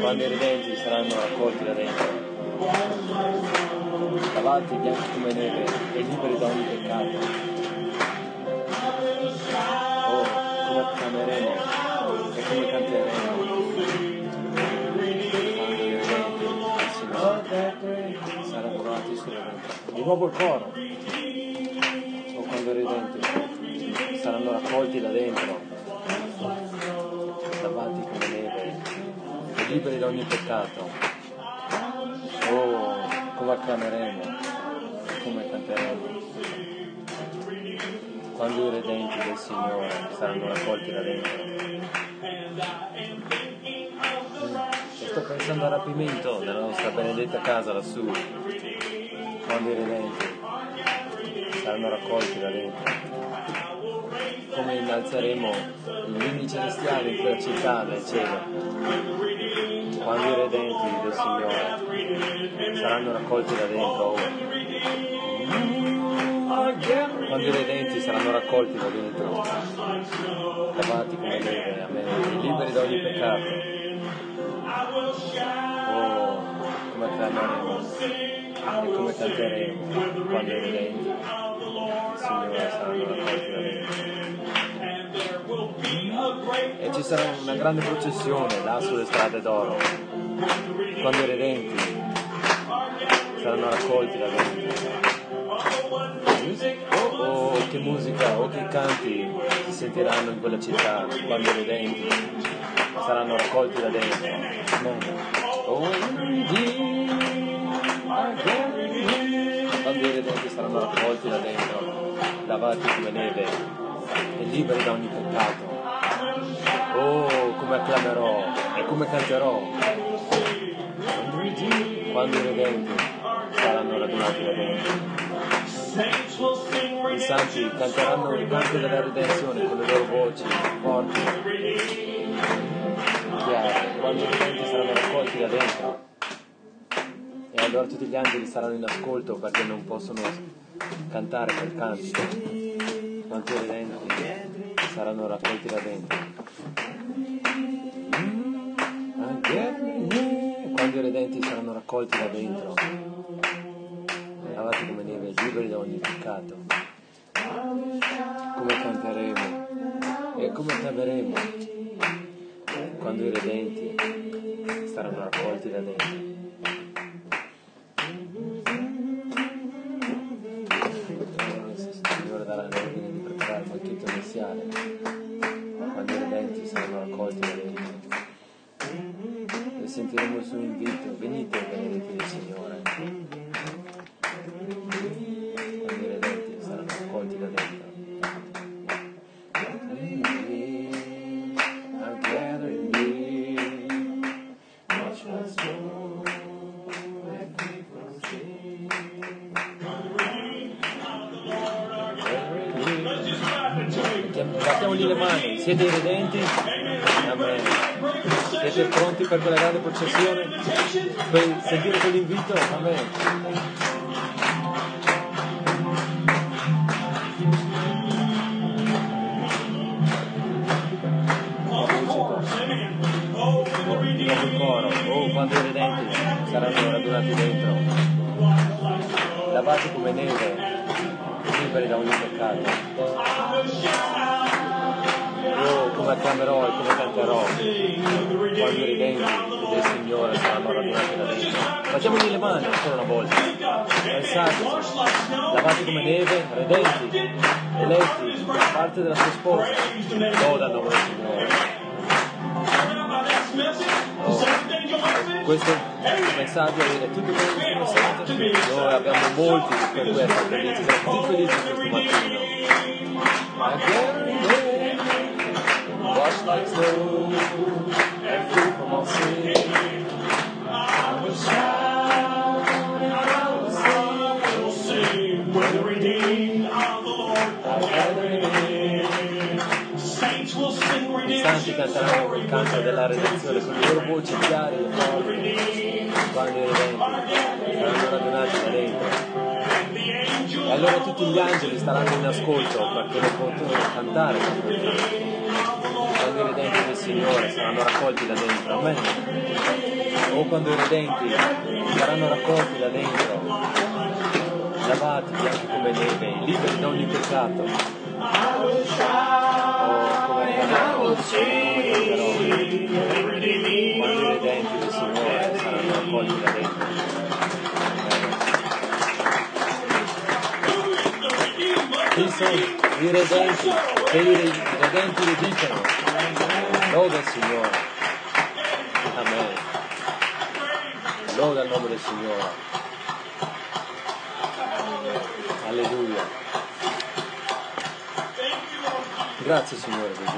quando i redenti saranno raccolti da dentro, lavati bianchi come neve e liberi da ogni peccato. Oh, come acclameremo e come canteremo quando i redenti del Signore saranno lavati sulle dentro. Di nuovo il coro. O quando i redenti saranno raccolti da dentro, lavati come neve e liberi da ogni peccato. Oh, come acclameremo e come canteremo quando i redenti del Signore saranno raccolti da dentro. E sto pensando al rapimento della nostra benedetta casa lassù, quando i redenti saranno raccolti da dentro. Come innalzeremo gli inni celestiali in quella città nel cielo, quando i redenti del Signore saranno raccolti da dentro. Quando i redenti saranno raccolti da dentro, lavati come neve, amen, e liberi da ogni peccato. Oh, come acclameremo e come canteremo quando i redenti del Signore saranno raccolti da dentro. E ci sarà una grande processione là sulle strade d'oro, quando i redenti saranno raccolti da dentro. Oh, che musica, oh, che canti si sentiranno in quella città quando i redenti saranno raccolti da dentro. Oh, quando i redenti saranno raccolti da dentro, lavati come neve e liberi da ogni peccato. Oh, come acclamerò e come canterò quando i redenti saranno radunati da dentro. I santi canteranno il canto della redenzione con le loro voci forti, chiare, quando i redenti saranno raccolti da dentro. E allora tutti gli angeli saranno in ascolto perché non possono cantare quel cantico. Quando i redenti saranno raccolti da dentro. Quando i redenti saranno raccolti da dentro, lavati come neve, liberi da ogni peccato. Come canteremo e come clameremo quando i redenti saranno raccolti da dentro. Il Signore darà l'ordine di preparare il banchetto iniziale quando i redenti saranno raccolti da dentro. E sentiremo il suo invito: venite, benedetti del Signore. Quando i redenti saranno raccolti da dentro. Battiamogli le mani, siete i redenti? Amen. Siete pronti per quella grande processione? Per sentire quell'invito? Amen. Di nuovo il coro. Oh, quando i redenti saranno radunati dentro, lavati come neve, liberi da ogni peccato. Oh, come acclamerò e come canterò quando i redenti del Signore saranno radunati da dentro. Facciamogli le mani ancora una volta. Pensateci, lavati come neve, redenti, eletti, parte della sua sposa. Loda il nome del Signore. Oh, questo messaggio è tutto questo messaggio. Noi abbiamo molti per cui essere felici, siamo tutti felici questo mattino. Wash like snow and free from all sin. I will shout and I will sing when the redeemed of the Lord are gathered in. Saints will sing redemption. I santi canteranno il canto della redenzione con le loro voci chiare e forti quando i redenti saranno radunati da dentro. E allora tutti gli angeli staranno in ascolto perché lo possono cantare quando i redenti del Signore Signore saranno raccolti là dentro, amen. O quando i redenti saranno raccolti là dentro, lavati bianchi come neve, liberi da ogni peccato. Come quando i redenti del Signore saranno raccolti là dentro. Chi sono i redenti? Che i redenti li dicono? Loda il Signore. Amen. Loda il nome del Signore. Alleluia. Grazie Signore Gesù.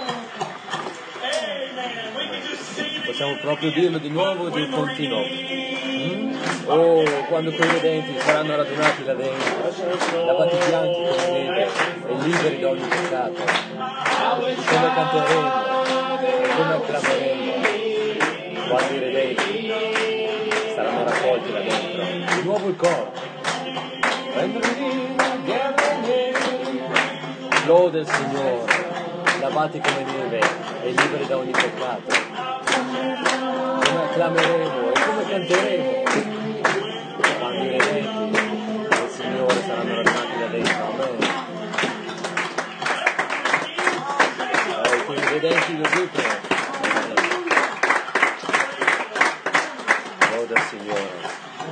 Possiamo proprio dirlo di nuovo e di continuo. Oh, quando quei redenti saranno radunati là dentro, lavati bianchi come neve e liberi da ogni peccato, come canteremo e come acclameremo quando i redenti saranno raccolti là dentro. Di nuovo il coro. Loda il Signore, lavati come neve e liberi da ogni peccato. Come acclameremo e come canteremo quando i redenti del Signore saranno radunati là dentro. Amen. Oh, quei redenti lo dicono. Loda il Signore.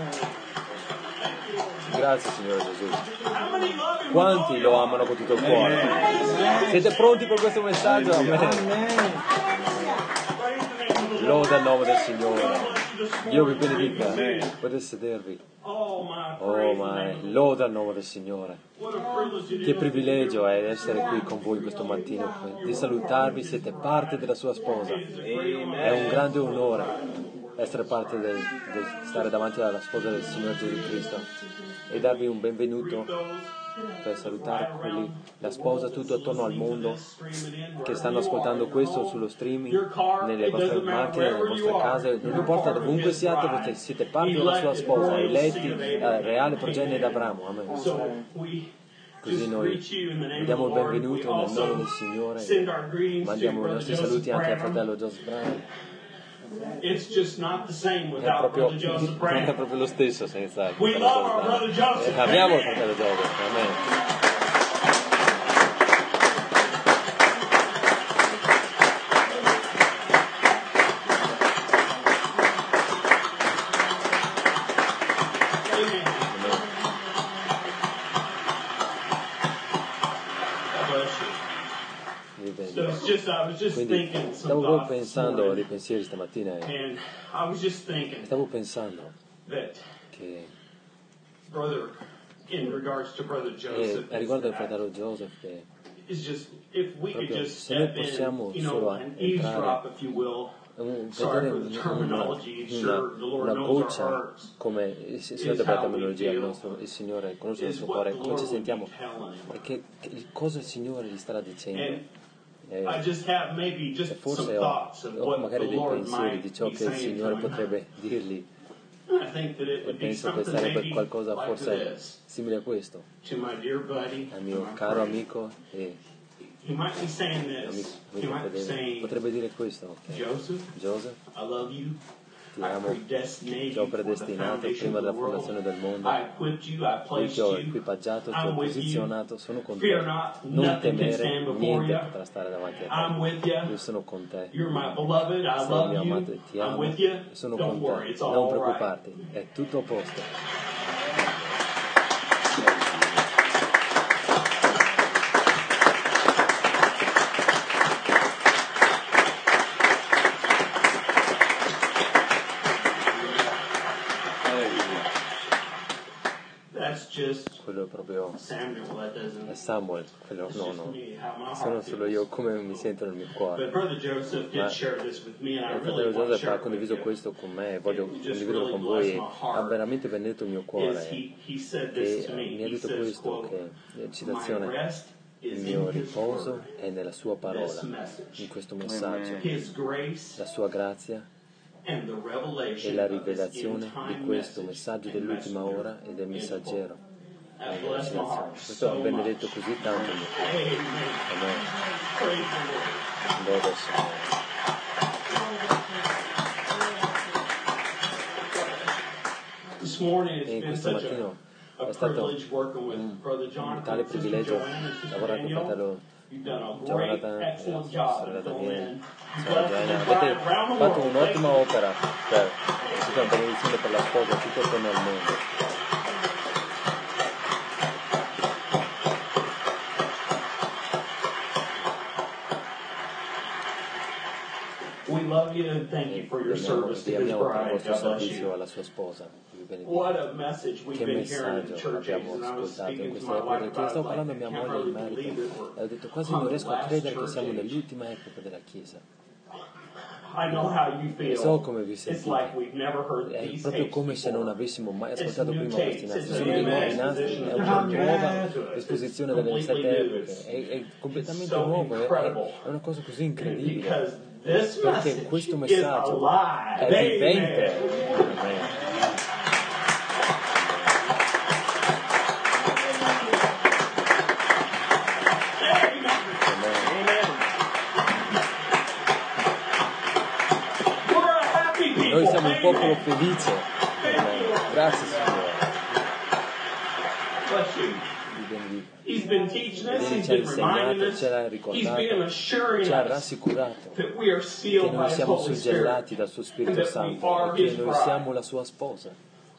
Grazie Signore Gesù. Quanti lo amano con tutto il cuore? Siete pronti per questo messaggio? Amen. Loda il nome del Signore. Dio vi benedica. Potete sedervi. Oh, ma loda il nome del Signore. Che privilegio è essere qui con voi questo mattino, di salutarvi. Siete parte della sua sposa. È un grande onore essere parte stare davanti alla sposa del Signore Gesù Cristo e darvi un benvenuto per salutare la sposa tutto attorno al mondo che stanno ascoltando questo sullo streaming, nelle vostre macchine, nelle vostre case, non importa dovunque siate, siete parte della sua sposa, eletti, reale progenie d'Abramo. Amen. Così noi vi diamo il benvenuto nel nome del Signore, mandiamo i nostri saluti anche al fratello Joseph Brown. It's just not the same Non without Brother Joseph è Brown. proprio lo stesso senza il We fratello love our brother Joseph. Joseph. Amiamo il fratello Joseph. Amen. Quindi stavo pensando dei pensieri stamattina e stavo pensando che riguardo al fratello Joseph che proprio se noi possiamo solo entrare vedere una goccia come il Signore per la terminologia, il Signore conosce il suo cuore, come ci sentiamo e che cosa il Signore gli starà dicendo. E forse ho magari dei pensieri di ciò che il Signore potrebbe dirgli e penso che sarebbe qualcosa forse simile a questo. Al mio caro amico e potrebbe dire questo: Joseph, ti amo, ti ho predestinato prima della fondazione del mondo, io ti ho equipaggiato, ti ho posizionato, sono con te, non temere, niente potrà stare davanti a te, io sono con te, sei il mio amato e ti amo, sono con te, non preoccuparti, è tutto a posto. Quello è proprio è Samuel, quello no, sono solo io come mi sento nel mio cuore. Ma il fratello Joseph ha condiviso questo con me e voglio condividerlo con voi e ha veramente benedetto il mio cuore e mi ha detto questo, che citazione: il mio riposo è nella sua parola, in questo messaggio, la sua grazia e la rivelazione di questo messaggio dell'ultima ora e del messaggero. Questo ha benedetto così tanto il mio cuore. Amen. This morning it's E been questo such mattino a è stato privilege working with Brother un Jonathan tale and Sister privilegio Joanne and Sister lavorare con Danielle. fratello You've done a great, Jonathan e excellent job sorella in filling Daniele, in. sorella Blessed Joanna. the bride Avete around the fatto world. un'ottima Thank you. opera per tutta la benedizione per la sposa tutto attorno al mondo. We love you and thank you for your service to Vi his amiamo per il bride. vostro God bless servizio you. alla sua sposa. Vi benedica. What a message we've Che been hearing in the messaggio church abbiamo ages. And I was ascoltato in speaking to questa my epoca, wife perché about it. stavo Like, parlando a I mia can't moglie in hardly merito believe that e ho detto quasi we're non on the riesco a last credere che church siamo age. nell'ultima epoca della Chiesa. I know how you feel. So come vi It's sentite. like we've never heard È these proprio tapes come se non before. avessimo mai It's ascoltato new prima questi tapes. nastri. It's a Sono dei new nuovi nastri, exposition è of una time nuova to it. esposizione It's delle completely sette new. epoche. È completamente so nuovo, incredible. è una cosa così incredibile. Because this Perché questo message is messaggio alive. è vivente. Amen. Amen. Noi siamo un popolo felice. Grazie Signore. Vi benedica. He's been teaching us, Egli he's ci ha been reminding insegnato, us, ce l'ha he's ricordato, been assuring ci ha us rassicurato that we are che sealed by noi His siamo Holy suggellati Spirit dal suo and Spirito that we Santo are e His che noi bride. siamo la sua sposa.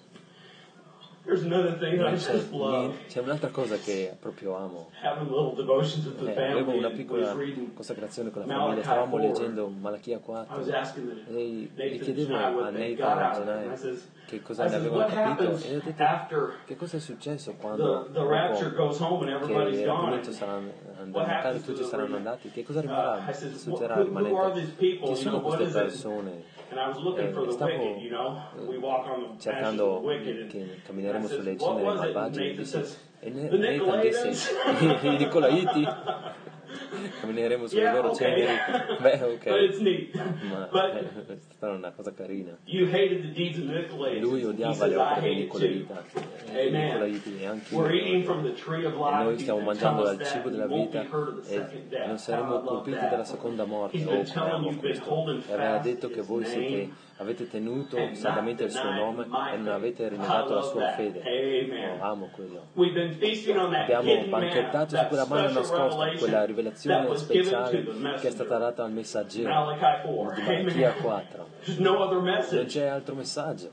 There's another thing that I Non c'è, just love. c'è un'altra cosa che proprio amo. Having little devotions with the Avevo family una and piccola was reading. consacrazione con la Malachi famiglia, stavamo 4. leggendo Malachia I 4 was asking e gli Nathan chiedevo and I a what they got Nathan e out of it. And I Janai says, che cosa ne avevano what capito happens e ho detto after che cosa è successo quando the rapture dopo goes home and che everybody's il gone? rapimento sarà andato a casa e tutti saranno andati, che cosa rimarrà? I said, Succederà who are rimanente? these people? Chi You know, sono what queste is it? persone? And I was looking for the Stavo wicked, you know. We walk on the ashes of the cercando wicked. che cammineremo And I sulle said, what ceneri was it? And malvagi Nathan says, e the Nathan disse Nicolaitans. i Nicolaiti cammineremo sulle Yeah, loro okay. ceneri. Beh, But ok, it's neat. ma But è stata una cosa carina. you hated the deeds of the Nicolaitans. Lui He odiava says, le I opere dei hate it too. Nicolaiti e anche We're eating io. from the tree of E life. noi He's stiamo been mangiando telling us dal that cibo we della won't be vita hurt of the e second death. non saremo How I love colpiti that. dalla seconda morte. He's Oh, been come telling amo you've been questo. holding E aveva fast detto che his voi name siete, avete tenuto and not saldamente il suo denied nome my e non faith. avete I rinnegato la love sua that. fede. Amen. Oh, amo quello. We've been feasting on that Abbiamo hidden manna, banchettato su that quella manna special nascosta, quella revelation that rivelazione was given to speciale the che è messenger. stata data al messaggero Malachi 4. di Malachia Amen. 4. There's no other Non message. c'è altro messaggio.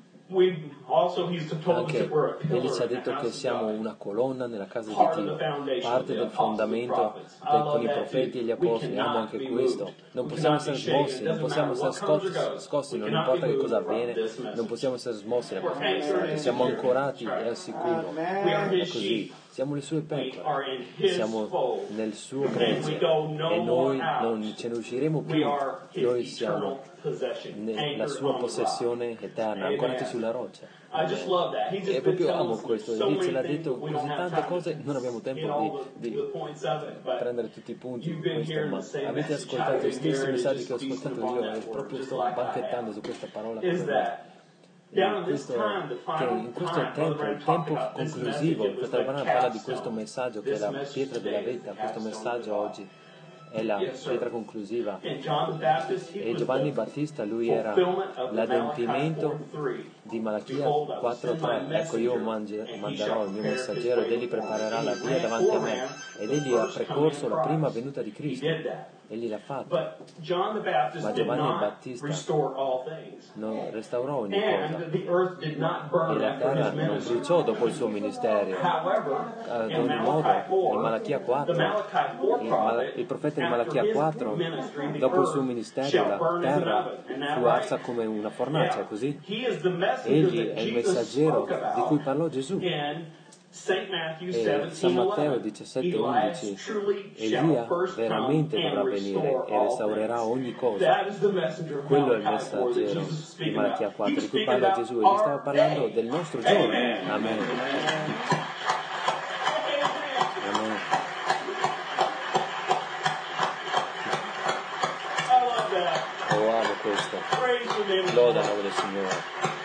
He's told us Anche that we're a egli pillar ci ha in the detto che house of siamo God. una colonna nella casa di Part of Dio, the foundation parte of the del apostles and fondamento prophets. I con love i that profeti too. e gli We apostoli. Amo cannot anche be questo. moved. Non We possiamo cannot be essere shaken. smossi, It non doesn't possiamo matter essere what comes or goes. scossi, We non cannot importa be che cosa moved from avviene, this non message. possiamo essere smossi da We're questo anchored messaggio. in Siamo His ancorati Spirit. e al sicuro. We are È His così. sheep. Siamo le sue We pecore. are in His Siamo fold. nel suo And gregge we go no e noi more out. non ce ne usciremo We più. are His Noi eternal siamo possession, nella anchored sua on the rock. possessione eterna, ancorati Amen. sulla roccia. I just love that. He's E just been proprio telling amo us questo, so egli ce many l'ha things, detto but we don't così have tante time cose, to non abbiamo hit tempo all di the points of it, but prendere tutti i punti you've di been questo, hearing ma the same avete message ascoltato I've gli been stessi hearing, messaggi just che ho feasting ascoltato upon io that e word, proprio just sto like I banchettando have. su questa parola Is come me. that down in this Questo, time, the che final in questo time, Brother tempo, Branham il talked tempo about this message. conclusivo, It was fratello the Branham parla di questo capstone. messaggio che è This la message pietra della today is the vita, questo capstone of messaggio God. oggi è la Yes, sir. pietra conclusiva. And John the Baptist, he E was Giovanni the Battista, lui era fulfillment of the Malachi l'adempimento 4:3. di Malachia Behold, I will send my 4.3. Ecco, io messenger, and he manderò shall il mio prepare his messaggero ed way egli before me. preparerà la And he via ran davanti a for me. him Ed the egli ha first precorso coming la of prima Christ. venuta di He Cristo. did that. Egli l'ha fatto. But John the Baptist Ma did Giovanni il not Battista restore all things. non restaurò ogni cosa. And the earth did not E burn la after terra his non ministry. bruciò dopo il suo ministero. However, Ad in ogni modo, Malachi 4, in Malachia the 4, Malachi 4 prophet, il profeta di after Malachia his 4, ministry, the dopo il suo earth ministero, shall la burn as an terra oven. Isn't that fu right? arsa come una fornace, Yeah. è così? He is the messenger Egli that è il Jesus messaggero spoke di cui about parlò Gesù. in St. Matthew E San Matteo 17:11. 17:11, Elia veramente dovrà venire e restaurerà ogni cosa. That is the messenger of Quello è il Malachi 4 that messaggero Jesus is di speaking Malachia about. 4 He's di cui speaking parla about Gesù, e gli stava our parlando day. del nostro giorno. Amen. Amen. Amen. I love that. Oh, amo questo. Praise the name of the Loda il Lord. nome del Signore.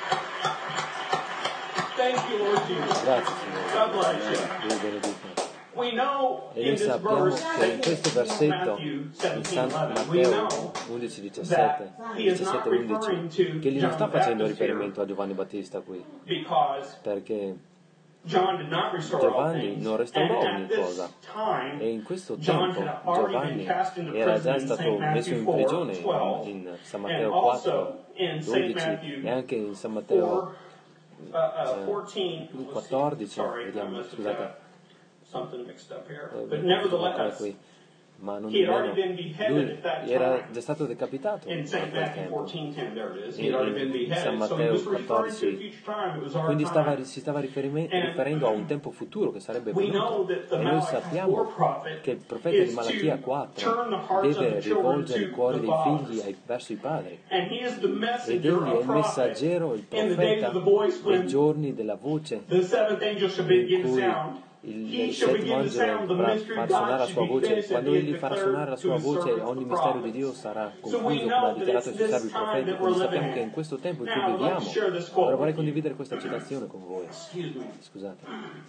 Thank you, Lord Jesus. Grazie Signore. God bless you. Dio benedica. We know E in noi this sappiamo verse, che in questo versetto, Matthew in 17, San 11, we Matteo know 11, 17, that he is not 17, referring 11, to che lì non sta John facendo Baptist here, riferimento a Giovanni Battista qui, because perché John did not restore all Giovanni things, non and restaurò at ogni this cosa. time, E in questo John tempo had already been Giovanni cast into era prison già in stato St. messo Matthew in 4, prigione 12, in San and Matteo also 4, in St. 12 Matthew e anche in San Matteo 14. 14, Sorry, I vediamo, must have scusate, got something mixed up here. But ancora nevertheless, qui, ma non he di had already meno, been beheaded lui at that era time. già stato decapitato In a St. quel Matthew tempo. 14:10, there it is. He had already been In San beheaded. So he Matteo was referring to a 14, future time. It was our quindi time. si stava riferendo a un tempo futuro che sarebbe We know venuto. that the E noi Malachi 4 sappiamo prophet che il profeta di is Malachia to 4 turn the hearts of deve the children rivolgere il to cuore the dei figli fathers. verso i padri. And he is the Ed messenger, egli è a il prophet, messaggero, il in the days profeta of the voice nei when giorni della voce the seventh angel shall in begin to cui sound. He il shall settimo begin to sound. angelo The dovrà mystery far of suonare God la should sua be voce. finished, and Quando he egli had farà suonare la declared to sua his voce, servants ogni the mistero di prophets. Dio sarà So we concluso, come know ha that dichiarato ai it's suoi this servi time profeti. that we're Quindi living sappiamo che in. in questo tempo in cui Now, I'd like to viviamo. share this quote Ora vorrei with you. condividere questa citazione con voi. Excuse me. Scusate.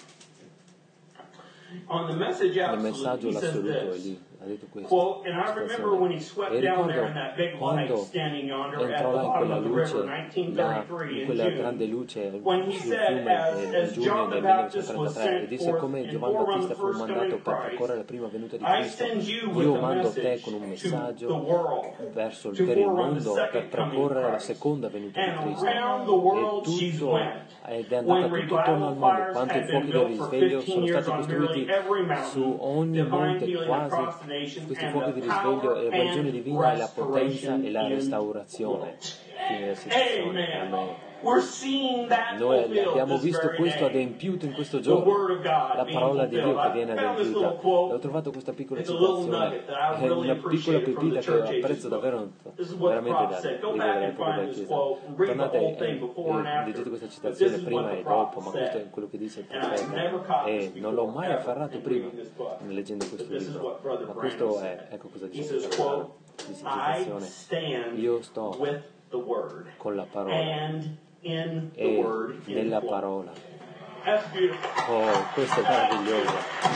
On the message Nel absolute, messaggio he says l'assoluto this. egli ha detto questo. Quote, and I remember when he swept E down there ricordo in that big light quando standing yonder at entrò the là in bottom quella of the river, luce, là, 1933 in in quella grande June, luce when he sul said, fiume nel as giugno John the del Baptist was 1933 e sent disse forth come and Giovanni forerun the Battista fu first coming mandato of per Christ, percorrere la prima venuta di I Cristo. send you with Io a mando te message con un to the messaggio world per il forerun mondo the per second coming of precorrere la Christ. seconda venuta di And Cristo. around the E world she's tutto went. ed è When andata tutto attorno al revival mondo, fires quanto i had been fuochi del built for risveglio 15 sono years stati on nearly costruiti every su mountain, ogni divine monte healing quasi. across the nation, Questi and fuochi the di risveglio power e la guarigione and divina e la potenza restoration e la in restaurazione. Fine della situazione. Amen. Amen. We're seeing that Noi fulfilled abbiamo this visto very questo day. adempiuto in questo The giorno, Word of God la being parola di Dio fulfilled. che I viene found this little adempiuta. quote. E ho trovato questa piccola It's a little citazione, nugget that I è really una piccola appreciate from the pepita che Church Ages apprezzo book. davvero, This is what the veramente prophet da said. Go libro back della and Repubblica find della this Chiesa. quote and read the Tornate whole thing before and e after. leggete questa But this citazione is what prima the e dopo, prophet ma questo è said. quello che dice il And I've profeta. never caught E this non l'ho before, mai ever, afferrato in prima reading this book. leggendo questo But this is libro. what Brother Ma Branham questo said. è, ecco cosa He dice says, il quote, dice I citazione. stand Io sto with the Word con la parola and in the e Word in nella full. parola. That's beautiful. Oh, questo è meraviglioso.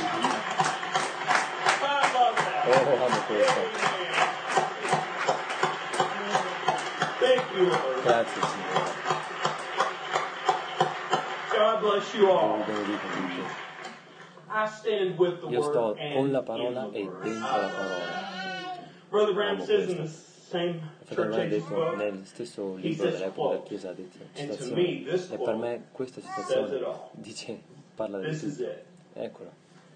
I love that. Oh, amo questo. Thank you, Lord. Grazie Signore. God bless you Dio all. vi benedica tutti. I stand with the Io sto Word and con la in parola the e Word. dentro la parola. Brother Branham Amo says in questo. the same Fratello Church ha Ages detto book, nel stesso he libro says, dell'epoca della quote, Chiesa, ha detto and to me, citazione. this E per quote me questa says it citazione all. dice, parla di This is tutto. it. Eccolo.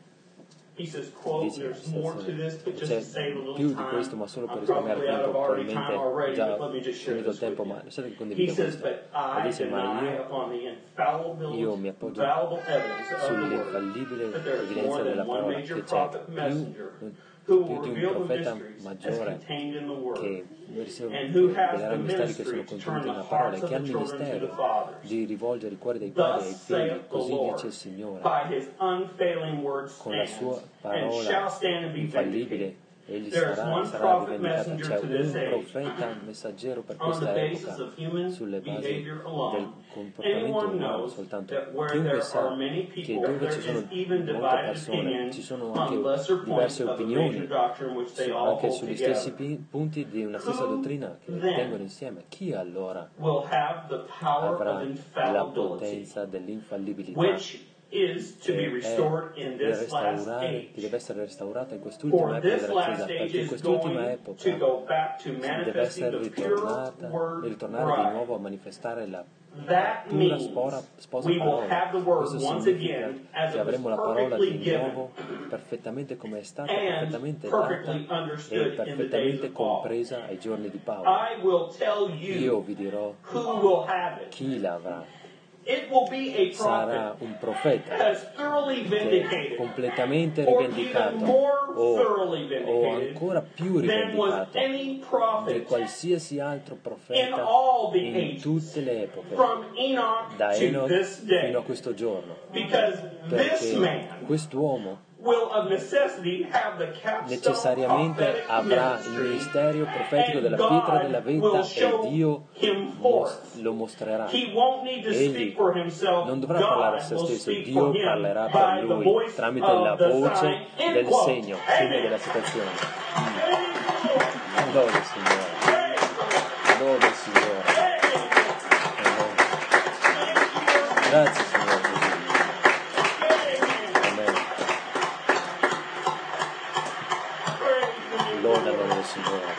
He says, quote, Dice there's more to this, but just c'è to save a little più di time, questo, ma solo per I'm risparmiare probably out tempo, of already time probabilmente already, già but let me just share finito il this tempo, with ma you. lasciate che He condivido says, questo. but E I dice, ma deny io upon the infallible mi appoggio evidence of the Word sull'infallibile that there is evidenza more della than one parola, major che c'è prophet messenger più who di will un reveal the profeta mysteries as maggiore contained in the Word, che and who has rivelerà the i misteri che sono ministry to turn contenuti the nella parola hearts e of che ha the il children to the ministero fathers. di rivolgere il cuore dei padri ai Thus figli, saith the così Lord, dice il Signore. by his unfailing word Con la stands, sua and shall parola stand and be infallibile vindicated. egli There is sarà one rivendicato. messenger C'è to this un age, profeta messaggero per on the questa basis epoca, of human sulle basi behavior del alone. comportamento Anyone umano knows soltanto. that where Chiunque there sa are many che people, dove there ci sono is even molte divided persone, opinion ci sono on anche lesser points diverse of the major opinioni doctrine which they all anche hold sugli together. stessi punti di una stessa Who dottrina che then tengono insieme. Chi allora will have the power avrà of la infallibility, potenza dell'infallibilità which is to be che restored in è this last che deve age? essere restaurata in quest'ultima For epoca this della last Chiesa, age perché in is quest'ultima going epoca to go back to deve manifesting essere the pure word ritornare di bride. nuovo a manifestare la That pura means sposa we will parola. have the word Questo once significa again as che it was avremo la parola perfectly di given nuovo perfettamente come è stata, and perfettamente perfectly data understood e in the days perfettamente of Paul. compresa ai giorni di Paolo. I will tell Io you vi dirò who will have it. chi l'avrà. It will be a Sarà prophet un profeta that is thoroughly che è vindicated, completamente or even rivendicato more o thoroughly vindicated ancora più than was rivendicato any di prophet qualsiasi altro in profeta all the in ages, tutte le epoche, from Enoch da to Enoch this fino a day, questo giorno, because this perché man quest'uomo necessariamente avrà il ministero profetico della pietra della vetta e Dio lo mostrerà. Egli non dovrà parlare a se stesso, Dio parlerà per lui tramite la voce del segno, fine della citazione. Lode il Signore. Lode il Signore. Grazie Signore Gesù. Amen. Loda il nome del Signore.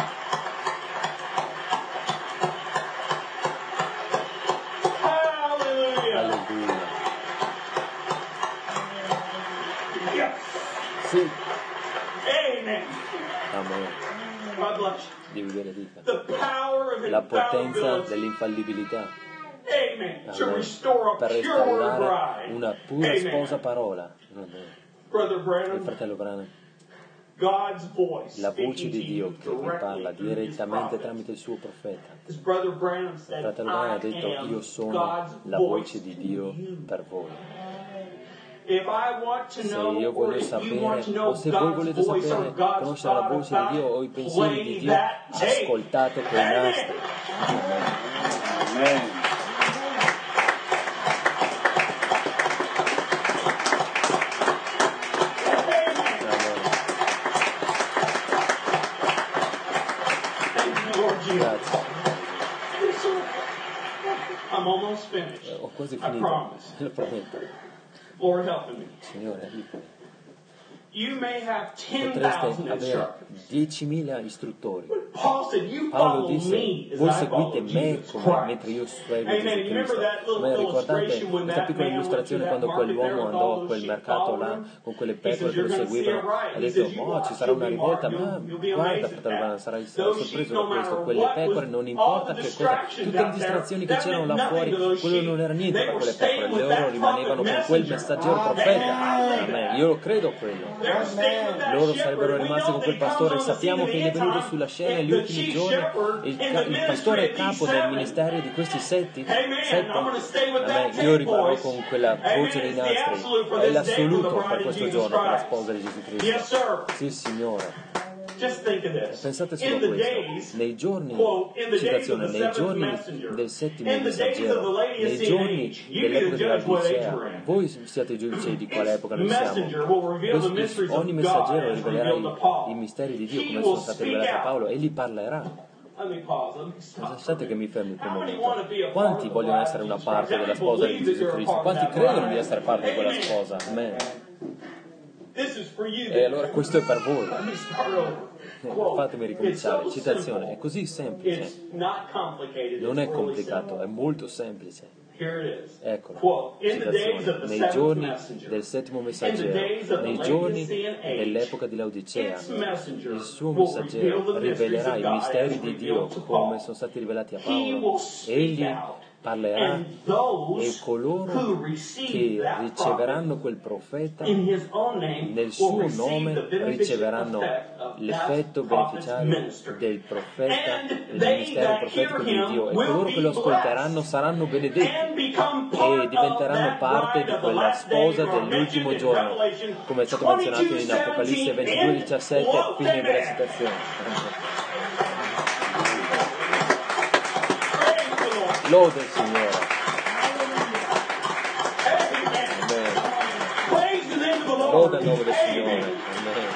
Alleluia. Sì. Amen. Dio vi benedica. La potenza dell'infallibilità. Amen. Per restaurare una pura sposa parola. Il fratello Branham, la voce di Dio che vi parla direttamente tramite il suo profeta. Il fratello Branham ha detto: io sono la voce di Dio per voi. Se io voglio sapere, o se voi volete sapere, conoscere la voce di Dio o i pensieri di Dio, ascoltate quei nastri. Amen. Grazie. Ho quasi finito, lo prometto. Signore, aiutami. Potreste avere 10.000 istruttori. Paolo disse: voi seguite me mentre io seguo Gesù Cristo. Ma ricordate questa piccola illustrazione quando quell'uomo andò a quel mercato là con quelle pecore che lo seguivano, ha detto: oh, ci sarà una rivolta, ma guarda fratello, sarai sorpreso da questo, quelle pecore non importa che cosa, tutte le distrazioni che c'erano là fuori, quello non era niente per quelle pecore, loro rimanevano con quel messaggero profeta. Amen. Io lo credo quello. Loro sarebbero rimasti con quel pastore. Sappiamo che è venuto sulla scena negli ultimi giorni il pastore capo del ministero di questi sette. Amen. Io rimarrò con quella voce dei nastri e l'assoluto per questo giorno, per la sposa di Gesù Cristo. Sì, Signore. Pensate solo a questo. Nei giorni, citazione, nei giorni del settimo messaggero, nei giorni dell'epoca della Odissea, voi siate giudici di quale epoca noi siamo. Ogni messaggero rivelerà i misteri di Dio come sono stati rivelati a Paolo e li parlerà. Lasciate che mi fermi per un momento. Quanti vogliono essere una parte della sposa di Gesù Cristo? Quanti credono di essere parte di quella sposa? Amen. E allora questo è per voi. Fatemi ricominciare. Citazione, è così semplice. Non è complicato, è molto semplice. Eccolo. Citazione. Nei giorni del settimo messaggero, nei giorni dell'epoca di Laodicea, il suo messaggero rivelerà i misteri di Dio come sono stati rivelati a Paolo. Egli parlerà e coloro che riceveranno quel profeta nel suo nome riceveranno l'effetto beneficiario del profeta, del ministero profetico di Dio, e coloro che lo ascolteranno saranno benedetti e diventeranno parte di quella sposa dell'ultimo giorno, come è stato menzionato in Apocalisse 22:17, fine della citazione. Lode il Signore. Amen. Lode il nome del Signore. Amen.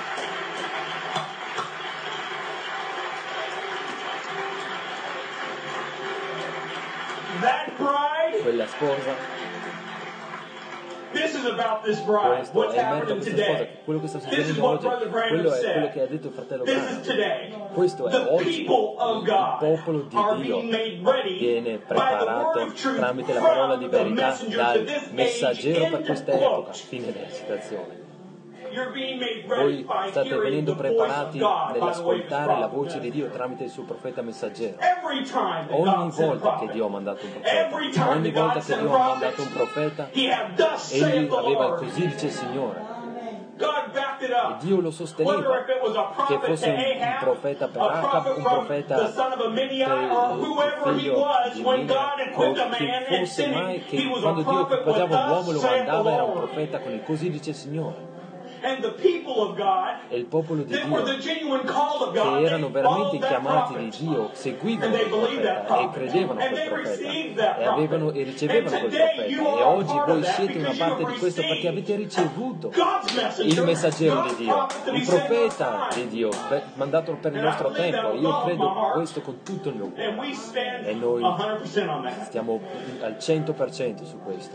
Quella sposa. Questo è merito a questa sposa. Quello che sta succedendo oggi, quello è quello che ha detto il fratello Branham. Questo è oggi. Il popolo di Dio viene preparato tramite la parola di verità dal messaggero per questa epoca. Fine della citazione. Voi state venendo preparati nell'ascoltare la voce di Dio tramite il suo profeta messaggero. Ogni volta che Dio ha mandato un profeta, ogni volta che Dio ha mandato un profeta, egli aveva il così dice il Signore. E Dio lo sosteneva, che fosse un profeta per Acab, un profeta per il figlio di Mina, o che fosse mai che quando Dio equipaggiava un uomo lo mandava, era un profeta con il così dice il Signore. E il popolo di Dio, che erano veramente chiamati di Dio, seguivano quel profeta e credevano a quel profeta e ricevevano quel profeta. E oggi voi siete una parte di questo perché avete ricevuto il messaggero di Dio, il profeta di Dio, mandato per il nostro tempo. Io credo questo con tutto il mio cuore. E noi stiamo al 100% su questo.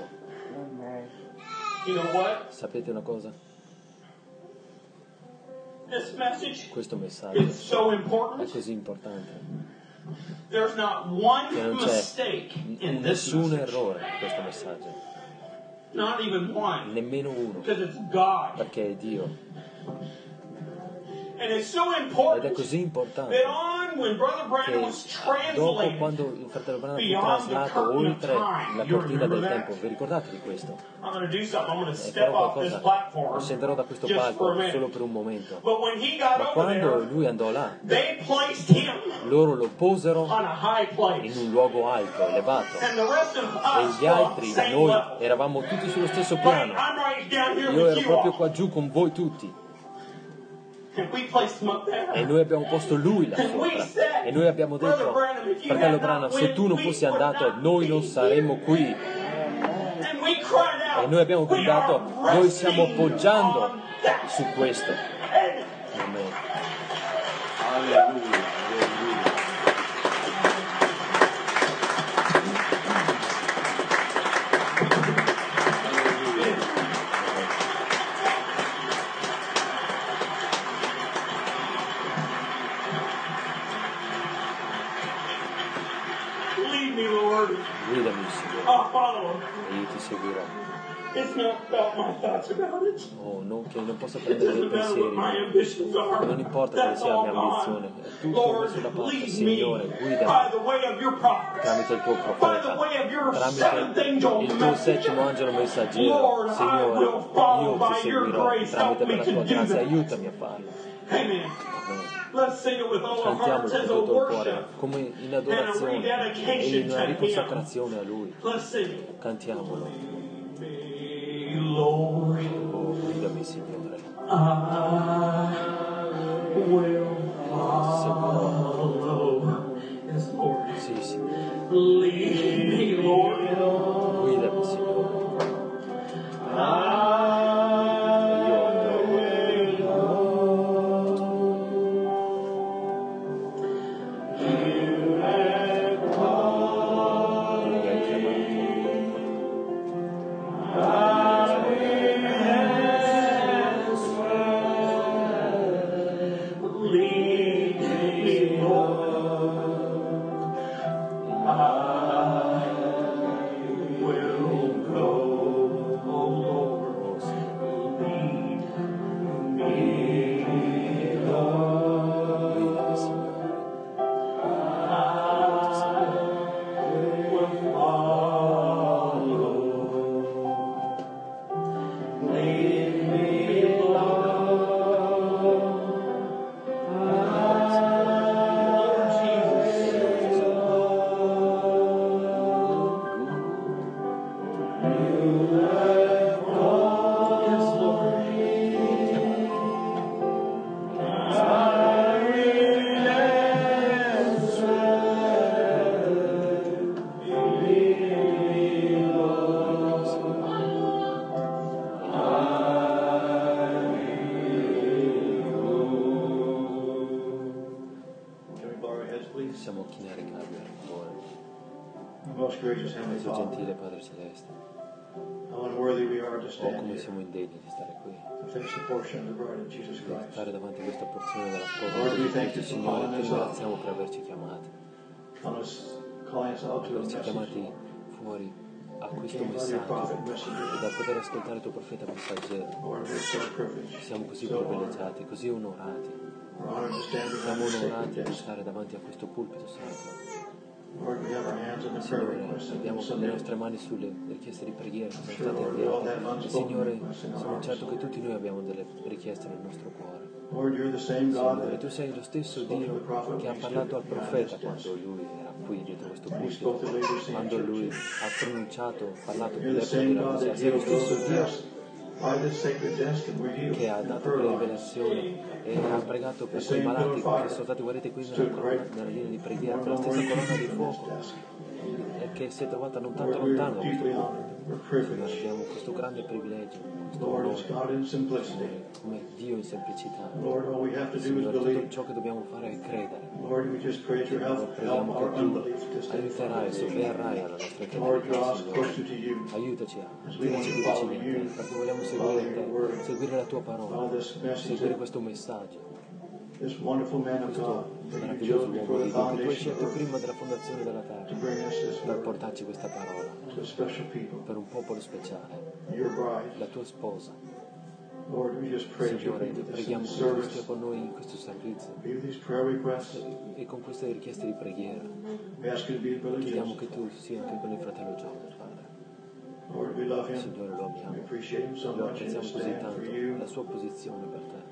Sapete una cosa? Questo messaggio è così importante che non c'è nessun errore in questo messaggio, nemmeno uno, perché è Dio. Ed è così importante che dopo, quando il fratello Branham fu traslato oltre la cortina del tempo, vi ricordate di questo? E farò qualcosa, lo scenderò da questo palco solo per un momento. Ma quando lui andò là, loro lo posero in un luogo alto, elevato, e gli altri, noi, eravamo tutti sullo stesso piano. Io ero proprio qua giù con voi tutti. E noi abbiamo posto lui là sopra. E noi abbiamo detto, fratello Branham, se tu non fossi andato, noi non saremmo qui. E noi abbiamo gridato, noi stiamo appoggiando su questo. Amen. Alleluia. Guidami, Signore, e io ti seguirò. Oh, che non posso prendere dei pensieri, non importa quale sia la mia ambizione, è tutto messo da parte. Signore, guidami tramite il tuo profeta, tramite il tuo settimo angelo messaggero. Signore, io ti seguirò tramite per la tua grazia, aiutami a farlo. Amen. Cantiamolo con tutto il cuore, come in adorazione e in una riconsacrazione a Lui. Cantiamolo. Oh, guidami, Signore. Seguirò. Sì, Signore. Guidami, Signore. Possiamo chinare i capi al cuore. Nostro gentile Padre Celeste, oh, come siamo indegni di stare qui, di stare davanti a questa porzione della sposa di Cristo. Signore, ti ringraziamo per averci chiamati, per averci chiamati fuori a questo messaggio, da poter ascoltare il tuo profeta messaggero. Siamo così privilegiati, così onorati. Siamo onorati di stare davanti a questo pulpito sacro. Signore, abbiamo le nostre mani sulle richieste di preghiera che sono state inviate. Signore, sono certo che tutti noi abbiamo delle richieste nel nostro cuore. Signore, tu sei lo stesso Dio che ha parlato al profeta quando lui era qui dietro questo pulpito, quando lui ha pronunciato, parlato per l'epoca della Chiesa. Sei lo stesso Dio che ha dato quella rivelazione e ha pregato per quei malati che sono stati guariti qui nella linea di preghiera, con la stessa colonna di fuoco, e che si è trovata non tanto lontano da questo punto. Signore, abbiamo questo grande privilegio, questo onore, come Dio in semplicità. Signore, tutto ciò che dobbiamo fare è credere. Signore, preghiamo che tu aiuterai, sovverrai alla nostra incredulità, Signore. Aiutaci a tirarci più vicini a te, perché vogliamo seguire te, seguire la tua parola, seguire questo messaggio. Questo meraviglioso uomo di Dio che tu hai scelto prima della fondazione della terra per portarci questa parola per un popolo speciale, la tua sposa. Signore, preghiamo che tu stia con noi in questo servizio e con queste richieste di preghiera. Chiediamo che tu sia anche con il fratello Giovanni, Padre. Signore, lo amiamo, lo apprezziamo così tanto, la sua posizione per te.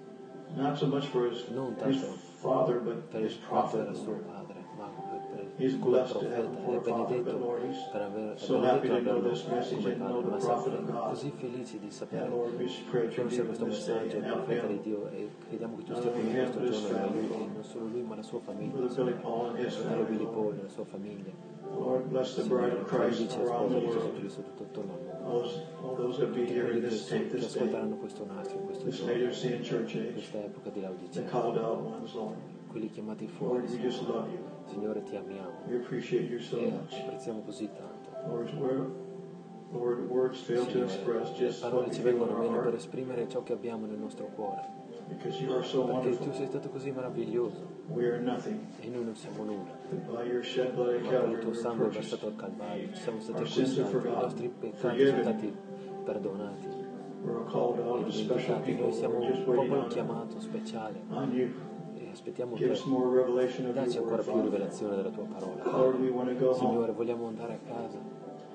Non tanto per il quanto era suo padre, ma come profeta. È benedetto per averlo come padre, ma siamo così felici di sapere che conoscere questo messaggio, il profeta di Dio, e chiediamo che tu stia con lui questo giorno e lo aiuti, non solo lui ma la sua famiglia, il fratello Billy Paul e la sua famiglia. Signore, benedici la sposa di Gesù Cristo tutto attorno al mondo. Tutti quelli che ascolteranno questo nastro in questo giorno, in questa epoca di Laodicea, quelli chiamati fuori, Signore, ti amiamo e apprezziamo così tanto. Signore, le parole ci vengono meno per esprimere ciò che abbiamo nel nostro cuore, perché tu sei stato così meraviglioso e noi non siamo nulla, ma per il tuo sangue versato al Calvario siamo stati acquistati, i nostri peccati sono stati perdonati e dimenticati. Noi siamo un popolo chiamato speciale e aspettiamo te. Dacci ancora più rivelazione della tua parola. Signore, vogliamo andare a casa.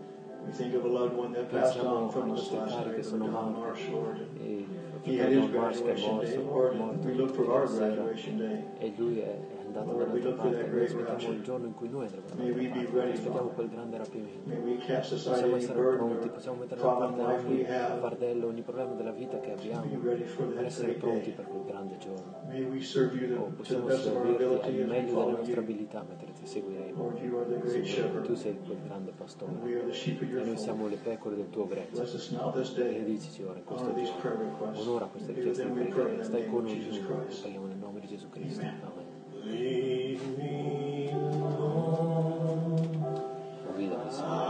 Pensiamo a nostri cari che sono morti e fratello Marsh che è morto ieri sera e lui è andato dall'altra parte. Noi aspettiamo il giorno in cui noi andremo dall'altra parte, aspettiamo quel grande rapimento. Possiamo essere pronti, possiamo mettere da parte ogni fardello, ogni problema della vita che abbiamo per essere pronti per quel grande giorno. O possiamo servirti al meglio delle nostre abilità mentre ti seguiremo. Signore, tu sei quel grande pastore e noi siamo le pecore del tuo gregge. Benedicici ora in questo giorno. Onora queste richieste di preghiera. Stai con noi, preghiamo nel nome di Gesù Cristo. Amen. Guidami,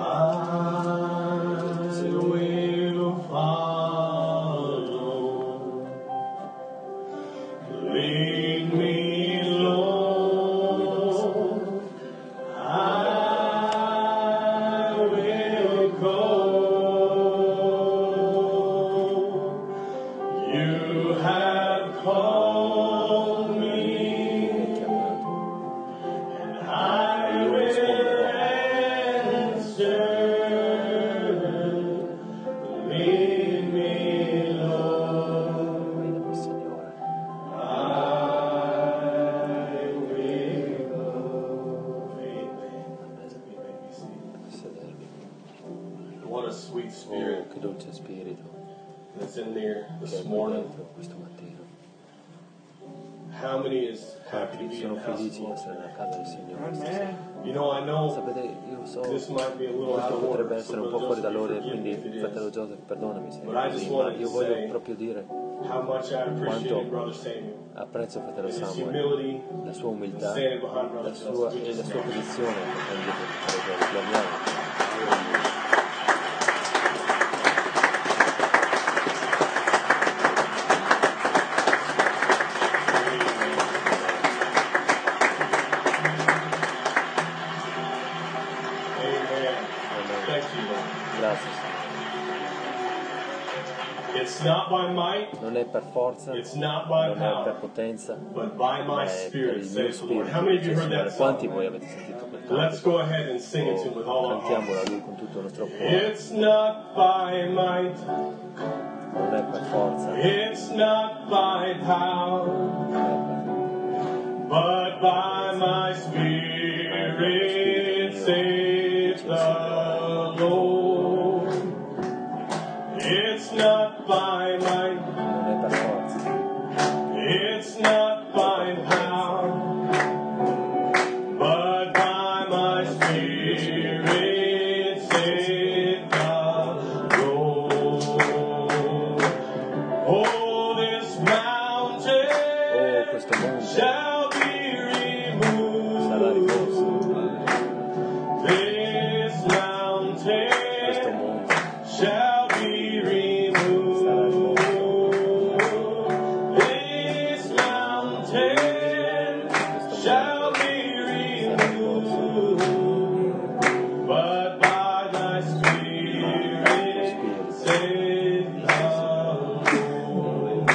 sono felici di essere nella casa del Signore. Sapete, io so questo potrebbe essere un po' fuori dall'ordine, quindi fratello Joseph, perdonami se è così, ma io voglio proprio dire quanto apprezzo fratello Samuel, la sua umiltà e la sua posizione che prende fratello Joseph. Lo amiamo. Non è per forza, non è per potenza, ma è per il mio spirito. Signore, quanti voi avete sentito quel canto? Cantiamolo a Lui con tutto il nostro cuore. Non è per forza, but by my Spirit, saith the Lord. It's not shall be removed, but by thy Spirit, saith the Lord.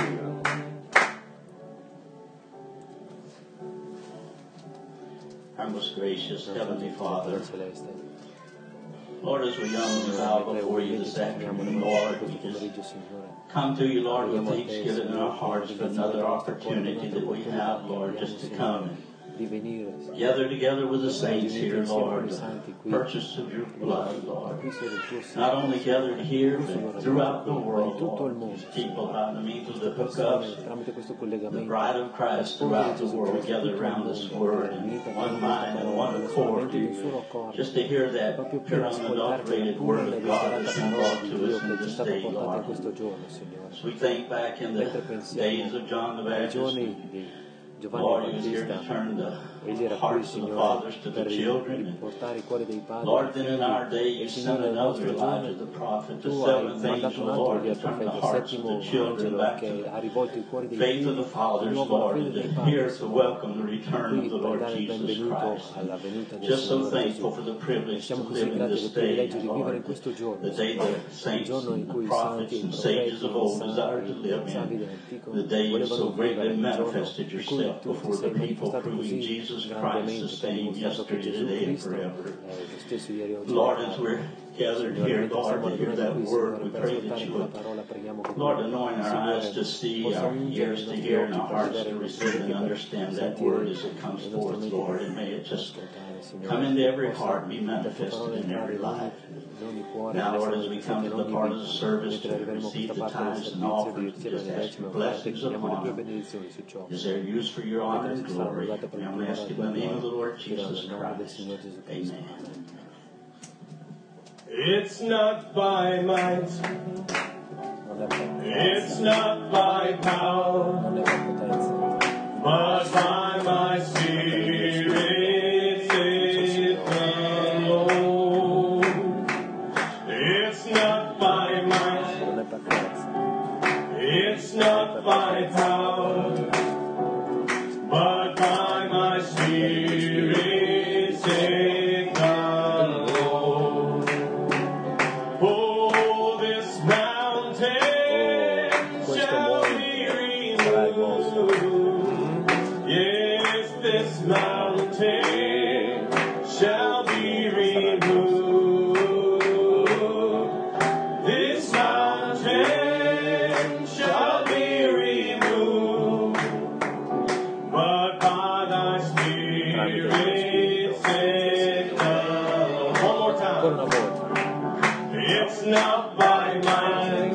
Our most gracious Heavenly Father, Lord, as we young and bow before you this afternoon, Lord, we just come to you, Lord, with thanksgiving in our hearts for another opportunity that we have, Lord, just to come and gather together with the saints here, Lord, the purchase of your blood, Lord. Not only gathered here, but throughout the world, Lord. These people by the means of the hookups, the bride of Christ throughout the world gather around this word in one mind and one accord, just to hear that pure unadulterated word of God that's been brought to us in this day, Lord. As we think back in the days of John the Baptist, Lord, he was here to turn the hearts of the fathers to the children. Lord, then in our day you sent another Elijah the prophet, the seventh angel, Lord, to turn the hearts of the children back to the faith of the fathers, Lord, and to hear to welcome the return of the Lord Jesus Christ. Just so thankful for the privilege to live in this day, Lord, the day the saints and the prophets and sages of old desired to live in, the day you so greatly manifested yourself before the people, proving Jesus Christ the same yesterday, today, and forever. Lord, as we're gathered here, Lord, to hear that word, we pray that you would, Lord, anoint our eyes to see, our ears to hear, and our hearts to receive and understand that word as it comes forth, Lord, and may it just come into every heart, be manifested in every life. Now, Lord, as we come to the part of the service to receive the tithes and offerings, just ask your blessings upon them. Is there use for your honor and glory? We only ask in the name of the Lord Jesus Christ. Amen. It's not by might, it's not by power, but by my Spirit, saith the Lord. It's not by might, it's not by power, but by my Spirit, saith the Lord. Oh, this mountain shall be removed. Yes, this mountain shall be removed. This mountain shall be removed. But by thy Spirit, saith the Lord. One more time. It's not by might,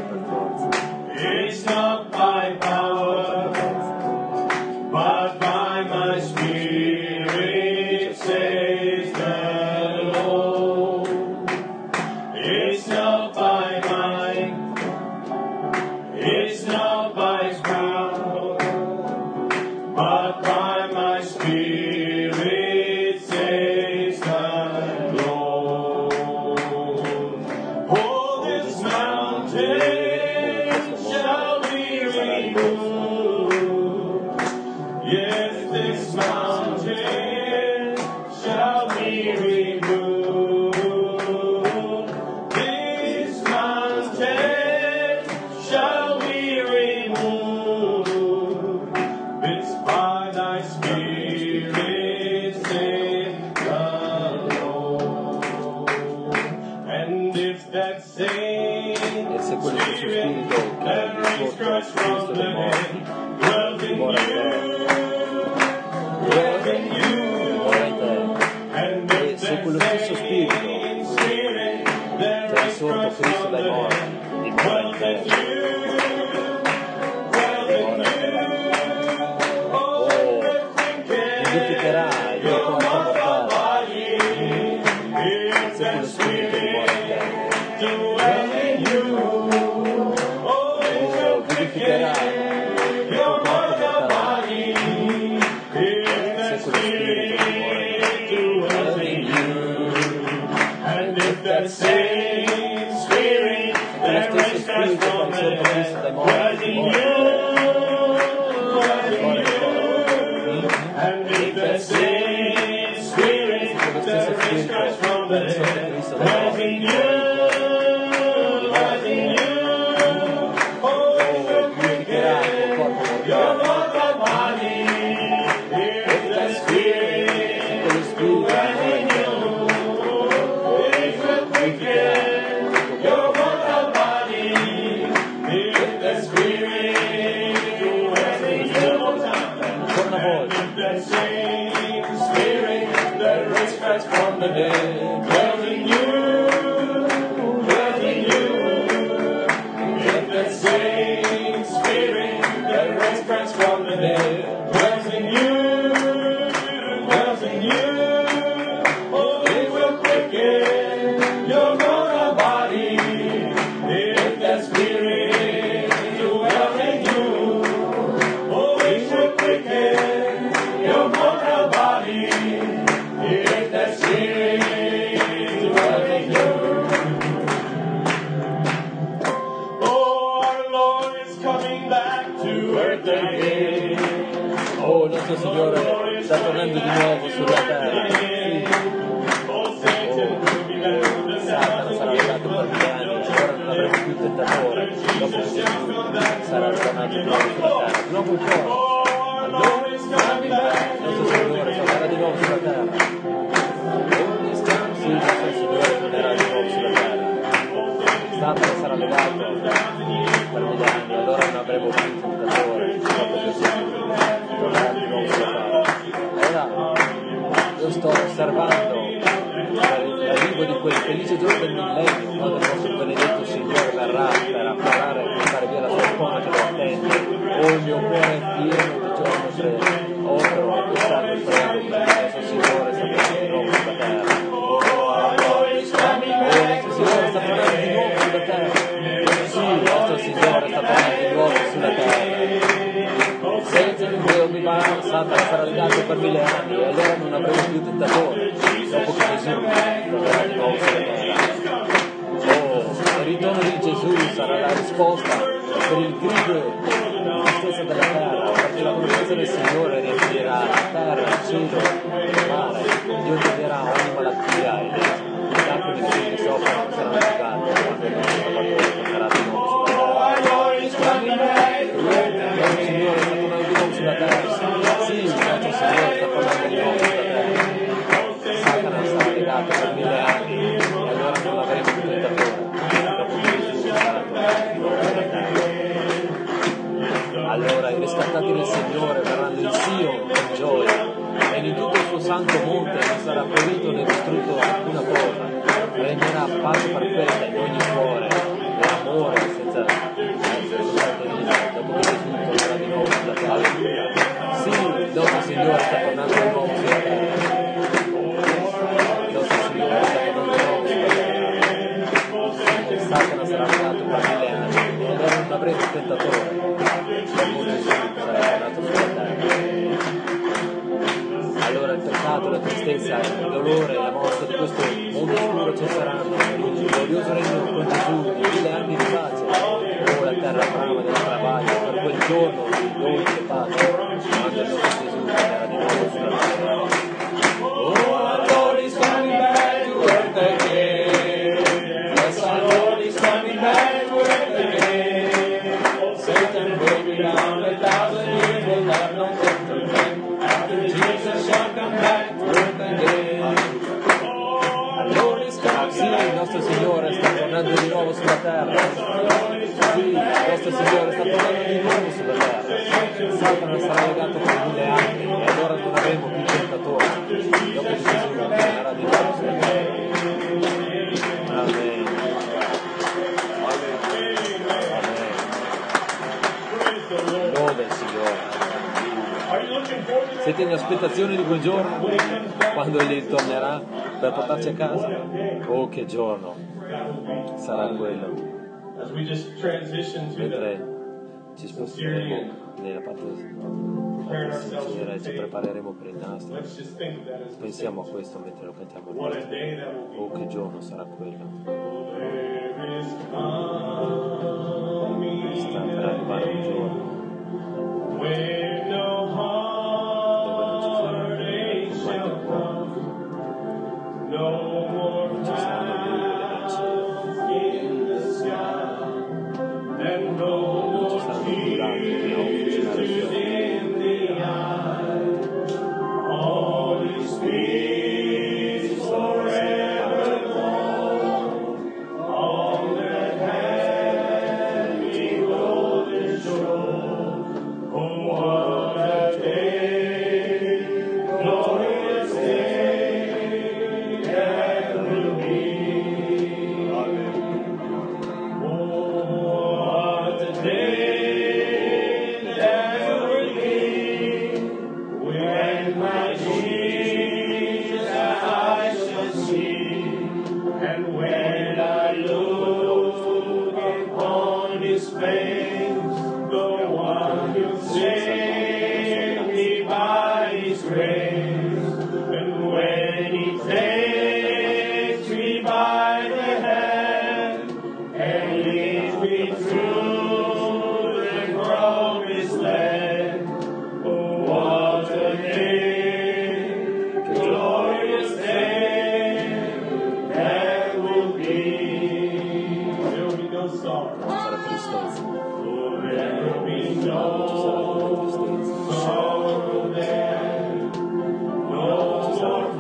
it's not by power, but by my Spirit, saith the Lord. It's not by might, it's not by power, but by my Spirit, saith the Lord. Oh, this mountain shall be removed. Yes, this mountain shall be removed. This mountain shall be removed. It's by thy Spirit, saith the Lord. And if that same Spirit that raised Christ from the dead dwells in you, and if that same Spirit that raised Christ from the dead dwells in you, that same Spirit that raised us from the dead was in you, and if penso che Cristo glorificherà il tuo corpo mortale. From the dead, dwells in you, dwells in you. If the same Spirit that raised Christ from the dead dwells in you, dwells in you, oh, it will quicken your mortal body. If that Spirit dwells in you, oh, it will quicken your mortal body. That Spirit dwells in you. Oh, our Lord is coming back to earth again. Oh, il nostro Signore sta tornando di nuovo sulla terra. Sì. Satana sarà legato per 1000 anni, allora non avremo più tentatore. Dopo che Gesù sarà tornato di nuovo sulla terra. Di nuovo il cuore. Allora, il nostro Signore tornerà di nuovo sulla terra. Sì, il nostro Signore tornerà di nuovo sulla terra. Satana sarà legato per 1000 anni, allora non avremo più un tentatore. Dopo che Gesù tornerà di nuovo sulla terra. Ora io sto osservando l'arrivo di quel felice giorno del millennio, quando il nostro benedetto Signore verrà per afferrare e portare via la sua spona che lo attende. Oh, il mio cuore è pieno di giorno tre. Oh, però quest'anno prego perché il nostro Signore sta tornando di nuovo sulla terra. Signore sta tornando di nuovo sulla terra. Sì, il nostro Signore sta tornando di nuovo sulla terra. Satan will be bound, Satana sarà legato per 1000 anni e allora non avremo più tentatore. Dopo che Gesù tornerà di nuovo sulla terra. Oh, il ritorno di Gesù sarà la risposta per il grido stessa della terra, perché la conoscenza del Signore riempirà la terra, il cielo, il mare. Dio toglierà ogni malattia e anche di quelli che soffrono saranno asciugati quando il nostro Salvatore tornerà di nuovo sulla terra. Il Signore sta tornando di nuovo sulla terra. Sì, il nostro Signore sta tornando di nuovo sulla terra. Satana sarà legato per 1000 anni e allora non avremo più tentatore. Dopo che Gesù sarà tornato di nuovo sulla terra. Allora i riscattati del Signore verranno in Sion con gioia e in tutto il suo santo monte non sarà ferito né distrutto alcuna cosa. Regnerà pace perfetta in ogni cuore e amore senza limite, dopo che Gesù tornerà di nuovo sulla terra. Sì, il nostro Signore sta tornando di nuovo sulla terra. Il nostro Signore sta tornando di nuovo sulla terra. Satana sarà legato per 1000 anni e allora non avremo tentatore. Dopo Gesù sarà tornato sulla terra. Allora il peccato, la tristezza, il dolore e la morte di questo mondo oscuro cesseranno per il glorioso regno con Gesù di 1000 anni di pace. Oh, la terra brama del travaglio per quel giorno di dolce pace, quando il nostro Gesù tornerà di nuovo sulla terra. Oh, our Lord is coming back to earth again. Yes, our Lord is coming back to earth again. Satan will be down 1,000 years, will have no temper. After Jesus shall come back to earth again. Allora sì, il nostro Signore sta tornando di nuovo sulla terra. Sì, il nostro Signore sta tornando di nuovo sulla terra. Satana sarà legato per 1000 anni e allora non avremo più tentatori. Dopo che Gesù tornerà di nuovo sulla terra. Amen. Amen. Lode il Signore. Siete in aspettazione di quel giorno, quando Egli tornerà per portarci a casa? Oh, che giorno sarà quello! Mentre ci sposteremo nella parte sincera e ci prepareremo per il nastro, pensiamo a questo mentre lo cantiamo. Oh, che giorno sarà quello! Sta per arrivare un giorno dove non ci sarà combattere cuore. when my Jesus I shall see, and when I look upon his face, the one who saved me by his grace, and when he takes me by the hand and leads me through the promised land, oh, what a day, glorious day that will be. There will be no sorrow. Sarà tristezza. There will be no sorrow there, no more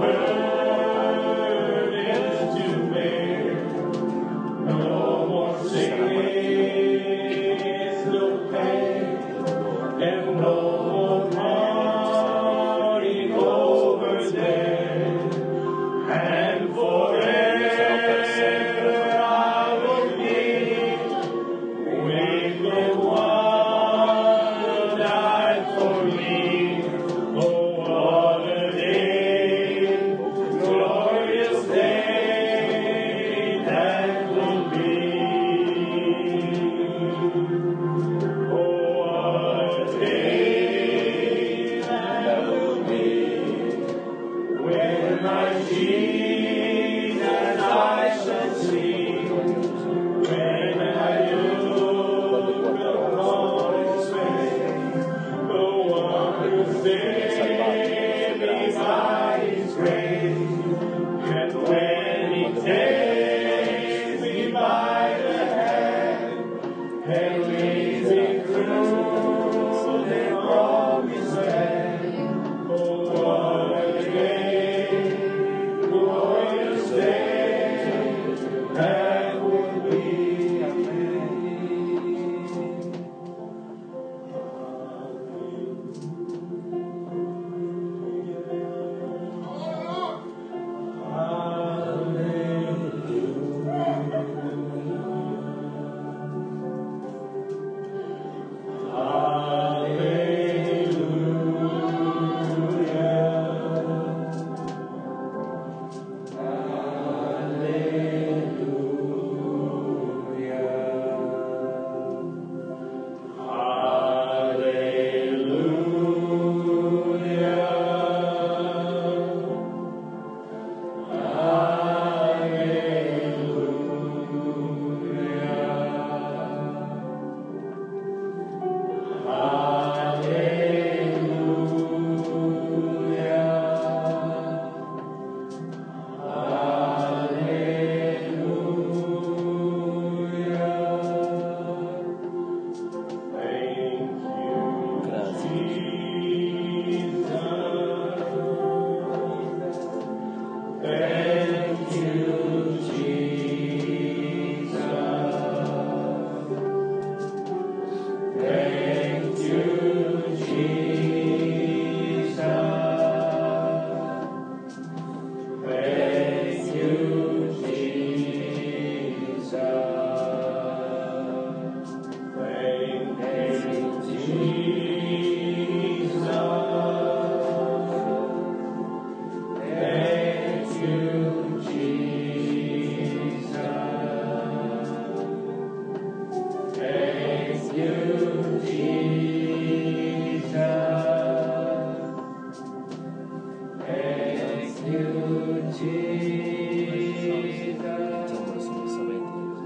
burdens to bear, no more sickness, no pain, and no more mourning over there, and forever I will be with the one who died for me. Oh, what a day, glorious day that will be. Oh, what a day that will be, when my Jesus I shall see, when I look upon his face, the one who saved me by his grace, and when he takes me by the hand and leads me through the promised land, oh, what a day, glorious day that will be. Mettiamolo sommessamente così.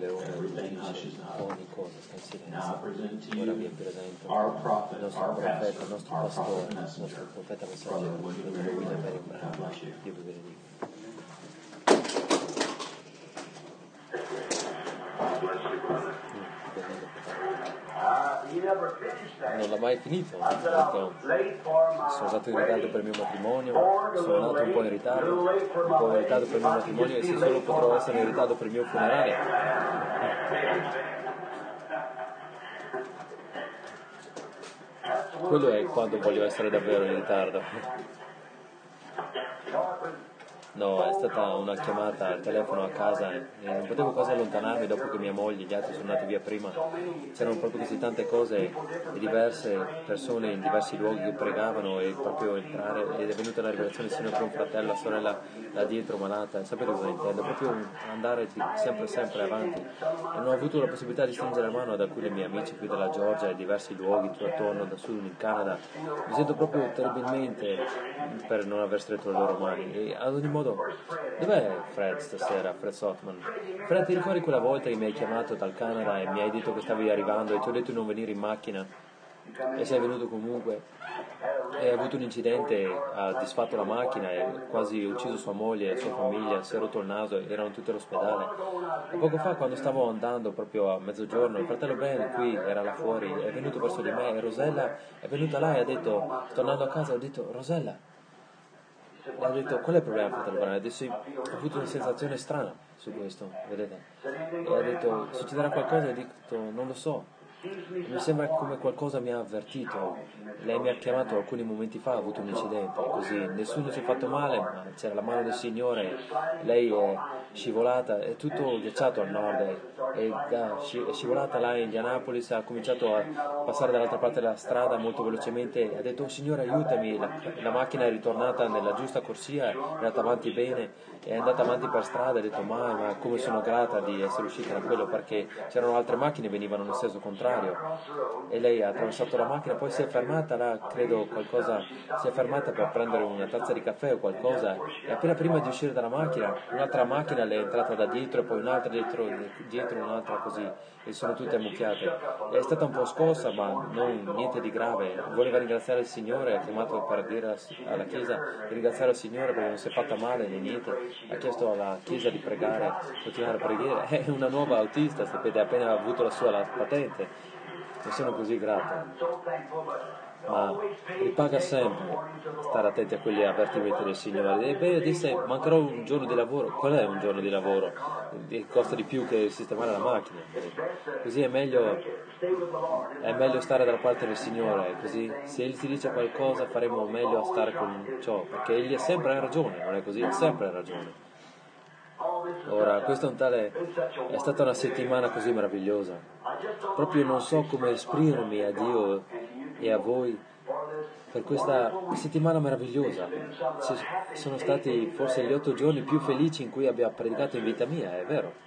leone ruggisce, ogni cosa sta in silenzio. Ora vi presento il nostro profeta, il nostro pastore, il nostro profeta messaggero, fratello William Marion Branham. Dio vi benedica. Non l'ha mai finito. Sono stato in ritardo per il mio matrimonio, sono nato un po' in ritardo per il mio matrimonio, e se solo potrò essere in ritardo per il mio funerale. Quello è quando voglio essere davvero in ritardo. No, è stata una chiamata al telefono a casa e non potevo quasi allontanarmi dopo che mia moglie e gli altri sono andati via prima. C'erano proprio così tante cose e diverse persone in diversi luoghi che pregavano, e proprio entrare, ed è venuta la rivelazione del Signore per un fratello, la sorella là dietro malata, sapete cosa intendo? Proprio andare sempre avanti. E non ho avuto la possibilità di stringere la mano ad alcuni miei amici qui della Georgia e diversi luoghi tutto attorno, da sud in Canada. Mi sento proprio terribilmente per non aver stretto le loro mani. E ad ogni modo, dov'è Fred stasera, Fred Softman? Fred, ti ricordi quella volta che mi hai chiamato dal Canada e mi hai detto che stavi arrivando e ti ho detto di non venire in macchina? E sei venuto comunque, e hai avuto un incidente, ha disfatto la macchina e quasi ucciso sua moglie e la sua famiglia, si è rotto il naso e erano tutti all'ospedale. E poco fa, quando stavo andando proprio a mezzogiorno, il fratello Ben qui era là fuori, è venuto verso di me e Rosella è venuta là e ha detto, sto andando a casa, ho detto, Rosella. E ha detto, qual è il problema, fratello Branham? Ho avuto una sensazione strana su questo, vedete? E ha detto, succederà qualcosa? E ho detto, non lo so. Mi sembra come qualcosa mi ha avvertito. Lei mi ha chiamato alcuni momenti fa, ha avuto un incidente, così nessuno si è fatto male, ma c'era la mano del Signore. Lei è scivolata, è tutto ghiacciato al nord, è scivolata là in Indianapolis, ha cominciato a passare dall'altra parte della strada molto velocemente, ha detto, oh Signore aiutami, la macchina è ritornata nella giusta corsia, è andata avanti bene, è andata avanti per strada, ha detto ma come sono grata di essere uscita da quello, perché c'erano altre macchine che venivano nel senso contrario. E lei ha attraversato la macchina, poi si è fermata là, credo si è fermata per prendere una tazza di caffè o qualcosa, e appena prima di uscire dalla macchina un'altra macchina le è entrata da dietro e poi un'altra dietro un'altra, così, e sono tutte ammucchiate. È stata un po' scossa, ma niente di grave. Voleva ringraziare il Signore, ha chiamato per dire alla chiesa di ringraziare il Signore perché non si è fatta male né niente, ha chiesto alla chiesa di pregare, continuare a pregare. È una nuova autista, sapete, ha appena avuto la patente. Ne sono così grato, ma ripaga sempre stare attenti a quegli avvertimenti del Signore. E beh, disse, mancherò un giorno di lavoro. Qual è un giorno di lavoro? Costa di più che sistemare la macchina. Così è meglio stare dalla parte del Signore, così se Egli ti dice qualcosa faremo meglio a stare con ciò, perché Egli ha sempre ragione, non è così? Ha sempre ragione. Ora, è stata una settimana così meravigliosa. Proprio non so come esprimermi a Dio e a voi per questa settimana meravigliosa. Sono stati forse gli 8 giorni più felici in cui abbia predicato in vita mia, è vero.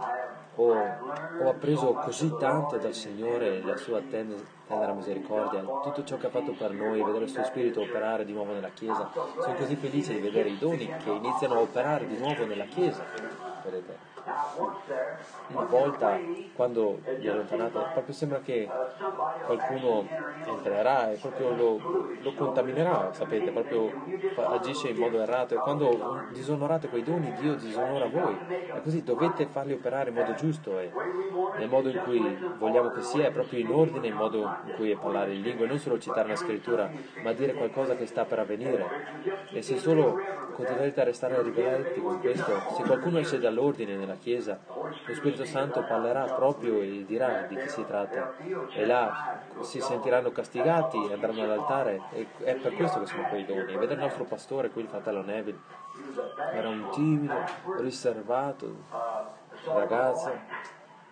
Ho appreso così tanto dal Signore e la sua tenera misericordia, tutto ciò che ha fatto per noi, vedere il suo Spirito operare di nuovo nella Chiesa. Sono così felice di vedere i doni che iniziano a operare di nuovo nella Chiesa, vedete. Una volta, quando vi allontanate, proprio sembra che qualcuno entrerà e proprio lo contaminerà, sapete, proprio agisce in modo errato, e quando disonorate quei doni, Dio disonora voi. E così dovete farli operare in modo giusto, e nel modo in cui vogliamo che sia, è proprio in ordine, il modo in cui è parlare in lingua, e non solo citare una scrittura, ma dire qualcosa che sta per avvenire. E se solo continuerete a restare ribellanti con questo, se qualcuno esce dall'ordine nella Chiesa, lo Spirito Santo parlerà proprio e dirà di chi si tratta, e là si sentiranno castigati e andranno all'altare. E è per questo che sono quei doni. E vedere il nostro pastore qui, il fratello Neville, era un timido, riservato ragazzo,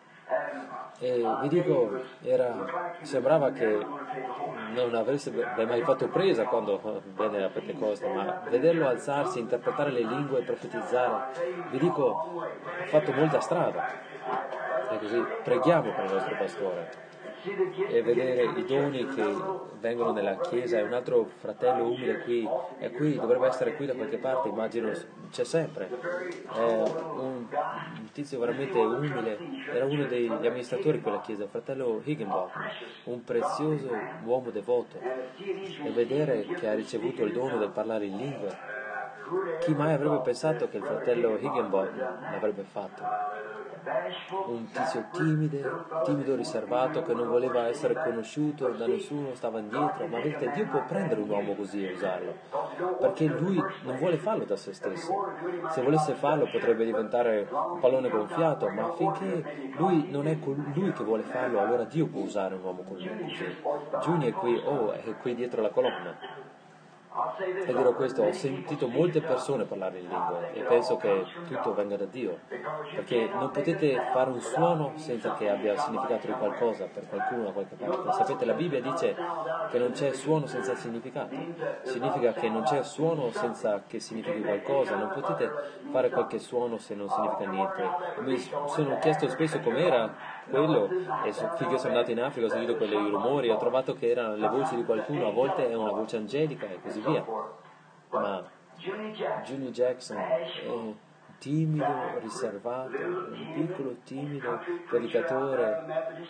e vi dico, sembrava che non avesse mai fatto presa quando venne a Pentecoste, ma vederlo alzarsi, interpretare le lingue e profetizzare, vi dico, ha fatto molta strada. E così preghiamo per il nostro pastore. e vedere i doni che vengono nella chiesa, e un altro fratello umile qui, è qui, dovrebbe essere qui da qualche parte, immagino, c'è sempre. È un tizio veramente umile, era uno degli amministratori di quella chiesa, il fratello Higginbotham, un prezioso uomo devoto, e vedere che ha ricevuto il dono del parlare in lingue. Chi mai avrebbe pensato che il fratello Higginbotham l'avrebbe fatto? Un tizio timido, riservato, che non voleva essere conosciuto da nessuno, stava indietro, ma vedete, Dio può prendere un uomo così e usarlo, perché lui non vuole farlo da se stesso. Se volesse farlo potrebbe diventare un pallone gonfiato, ma finché lui non è lui che vuole farlo, allora Dio può usare un uomo così. Giuni è qui dietro la colonna. E dirò questo, ho sentito molte persone parlare in lingue e penso che tutto venga da Dio, perché non potete fare un suono senza che abbia il significato di qualcosa per qualcuno da qualche parte. Sapete, la Bibbia dice che non c'è suono senza significato, significa che non c'è suono senza che significhi qualcosa, non potete fare qualche suono se non significa niente. Mi sono chiesto spesso com'era quello, e finché sono andato in Africa ho sentito quei rumori, ho trovato che erano le voci di qualcuno, a volte è una voce angelica e così via, ma Junior Jackson è timido, riservato, un piccolo timido predicatore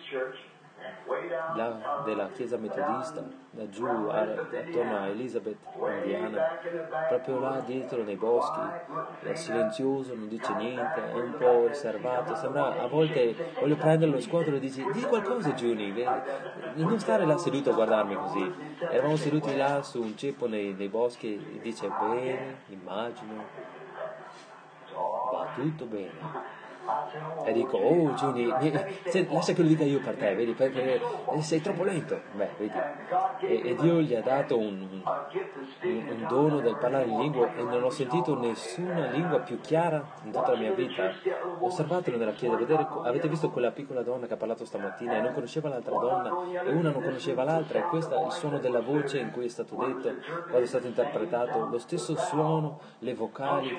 della chiesa metodista, da giù attorno a Elizabeth, Indiana, proprio là dietro nei boschi, è silenzioso, non dice niente, è un po' riservato, sembra, a volte voglio prenderlo lo scuoto e dici, di qualcosa Giuni, non stare là seduto a guardarmi così. Eravamo seduti là su un ceppo nei boschi e dice, bene, immagino, va tutto bene. E dico, oh Giuni, lascia che lo dica io per te, vedi, perché sei troppo lento. Beh, vedi. E Dio gli ha dato un dono del parlare in lingua, e non ho sentito nessuna lingua più chiara in tutta la mia vita. Osservatelo nella chiesa, avete visto quella piccola donna che ha parlato stamattina e non conosceva l'altra donna, e una non conosceva l'altra, e questo è il suono della voce in cui è stato detto, quando è stato interpretato, lo stesso suono, le vocali,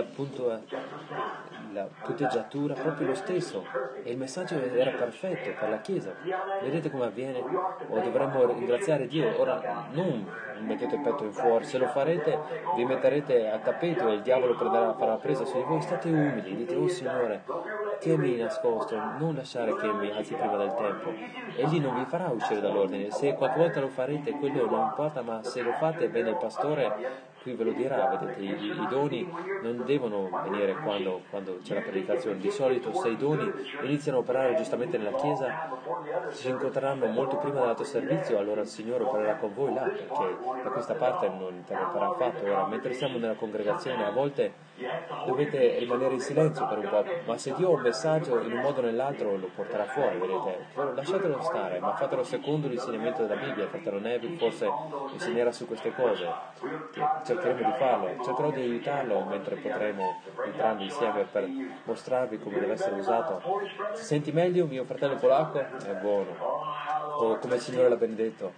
la punteggiatura, proprio lo stesso, e il messaggio era perfetto per la Chiesa. Vedete come avviene? O dovremmo ringraziare Dio. Ora non mettete il petto in fuori, se lo farete vi metterete a tappeto e il diavolo farà presa su di voi. State umili, dite, oh Signore, tieni nascosto, non lasciare che mi alzi prima del tempo. Egli non vi farà uscire dall'ordine. Se qualche volta lo farete, quello non importa, ma se lo fate, bene, il pastore qui ve lo dirà. Vedete, i doni non devono venire quando c'è la predicazione. Di solito, se i doni iniziano a operare giustamente nella Chiesa, si incontreranno molto prima dell'altro servizio, allora il Signore opererà con voi là, perché da questa parte non interromperà affatto. Ora, mentre siamo nella congregazione, a volte dovete rimanere in silenzio per un po', ma se Dio ha un messaggio in un modo o nell'altro lo porterà fuori, vedete. Lasciatelo stare, ma fatelo secondo l'insegnamento della Bibbia. Il fratello Neville forse insegnerà su queste cose, cercheremo di farlo, cercherò di aiutarlo mentre potremo entrambi insieme per mostrarvi come deve essere usato. Ti senti meglio, mio fratello polacco? È buono. O come il Signore l'ha benedetto.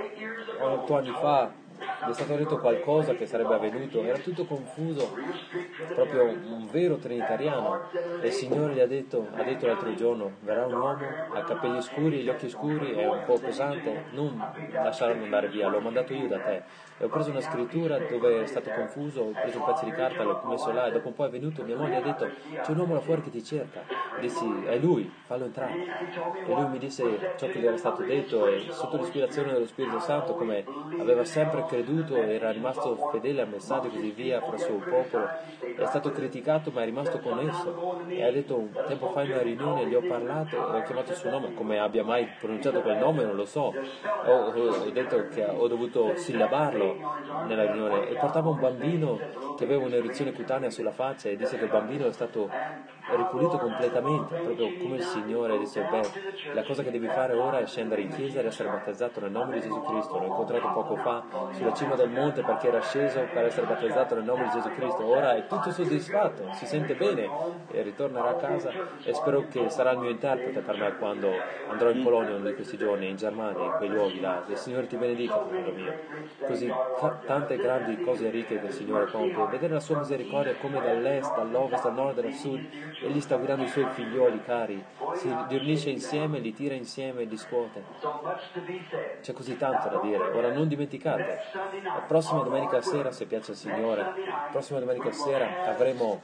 8 anni fa gli è stato detto qualcosa che sarebbe avvenuto, era tutto confuso, proprio un vero trinitariano, e il Signore gli ha detto l'altro giorno, verrà un uomo, ha capelli scuri, gli occhi scuri, è un po' pesante, non lasciarlo andare via, l'ho mandato io da te. E ho preso una scrittura dove è stato confuso, ho preso un pezzo di carta, l'ho messo là, e dopo un po' è venuto, mia moglie ha detto, c'è un uomo là fuori che ti cerca. Dissi, è lui, fallo entrare. E lui mi disse ciò che gli era stato detto, e sotto l'ispirazione dello Spirito Santo, come aveva sempre creduto, era rimasto fedele al messaggio e così via fra il suo popolo, è stato criticato ma è rimasto con esso, e ha detto un tempo fa in una riunione, gli ho parlato e ho chiamato il suo nome, come abbia mai pronunciato quel nome non lo so, ho detto che ho dovuto sillabarlo nella riunione, e portava un bambino che aveva un'eruzione cutanea sulla faccia, e disse che il bambino è stato ripulito completamente, proprio come il Signore disse, la cosa che devi fare ora è scendere in chiesa ed essere battezzato nel nome di Gesù Cristo. L'ho incontrato poco fa sulla cima del monte perché era sceso per essere battezzato nel nome di Gesù Cristo. Ora è tutto soddisfatto, si sente bene e ritornerà a casa, e spero che sarà il mio interprete per me quando andrò in Polonia uno di questi giorni, in Germania, in quei luoghi là. Il Signore ti benedica, fratello mio. Così tante grandi cose ricche che il Signore compie. vedere la sua misericordia come dall'est, dall'ovest, dal nord e dal sud. Egli sta guidando i suoi figlioli cari, si riunisce insieme, li tira insieme e li scuote. C'è così tanto da dire. Ora non dimenticate, la prossima domenica sera, se piace al Signore, la prossima domenica sera avremo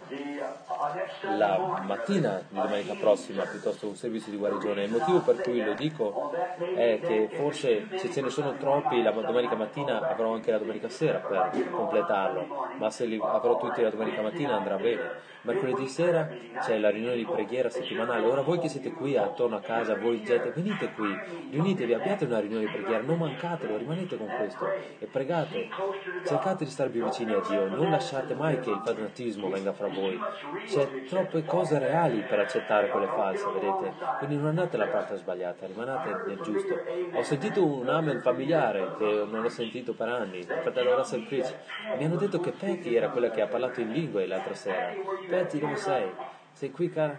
la mattina di domenica prossima piuttosto un servizio di guarigione. Il motivo per cui lo dico è che forse se ce ne sono troppi la domenica mattina avrò anche la domenica sera per completarlo, ma se li avrò tutti la domenica mattina andrà bene. Mercoledì sera c'è la riunione di preghiera settimanale. Ora voi che siete qui attorno a casa, voi dite venite qui, riunitevi, abbiate una riunione di preghiera, non mancatelo, rimanete con questo e pregate, cercate di stare più vicini a Dio, non lasciate mai che il fanatismo venga fra voi. C'è troppe cose reali per accettare quelle false, vedete? Quindi non andate alla parte sbagliata, rimanete nel giusto. Ho sentito un amen familiare che non ho sentito per anni, il fratello Russell Creech. Mi hanno detto che Patty era quella che ha parlato in lingue l'altra sera. Patty, dove sei? Sei qui, cara?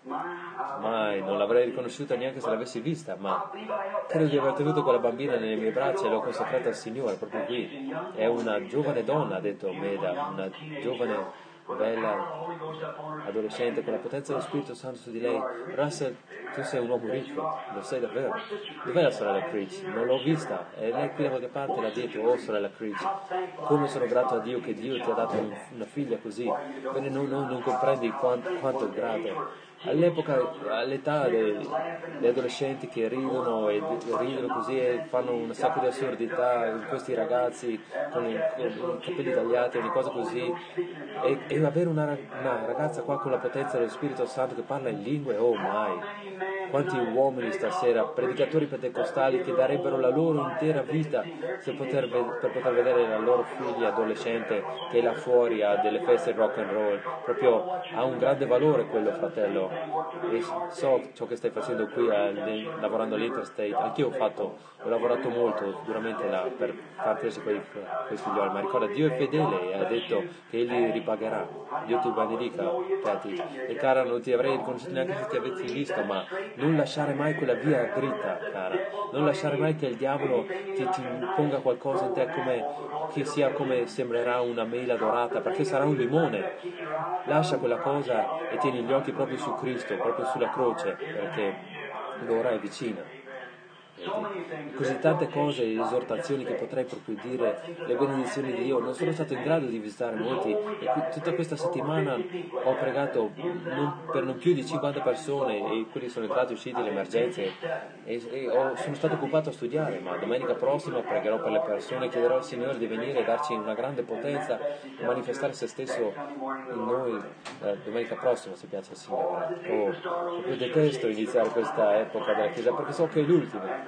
Mai, non l'avrei riconosciuta neanche se l'avessi vista, ma credo di aver tenuto quella bambina nelle mie braccia e l'ho consacrata al Signore proprio qui. È una giovane donna, ha detto Meda, una giovane bella adolescente con la potenza dello Spirito Santo su di lei. Russell, tu sei un uomo ricco, lo sei davvero. Dov'è la sorella Creech? Non l'ho vista, e lei qui da qualche parte l'ha detto. Oh sorella Creech, come sono grato a Dio che Dio ti ha dato una figlia così. Bene, non comprendi quanto è grato. All'epoca, all'età degli adolescenti che ridono e ridono così e fanno un sacco di assurdità, questi ragazzi con i capelli tagliati, ogni cosa così, e avere una ragazza qua con la potenza dello Spirito Santo che parla in lingue, oh mai! Quanti uomini stasera, predicatori pentecostali che darebbero la loro intera vita per poter vedere la loro figlia adolescente che è là fuori a delle feste rock and roll. Proprio ha un grande valore quello, fratello, e so ciò che stai facendo qui lavorando all'Interstate. Anch'io ho lavorato molto duramente là per far crescere quei figlioli, ma ricorda, Dio è fedele e ha detto che Egli ripagherà. Dio ti benedica, Patty. E cara, non ti avrei riconosciuto neanche se ti avessi visto, ma non lasciare mai quella via dritta, cara. Non lasciare mai che il diavolo ti ponga qualcosa in te che sia come sembrerà una mela dorata, perché sarà un limone. Lascia quella cosa e tieni gli occhi proprio su Cristo, proprio sulla croce, perché l'ora è vicina. Così tante cose, esortazioni che potrei proprio dire, le benedizioni di Dio. Non sono stato in grado di visitare molti e tutta questa settimana ho pregato per non più di 50 persone e quelli sono entrati e usciti le emergenze sono stato occupato a studiare, ma domenica prossima pregherò per le persone, chiederò al Signore di venire e darci una grande potenza e manifestare se stesso in noi domenica prossima, se piace al Signore. Io detesto iniziare questa epoca della Chiesa perché so che è l'ultima.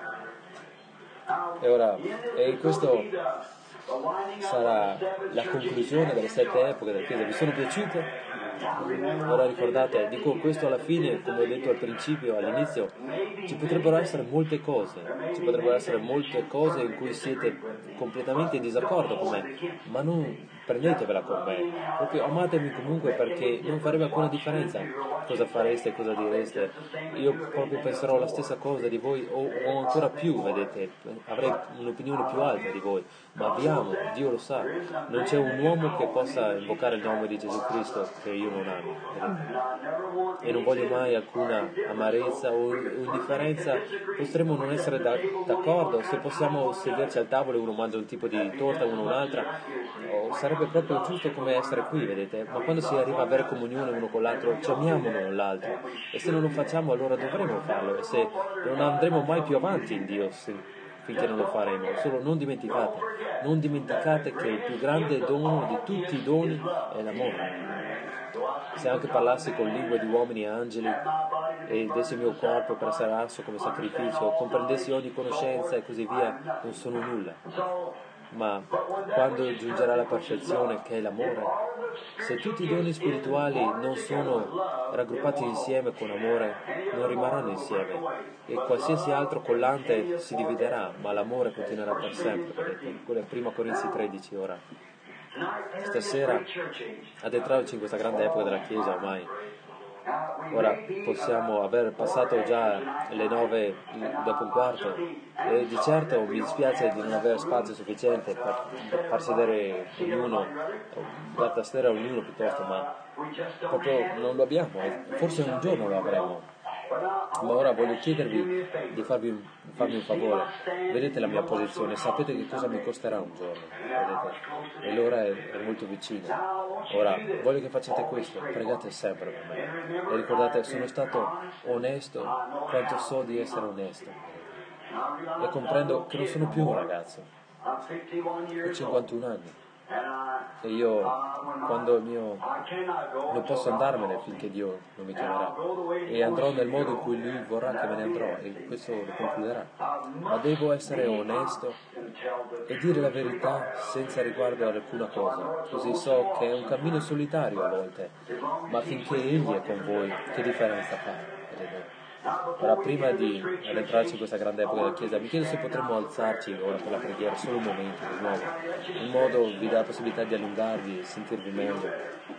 E ora, questo sarà la conclusione delle 7 epoche della Chiesa. Vi sono piaciute? Ora ricordate, dico questo alla fine, come ho detto al principio, all'inizio, ci potrebbero essere molte cose in cui siete completamente in disaccordo con me, ma non prendetevela con me, proprio amatemi comunque, perché non farebbe alcuna differenza cosa fareste e cosa direste. Io proprio penserò la stessa cosa di voi o ancora più, vedete, avrei un'opinione più alta di voi, ma vi amo, Dio lo sa. Non c'è un uomo che possa invocare il nome di Gesù Cristo che io non ami, vedete? E non voglio mai alcuna amarezza o indifferenza. Potremmo non essere d'accordo, se possiamo sederci al tavolo e uno mangia un tipo di torta e uno un'altra, sarebbe proprio giusto come essere qui, vedete? Ma quando si arriva a avere comunione uno con l'altro, ci amiamo l'uno l'altro, e se non lo facciamo allora dovremo farlo, e se non andremo mai più avanti in Dio finché non lo faremo. Solo non dimenticate che il più grande dono di tutti i doni è l'amore. Se anche parlassi con lingue di uomini e angeli e dessi il mio corpo per essere arso come sacrificio, comprendessi ogni conoscenza e così via, non sono nulla. Ma quando giungerà la perfezione, che è l'amore, se tutti i doni spirituali non sono raggruppati insieme con amore, non rimarranno insieme, e qualsiasi altro collante si dividerà, ma l'amore continuerà per sempre, vedete? Quello è 1 Corinzi 13 ora. Stasera, addentrarci in questa grande epoca della Chiesa ormai, Ora possiamo aver passato già le 9 dopo un quarto e di certo mi dispiace di non avere spazio sufficiente per far sedere ognuno, dar tastiera a ognuno piuttosto, ma proprio non lo abbiamo e forse un giorno lo avremo. Ma ora voglio chiedervi di farmi un favore. Vedete la mia posizione, sapete che cosa mi costerà un giorno, vedete? E l'ora è molto vicina. Ora voglio che facciate questo, pregate sempre per me. E ricordate, sono stato onesto quanto so di essere onesto. E comprendo che non sono più un ragazzo. Ho 51 anni. E io, quando il mio... non posso andarmene finché Dio non mi chiamerà. E andrò nel modo in cui Lui vorrà che me ne andrò, e questo lo concluderà. Ma devo essere onesto e dire la verità senza riguardo ad alcuna cosa. Così so che è un cammino solitario a volte, ma finché Egli è con voi, che differenza fa? Vedete? Ora, prima di entrarci in questa grande epoca della Chiesa, mi chiedo se potremmo alzarci ora per la preghiera solo un momento, di nuovo. In modo vi dà la possibilità di allungarvi e sentirvi meglio.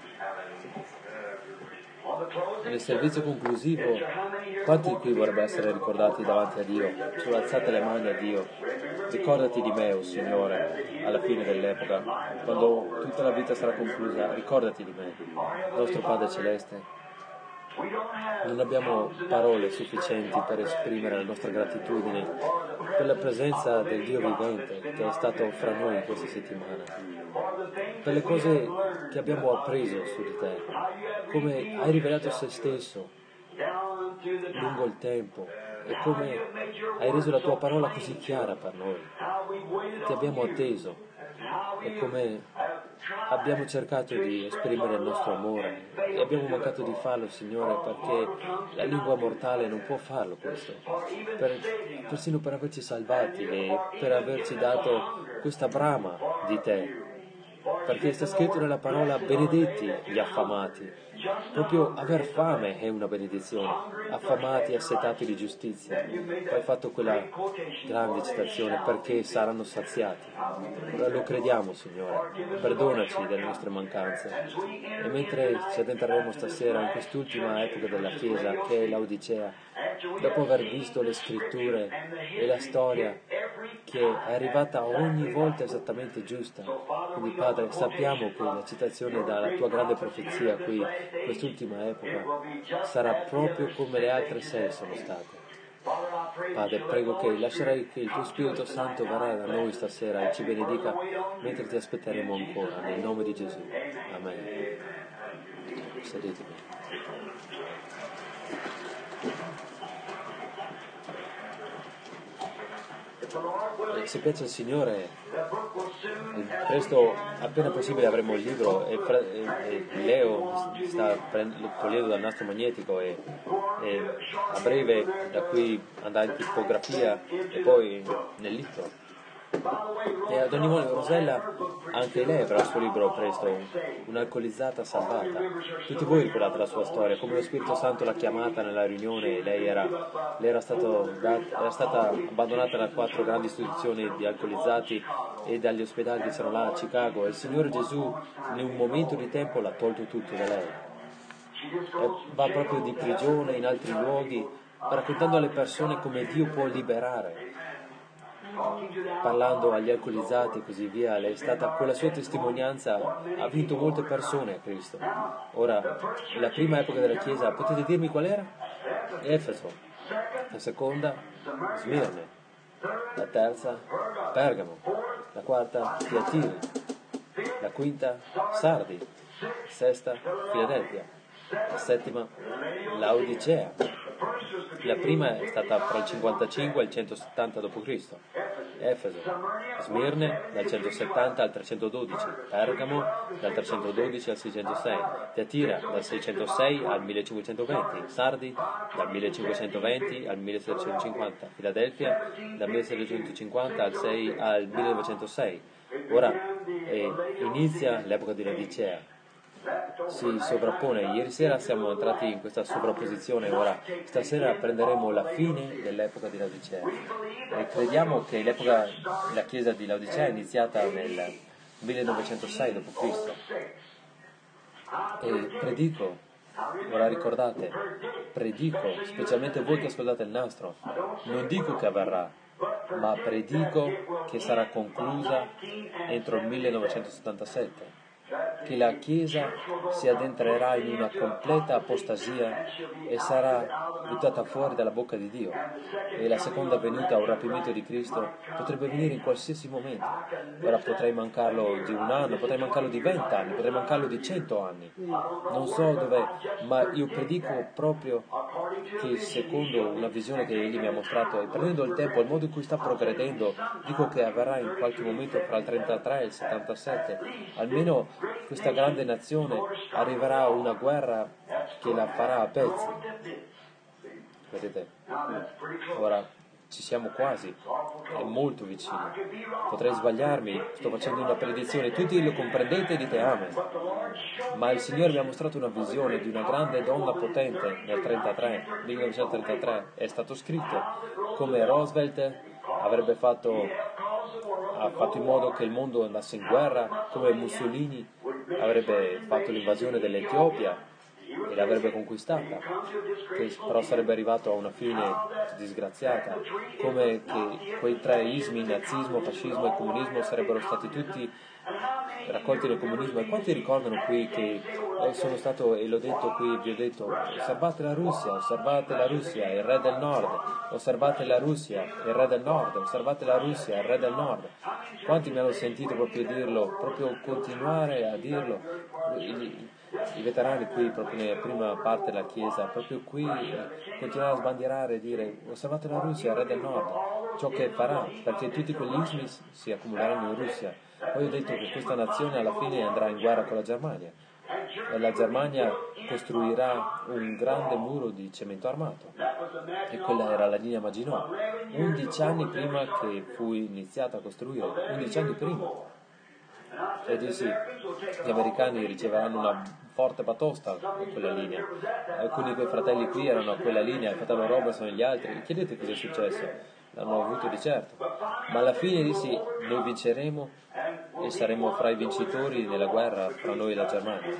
Nel servizio conclusivo, quanti di qui vorrebbero essere ricordati davanti a Dio? Solo alzate le mani a Dio. Ricordati di me, oh Signore, alla fine dell'epoca. Quando tutta la vita sarà conclusa, ricordati di me. Nostro Padre Celeste, non abbiamo parole sufficienti per esprimere la nostra gratitudine per la presenza del Dio vivente che è stato fra noi in questa settimana, per le cose che abbiamo appreso su di te, come hai rivelato se stesso lungo il tempo e come hai reso la tua parola così chiara per noi. Ti abbiamo atteso e come abbiamo cercato di esprimere il nostro amore e abbiamo mancato di farlo, Signore, perché la lingua mortale non può farlo questo, persino per averci salvati e per averci dato questa brama di te, perché sta scritto nella parola benedetti gli affamati. Proprio aver fame è una benedizione, affamati e assetati di giustizia. Poi hai fatto quella grande citazione, perché saranno saziati. Ora lo crediamo, Signore, perdonaci delle nostre mancanze. E mentre ci addentreremo stasera in quest'ultima epoca della Chiesa, che è l'Odicea, dopo aver visto le scritture e la storia che è arrivata ogni volta esattamente giusta. Quindi Padre, sappiamo che la citazione dalla tua grande profezia qui, quest'ultima epoca, sarà proprio come le altre 6 sono state. Padre, prego che lascerai che il tuo Spirito Santo verrà da noi stasera e ci benedica mentre ti aspetteremo ancora, nel nome di Gesù. Amen. Sedetevi. Se piace il Signore, presto, appena possibile, avremo il libro e Leo sta togliendo dal nastro magnetico e a breve da qui andrà in tipografia e poi nel libro. E ad ogni modo Rosella, anche lei avrà il suo libro presto, un'alcolizzata salvata. Tutti voi ricordate la sua storia, come lo Spirito Santo l'ha chiamata nella riunione, lei era stata abbandonata da 4 grandi istituzioni di alcolizzati e dagli ospedali che c'erano là a Chicago, e il Signore Gesù in un momento di tempo l'ha tolto tutto da lei. E va proprio di prigione in altri luoghi, raccontando alle persone come Dio può liberare, parlando agli alcolizzati e così via. Lei è stata, con la sua testimonianza ha vinto molte persone a Cristo. Ora, la prima epoca della Chiesa, potete dirmi qual era? Efeso. La seconda, Smirne. La terza, Pergamo. La quarta, Tiatiri. La quinta, Sardi. La sesta, Filadelfia. La settima, Laodicea. La prima è stata fra il 55 e il 170 d.C. Efeso, Smirne dal 170 al 312, Pergamo dal 312 al 606, Tiatira dal 606 al 1520, Sardi dal 1520 al 1750, Filadelfia dal 1750 al 1906. Ora inizia l'epoca di Laodicea. Si sovrappone. Ieri sera siamo entrati in questa sovrapposizione, ora stasera prenderemo la fine dell'epoca di Laodicea e crediamo che la chiesa di Laodicea è iniziata nel 1906 d.C. e predico Ora ricordate, predico, specialmente voi che ascoltate il nastro, non dico che avverrà, ma predico che sarà conclusa entro il 1977, che la Chiesa si addentrerà in una completa apostasia e sarà buttata fuori dalla bocca di Dio, e la seconda venuta o rapimento di Cristo potrebbe venire in qualsiasi momento. Ora potrei mancarlo di un anno, potrei mancarlo di 20 anni, potrei mancarlo di 100 anni, non so dov'è, ma io predico proprio che secondo una visione che Egli mi ha mostrato, e prendendo il tempo, il modo in cui sta progredendo, dico che avverrà in qualche momento fra il 33 e il 77, almeno questa grande nazione arriverà a una guerra che la farà a pezzi. Vedete? Ora ci siamo quasi, è molto vicino. Potrei sbagliarmi, sto facendo una predizione, tutti lo comprendete e dite amen. Ma il Signore mi ha mostrato una visione di una grande donna potente nel 1933, è stato scritto come Roosevelt avrebbe ha fatto in modo che il mondo andasse in guerra, come Mussolini avrebbe fatto l'invasione dell'Etiopia e l'avrebbe conquistata, che però sarebbe arrivato a una fine disgraziata, come che quei tre ismi, nazismo, fascismo e comunismo, sarebbero stati tutti raccolti nel comunismo. E quanti ricordano qui che sono stato, e l'ho detto qui, vi ho detto, osservate la Russia, il re del nord, osservate la Russia, il re del nord, osservate la Russia, il re del nord. Quanti mi hanno sentito proprio dirlo, proprio continuare a dirlo? I veterani qui, proprio nella prima parte della Chiesa, proprio qui continuare a sbandierare e dire osservate la Russia, il re del nord, ciò che farà, perché tutti quegli ismi si accumuleranno in Russia. Poi ho detto che questa nazione alla fine andrà in guerra con la Germania e la Germania costruirà un grande muro di cemento armato, e quella era la linea Maginot, 11 anni prima che fu iniziata a costruire, 11 anni prima. E dissi, gli americani riceveranno una forte batosta a quella linea. Alcuni di quei fratelli qui erano a quella linea, il fratello Robertson e gli altri. Chiedete cosa è successo, l'hanno avuto di certo. Ma alla fine dissi, noi vinceremo e saremo fra i vincitori nella guerra fra noi e la Germania.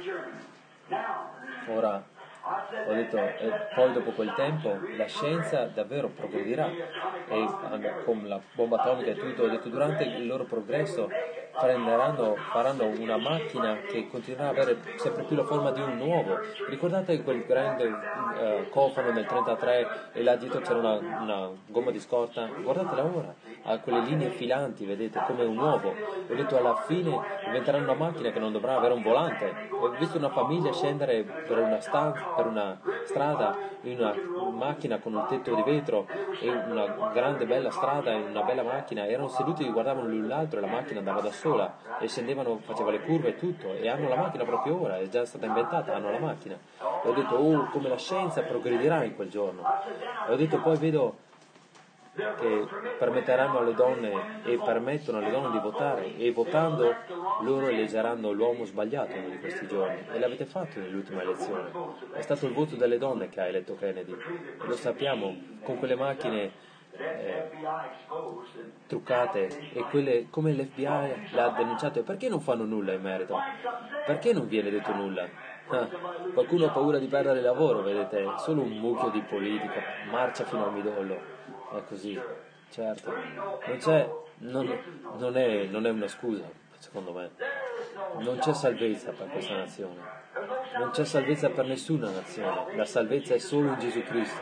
Ora, ho detto, e poi dopo quel tempo la scienza davvero progredirà, e con la bomba atomica e tutto, ho detto, durante il loro progresso faranno una macchina che continuerà ad avere sempre più la forma di un uovo. Ricordate quel grande cofano del 33 e là dietro c'era una gomma di scorta? Guardatela ora, ha quelle linee filanti, vedete, come un uovo. Ho detto, alla fine diventerà una macchina che non dovrà avere un volante. Ho visto una famiglia scendere per una strada in una macchina con un tetto di vetro e una grande bella strada e una bella macchina, erano seduti, guardavano l'un l'altro e la macchina andava da sola e scendevano, faceva le curve e tutto, e hanno la macchina proprio ora, è già stata inventata, hanno la macchina. E ho detto, oh, come la scienza progredirà in quel giorno. E ho detto, poi vedo che permetteranno alle donne e permettono alle donne di votare, e votando loro eleggeranno l'uomo sbagliato uno di questi giorni, e l'avete fatto nell'ultima elezione. È stato il voto delle donne che ha eletto Kennedy, e lo sappiamo, con quelle macchine truccate, e quelle come l'FBI l'ha denunciato. E perché non fanno nulla in merito? Perché non viene detto nulla? Qualcuno ha paura di perdere il lavoro, vedete, è solo un mucchio di politica, marcia fino al midollo. È così, certo, non è una scusa, secondo me. Non c'è salvezza per questa nazione, non c'è salvezza per nessuna nazione, la salvezza è solo in Gesù Cristo.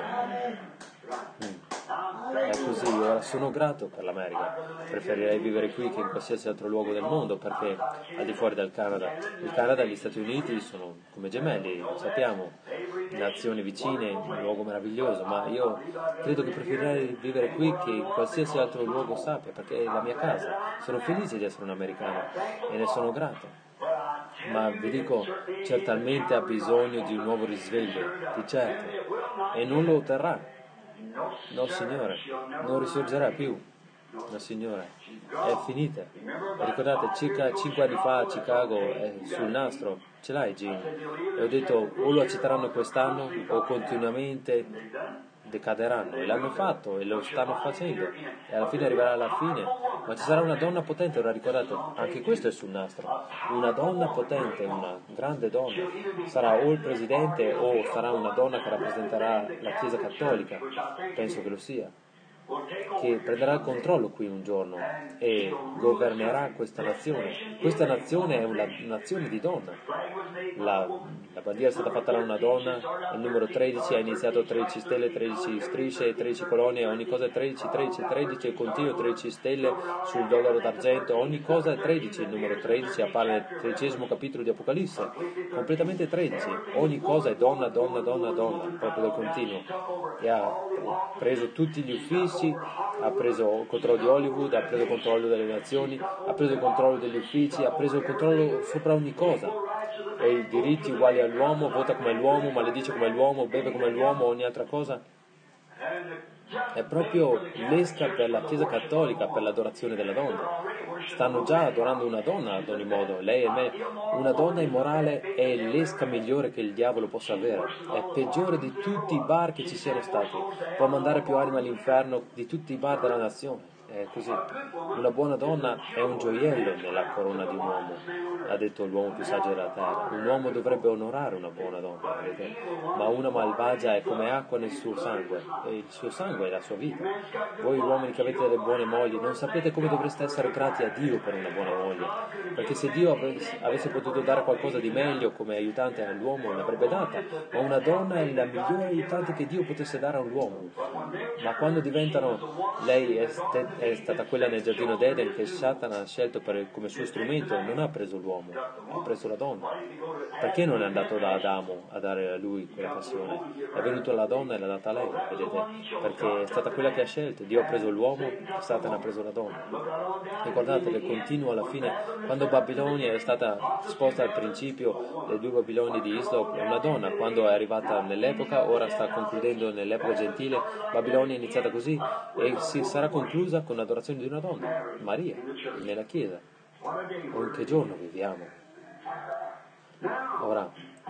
È così, ora sono grato per l'America, preferirei vivere qui che in qualsiasi altro luogo del mondo, perché al di fuori del Canada, il Canada e gli Stati Uniti sono come gemelli, lo sappiamo, nazioni vicine, un luogo meraviglioso, ma io credo che preferirei vivere qui che in qualsiasi altro luogo sappia, perché è la mia casa, sono felice di essere un americano e ne sono grato. Ma vi dico, certamente ha bisogno di un nuovo risveglio, di certo, e non lo otterrà. No, Signore, non risorgerà più. No, Signore, è finita. Ricordate, circa 5 anni fa a Chicago, sul nastro, ce l'hai, Gene? E ho detto, o lo accetteranno quest'anno o continuamente decaderanno, e l'hanno fatto e lo stanno facendo, e alla fine arriverà alla fine, ma ci sarà una donna potente. Ora ricordate, anche questo è sul nastro, una donna potente, una grande donna, sarà o il presidente o sarà una donna che rappresenterà la Chiesa Cattolica, penso che lo sia, che prenderà il controllo qui un giorno e governerà questa nazione. Questa nazione è una nazione di donna. La bandiera è stata fatta da una donna, il numero 13 ha iniziato 13 stelle, 13 strisce, 13 colonie, ogni cosa è 13, 13, 13, e continuo 13 stelle sul dollaro d'argento, ogni cosa è 13, il numero 13 appare nel 13° capitolo di Apocalisse, completamente 13, ogni cosa è donna, donna, donna, donna, proprio del continuo, e ha preso tutti gli uffici, ha preso il controllo di Hollywood, ha preso il controllo delle nazioni, ha preso il controllo degli uffici, ha preso il controllo sopra ogni cosa, e i diritti uguali all'uomo, vota come l'uomo, maledice come l'uomo, beve come l'uomo, ogni altra cosa. È proprio l'esca per la Chiesa Cattolica, per l'adorazione della donna. Stanno già adorando una donna ad ogni modo, lei e me. Una donna immorale è l'esca migliore che il diavolo possa avere, è peggiore di tutti i bar che ci siano stati, può mandare più anime all'inferno di tutti i bar della nazione. È così. Una buona donna è un gioiello nella corona di un uomo, ha detto l'uomo più saggio della terra. Un uomo dovrebbe onorare una buona donna, vedete? Ma una malvagia è come acqua nel suo sangue, e il suo sangue è la sua vita. Voi uomini che avete delle buone mogli, non sapete come dovreste essere grati a Dio per una buona moglie, perché se Dio avesse potuto dare qualcosa di meglio come aiutante all'uomo, l'avrebbe data, ma una donna è la migliore aiutante che Dio potesse dare a un uomo. Ma quando diventano, lei è stata quella nel giardino d'Eden che Satana ha scelto come suo strumento, non ha preso l'uomo, ha preso la donna. Perché non è andato da Adamo a dare a lui quella passione? È venuto la donna e l'ha data a lei, vedete? Perché è stata quella che ha scelto. Dio ha preso l'uomo, Satana ha preso la donna. Ricordate del continuo alla fine, quando Babilonia è stata sposta al principio, le 2 Babilonie di Islop, una donna, quando è arrivata nell'epoca, ora sta concludendo nell'epoca gentile, Babilonia è iniziata così e si sarà conclusa con l'adorazione di una donna, Maria, nella Chiesa. O in che giorno viviamo? Ora,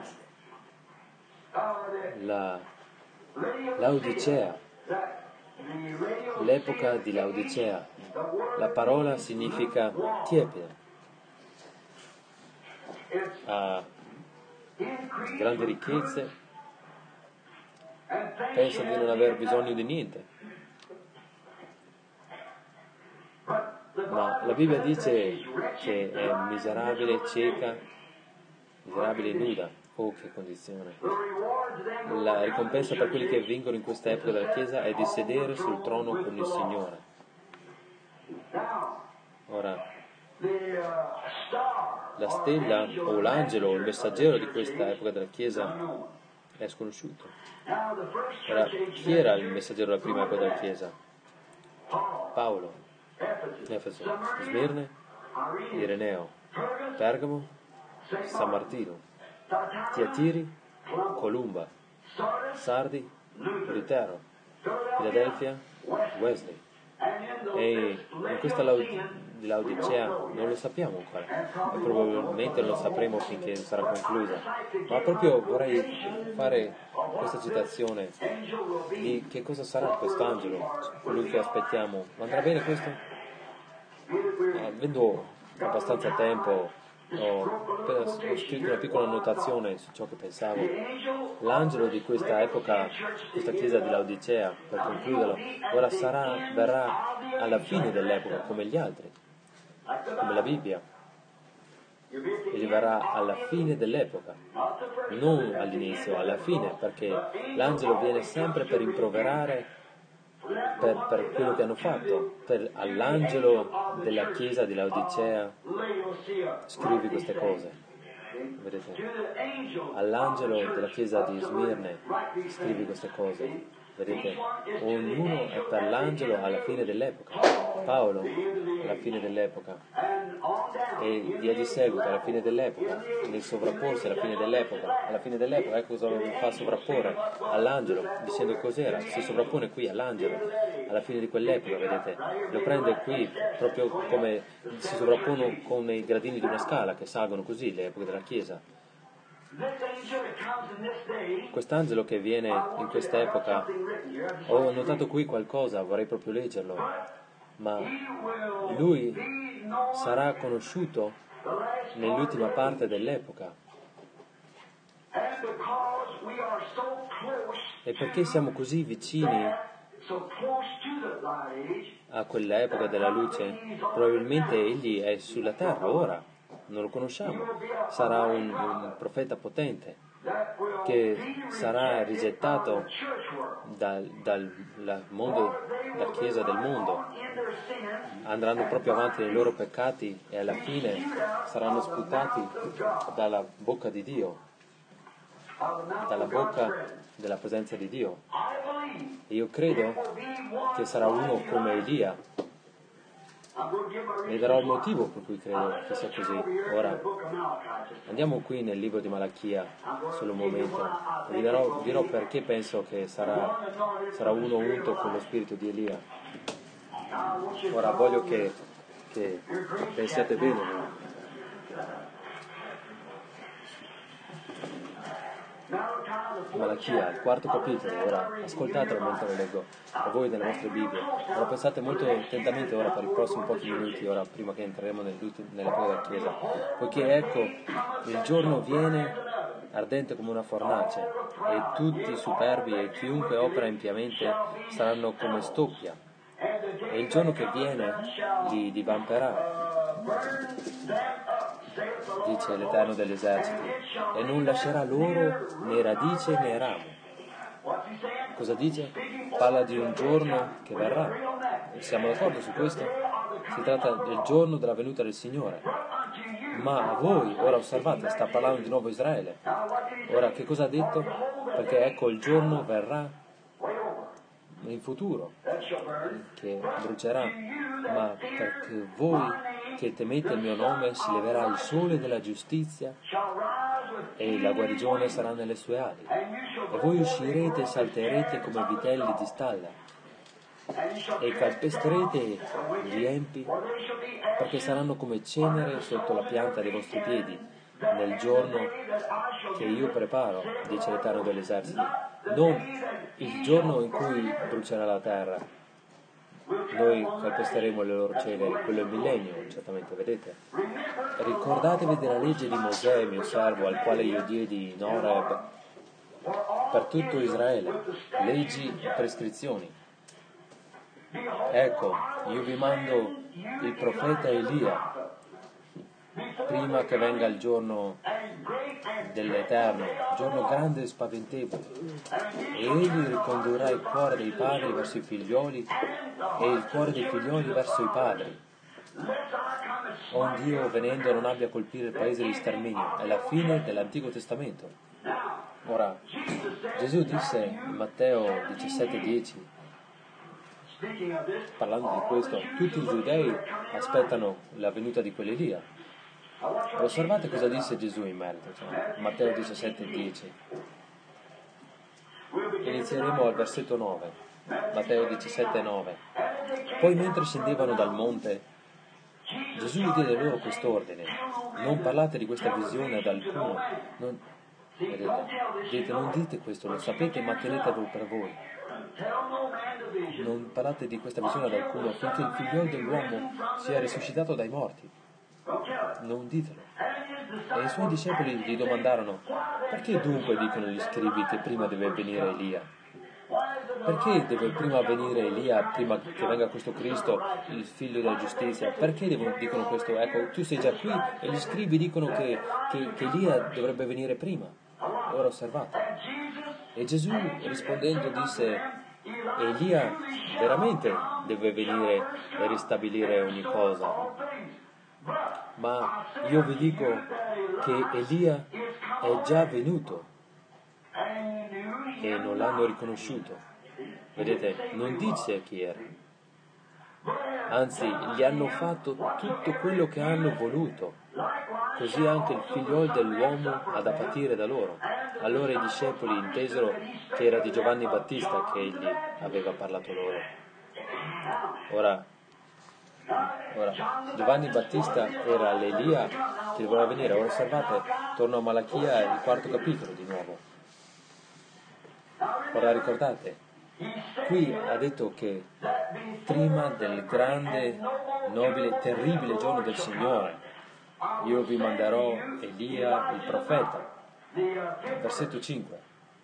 Laodicea, l'epoca di Laodicea, la parola significa tiepida, ha grandi ricchezze, pensa di non aver bisogno di niente. Ma la Bibbia dice che è miserabile, cieca, miserabile e nuda. Oh, che condizione! La ricompensa per quelli che vincono in questa epoca della Chiesa è di sedere sul trono con il Signore. Ora, la stella o l'angelo o il messaggero di questa epoca della Chiesa è sconosciuto. Ora, chi era il messaggero della prima epoca della Chiesa? Paolo, Efeso, Smirne, Ireneo, Pergamo, San Martino, Tiatiri, Columba, Sardi, Lutero, Filadelfia, Wesley. E in questa di Laodicea non lo sappiamo ancora e probabilmente non lo sapremo finché sarà conclusa, ma proprio vorrei fare questa citazione di che cosa sarà quest'angelo, colui che aspettiamo. Andrà bene questo? Avendo abbastanza tempo ho scritto una piccola annotazione su ciò che pensavo. L'angelo di questa epoca, questa chiesa di Laodicea, per concluderlo, ora verrà alla fine dell'epoca come gli altri, come la Bibbia. Egli verrà alla fine dell'epoca, non all'inizio, alla fine, perché l'angelo viene sempre per rimproverare per quello che hanno fatto. All'angelo della chiesa di Laodicea scrivi queste cose, vedete? All'angelo della chiesa di Smirne scrivi queste cose, vedete? Ognuno è per l'angelo alla fine dell'epoca. Paolo alla fine dell'epoca e via di seguito alla fine dell'epoca, nel sovrapporsi alla fine dell'epoca, ecco cosa lo fa sovrapporre all'angelo, dicendo cos'era, si sovrappone qui all'angelo alla fine di quell'epoca, vedete, lo prende qui proprio come si sovrappongono con i gradini di una scala che salgono così le epoche della Chiesa. quest'angelo che viene in quest'epoca, ho notato qui qualcosa, vorrei proprio leggerlo, ma lui sarà conosciuto nell'ultima parte dell'epoca. E perché siamo così vicini a quell'epoca della luce, probabilmente egli è sulla terra ora, non lo conosciamo, sarà un profeta potente che sarà rigettato dal mondo, dalla Chiesa del mondo, andranno proprio avanti nei loro peccati e alla fine saranno sputati dalla bocca di Dio, dalla bocca della presenza di Dio. E io credo che sarà uno come Elia. Ne darò il motivo per cui credo che sia così. Ora andiamo qui nel libro di Malachia solo un momento e dirò perché penso che sarà uno unto con lo spirito di Elia. Ora voglio che pensiate bene. Malachia, il 4º capitolo, ora ascoltatelo mentre lo leggo a voi nelle vostre Bibbie. Ora pensate molto attentamente ora per i prossimi pochi minuti, ora prima che entreremo nell'epoca della Chiesa, poiché ecco, il giorno viene ardente come una fornace e tutti i superbi e chiunque opera impiamente saranno come stoppia e il giorno che viene li divamperà, dice l'Eterno degli eserciti, e non lascerà loro né radice né ramo. Cosa dice? Parla di un giorno che verrà. Siamo d'accordo su questo? Si tratta del giorno della venuta del Signore. Ma a voi, ora osservate, sta parlando di nuovo Israele. Ora che cosa ha detto? Perché ecco il giorno verrà in futuro, che brucerà, ma perché voi che temete il mio nome si leverà il sole della giustizia e la guarigione sarà nelle sue ali. E voi uscirete e salterete come vitelli di stalla e calpesterete gli empi perché saranno come cenere sotto la pianta dei vostri piedi nel giorno che io preparo, dice l'Eterno degli eserciti, non il giorno in cui brucerà la terra. Noi calpesteremo le loro ceneri, quello è il millennio, certamente, vedete? Ricordatevi della legge di Mosè, mio servo, al quale io diedi in Horeb per tutto Israele, leggi e prescrizioni. Ecco, io vi mando il profeta Elia, prima che venga il giorno dell'Eterno, giorno grande e spaventevole, e egli ricondurrà il cuore dei padri verso i figlioli e il cuore dei figlioli verso i padri, onde Dio venendo non abbia a colpire il paese di sterminio. È la fine dell'Antico Testamento. Ora, Gesù disse in Matteo 17,10, parlando di questo, tutti i giudei aspettano la venuta di quell'Elia. Osservate cosa disse Gesù in merito, Matteo 17,10. Inizieremo al versetto 9, Matteo 17,9. Poi mentre scendevano dal monte, Gesù diede loro quest'ordine: non parlate di questa visione ad alcuno. Non dite questo, lo sapete, ma tenetelo per voi. Non parlate di questa visione ad alcuno finché il figliolo dell'uomo sia risuscitato dai morti. Non ditelo. E i suoi discepoli gli domandarono: perché dunque dicono gli scribi che prima deve venire Elia? Perché deve prima venire Elia, prima che venga questo Cristo, il figlio della giustizia? Perché dicono questo? Ecco, tu sei già qui e gli scribi dicono che Elia dovrebbe venire prima. Ora osservate. E Gesù rispondendo disse: Elia veramente deve venire e ristabilire ogni cosa. Ma io vi dico che Elia è già venuto e non l'hanno riconosciuto. Vedete, non dice chi era. Anzi, gli hanno fatto tutto quello che hanno voluto. Così anche il figliol dell'uomo ha da patire da loro. Allora i discepoli intesero che era di Giovanni Battista che egli aveva parlato loro. Ora, Giovanni Battista era l'Elia che doveva venire. Ora osservate, torno a Malachia, il 4º capitolo di nuovo. Ora ricordate, qui ha detto che prima del grande, nobile, terribile giorno del Signore, io vi manderò Elia il profeta. Versetto 5.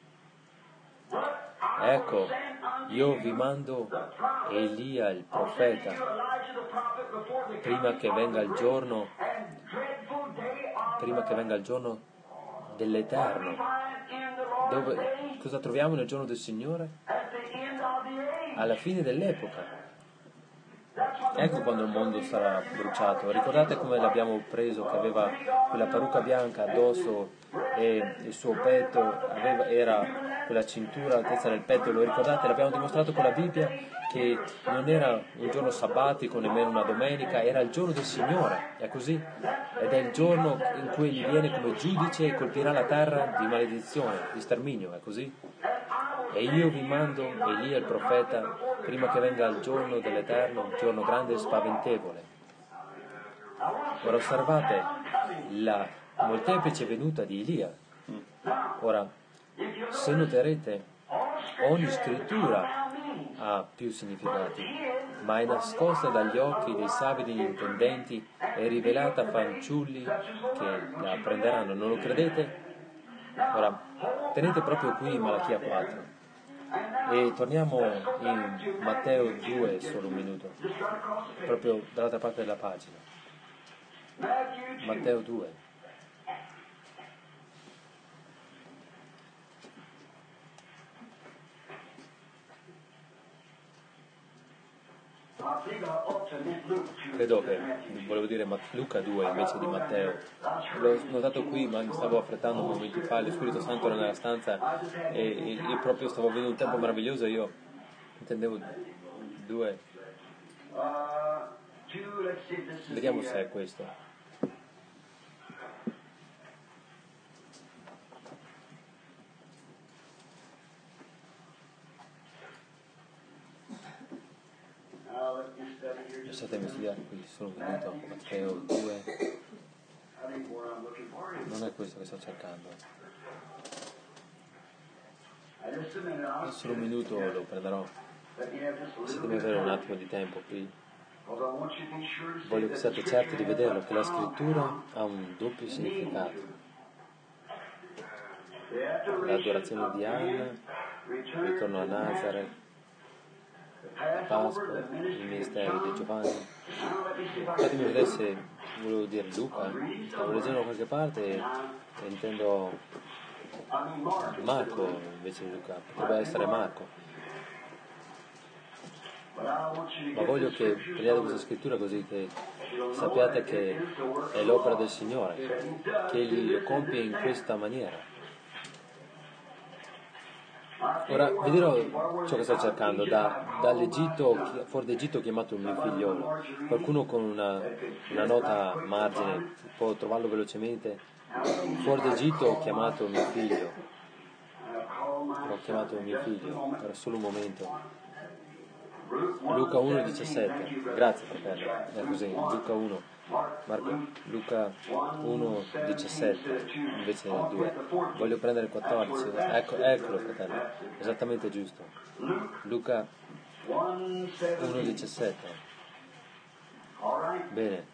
Ecco, io vi mando Elia il profeta prima che venga il giorno dell'Eterno. Cosa troviamo nel giorno del Signore? Alla fine dell'epoca. Ecco quando il mondo sarà bruciato. Ricordate come l'abbiamo preso, che aveva quella parrucca bianca addosso e il suo petto era quella cintura all'altezza del petto. Lo ricordate? L'abbiamo dimostrato con la Bibbia che non era un giorno sabbatico, nemmeno una domenica, era il giorno del Signore. È così? Ed è il giorno in cui Egli viene come giudice e colpirà la terra di maledizione, di sterminio. È così? E io vi mando Elia il profeta prima che venga il giorno dell'Eterno, un giorno grande e spaventevole. Ora osservate la molteplice venuta di Elia. Ora, se noterete, ogni scrittura ha più significati, ma è nascosta dagli occhi dei savi degli intendenti e rivelata a fanciulli che la apprenderanno. Non lo credete? Ora, tenete proprio qui Malachia 4. E torniamo in Matteo 2 solo un minuto, proprio dall'altra parte della pagina. Matteo 2. Credo che volevo dire Luca 2 invece di Matteo. L'ho notato qui, ma mi stavo affrettando momenti fa, lo Spirito Santo era nella stanza e io proprio stavo avendo un tempo meraviglioso e io intendevo 2. Vediamo se è questo. Lasciatemi studiare qui solo un minuto. Matteo 2. Non è questo che sto cercando. Solo un minuto lo prenderò. Lasciatemi avere un attimo di tempo qui. Voglio che siate certi di vederlo, che la scrittura ha un doppio significato. L'adorazione di Anna, il ritorno a Nazareth, la Pasqua, il ministero di Giovanni. Fatemi vedere se volevo dire Luca, stavo leggendo da qualche parte e intendo Marco invece di Luca, potrebbe essere Marco. Ma voglio che prendiate questa scrittura così che sappiate che è l'opera del Signore, che Egli lo compie in questa maniera. Ora vi dirò ciò che sto cercando. Dall'Egitto, fuori d'Egitto ho chiamato il mio figliolo. Qualcuno con una nota a margine può trovarlo velocemente. Fuori d'Egitto ho chiamato mio figlio. Per solo un momento. Luca 1,17. Grazie fratello. È così. Luca 1. Luca 1,17 invece del 2. Voglio prendere il 14. Eccolo fratello. Esattamente giusto. Luca 1,17. Bene.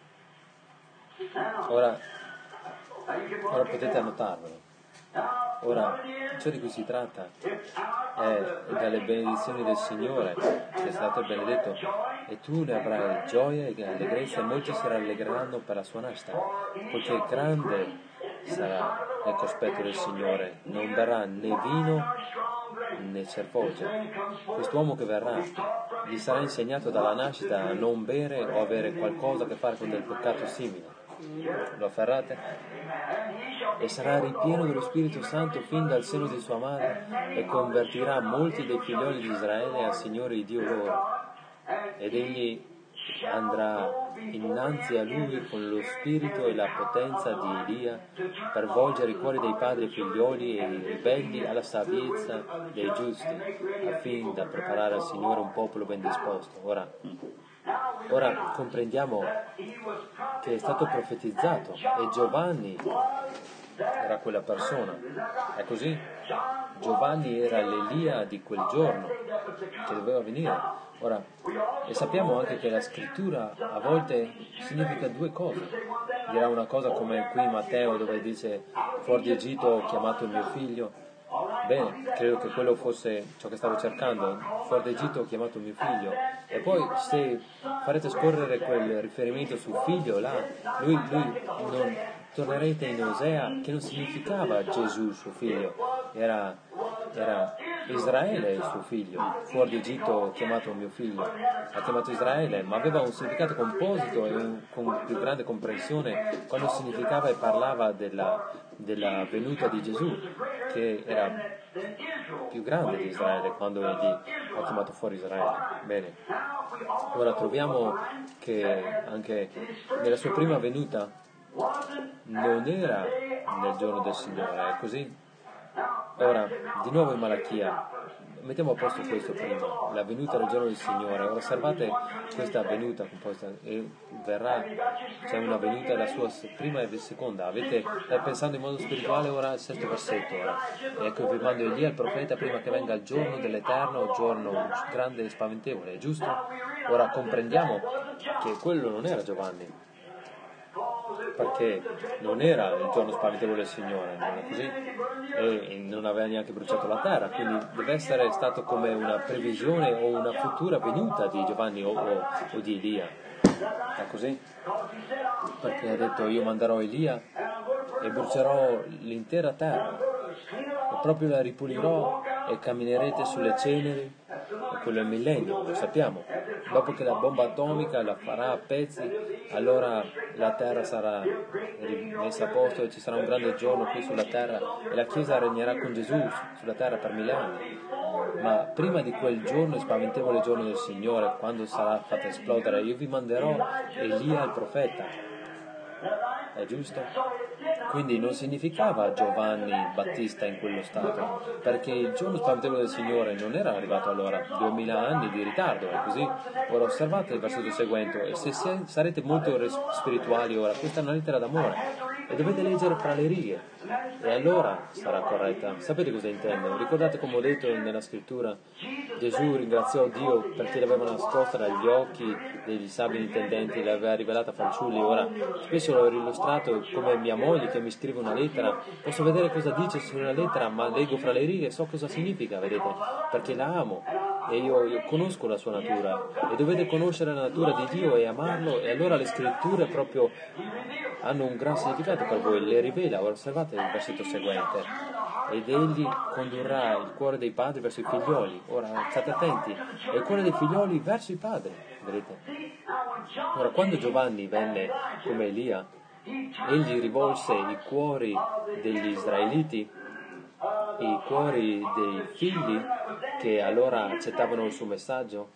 Ora potete annotarvelo. Ora, ciò di cui si tratta è dalle benedizioni del Signore che è stato benedetto, e tu ne avrai gioia e allegrezza, e molti si rallegreranno per la sua nascita, poiché grande sarà nel cospetto del Signore, non berrà né vino né cervosia. Quest'uomo che verrà gli sarà insegnato dalla nascita a non bere o avere qualcosa a che fare con del peccato simile. Lo afferrate? E sarà ripieno dello Spirito Santo fin dal seno di sua madre e convertirà molti dei figlioli di Israele al Signore Dio loro. Ed egli andrà innanzi a lui con lo spirito e la potenza di Elia per volgere i cuori dei padri e figlioli e i ribelli alla saviezza dei giusti, affin da preparare al Signore un popolo ben disposto. Ora comprendiamo che è stato profetizzato e Giovanni era quella persona. È così? Giovanni era l'Elia di quel giorno che doveva venire. Ora, e sappiamo anche che la scrittura a volte significa due cose. Dirà una cosa come qui in Matteo dove dice fuori di Egitto ho chiamato il mio figlio. Bene, credo che quello fosse ciò che stavo cercando. Fuori d'Egitto ho chiamato mio figlio. E poi se farete scorrere quel riferimento sul figlio là, lui non tornerete in Osea, che non significava Gesù suo figlio, era Israele il suo figlio. Fuori d'Egitto ho chiamato mio figlio, ha chiamato Israele, ma aveva un significato composito e con più grande comprensione quando significava e parlava della venuta di Gesù, che era più grande di Israele quando egli ha chiamato fuori Israele. Bene, ora troviamo che anche nella sua prima venuta non era nel giorno del Signore, è così? Ora, di nuovo in Malachia, mettiamo a posto questo prima, la venuta del giorno del Signore. Ora osservate questa venuta composta e verrà, c'è una venuta, la sua prima e la seconda. State pensando in modo spirituale ora al sesto versetto. Ora. Ecco, vi mando Elia il profeta prima che venga il giorno dell'Eterno, il giorno grande e spaventevole, è giusto? Ora comprendiamo che quello non era Giovanni, perché non era il giorno spaventevole del Signore, non è così? E non aveva neanche bruciato la terra, quindi deve essere stato come una previsione o una futura venuta di Giovanni o di Elia. È così? Perché ha detto io manderò Elia e brucerò l'intera terra e proprio la ripulirò e camminerete sulle ceneri, e quello è il millennio, lo sappiamo. Dopo che la bomba atomica la farà a pezzi, allora la terra sarà rimessa a posto e ci sarà un grande giorno qui sulla terra e la Chiesa regnerà con Gesù sulla terra per 1000 anni. Ma prima di quel giorno, spaventevole giorno del Signore, quando sarà fatta esplodere, io vi manderò Elia il profeta. È giusto? Quindi non significava Giovanni Battista in quello stato, perché il giorno spaventevole del Signore non era arrivato allora, 2000 anni di ritardo, è così? Ora osservate il versetto seguente, e se sarete molto spirituali ora, questa è una lettera d'amore, e dovete leggere fra le righe, e allora sarà corretta. Sapete cosa intendo? Ricordate come ho detto nella scrittura, Gesù ringraziò Dio perché l'aveva nascosta dagli occhi degli sabbi intendenti, l'aveva rivelata a fanciulli. Ora, spesso l'ho illustrato come mia moglie che mi scrive una lettera, posso vedere cosa dice sulla lettera, ma leggo fra le righe e so cosa significa, vedete? Perché la amo e io conosco la sua natura e dovete conoscere la natura di Dio e amarlo, e allora le scritture proprio hanno un gran significato per voi, le rivela. Ora osservate il versetto seguente, ed egli condurrà il cuore dei padri verso i figlioli. Ora state attenti, e il cuore dei figlioli verso i padri, vedete? Ora quando Giovanni venne come Elia, egli rivolse i cuori degli israeliti, i cuori dei figli che allora accettavano il suo messaggio,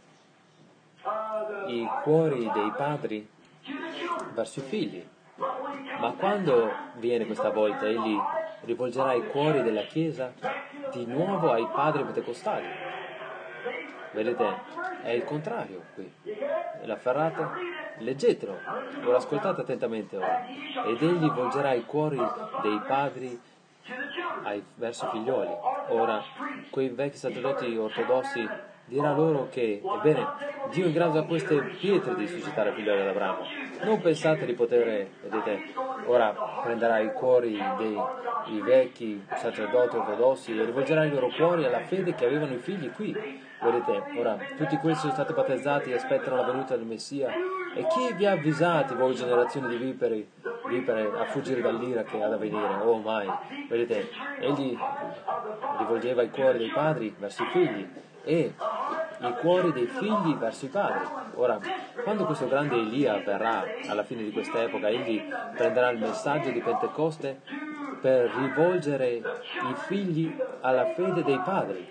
i cuori dei padri verso i figli. Ma quando viene questa volta, egli rivolgerà i cuori della Chiesa di nuovo ai padri pentecostali. Vedete? È il contrario qui. L'afferrate? Leggetelo. Ora ascoltate attentamente ora. Ed egli volgerà i cuori dei padri verso i figlioli. Ora, quei vecchi sacerdoti ortodossi dirà loro che, ebbene, Dio è in grado da queste pietre di suscitare figlioli ad Abramo. Non pensate di poter, vedete, ora prenderà i cuori dei vecchi sacerdoti ortodossi e rivolgerà i loro cuori alla fede che avevano i figli qui. Vedete, ora, tutti questi sono stati battezzati e aspettano la venuta del Messia. E chi vi ha avvisati, voi generazioni di vipere, a fuggire dall'ira che ha da venire? Oh mai! Vedete, egli rivolgeva i cuori dei padri verso i figli e i cuori dei figli verso i padri. Ora, quando questo grande Elia verrà alla fine di quest'epoca, egli prenderà il messaggio di Pentecoste per rivolgere i figli alla fede dei padri,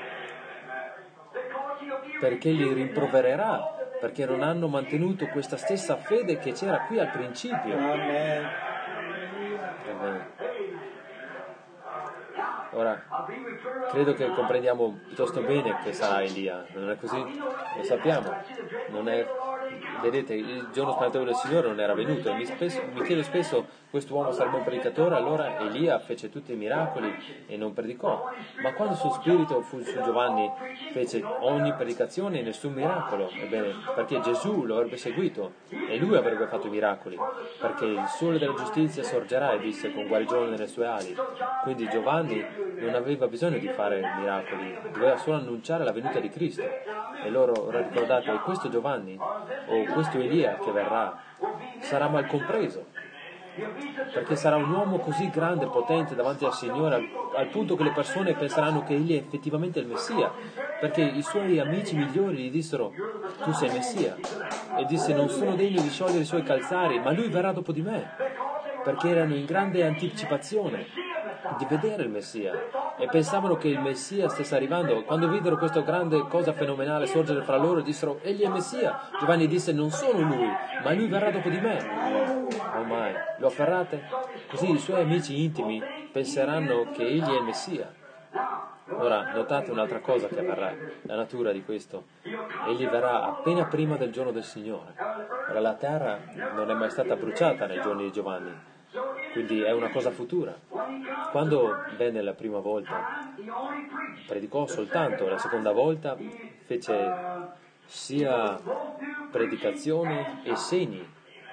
perché li rimprovererà perché non hanno mantenuto questa stessa fede che c'era qui al principio. Amen. Ora, credo che comprendiamo piuttosto bene che sarà Elia, non è così? Lo sappiamo. Non è... Vedete, il giorno spaventevole del Signore non era venuto e mi chiedo spesso, quest'uomo sarebbe un predicatore? Allora Elia fece tutti i miracoli e non predicò. Ma quando il suo spirito fu su Giovanni, fece ogni predicazione e nessun miracolo. Ebbene, perché Gesù lo avrebbe seguito e lui avrebbe fatto i miracoli, perché il sole della giustizia sorgerà, e disse, con guarigione nelle sue ali. Quindi Giovanni non aveva bisogno di fare miracoli, doveva solo annunciare la venuta di Cristo. E loro, ora ricordate, è questo Giovanni o questo Elia che verrà sarà mal compreso, perché sarà un uomo così grande e potente davanti al Signore al punto che le persone penseranno che egli è effettivamente il Messia, perché i suoi amici migliori gli dissero: tu sei il Messia, e disse: non sono degno di sciogliere i suoi calzari, ma lui verrà dopo di me, perché erano in grande anticipazione di vedere il Messia e pensavano che il Messia stesse arrivando. Quando videro questa grande cosa fenomenale sorgere fra loro, dissero: egli è il Messia. Giovanni disse: non sono lui, ma lui verrà dopo di me. Ormai lo afferrate? Così i suoi amici intimi penseranno che egli è il Messia. Ora, notate un'altra cosa che avverrà, la natura di questo. Egli verrà appena prima del giorno del Signore. Ora, la terra non è mai stata bruciata nei giorni di Giovanni, quindi è una cosa futura. Quando venne la prima volta, predicò soltanto, la seconda volta fece sia predicazioni e segni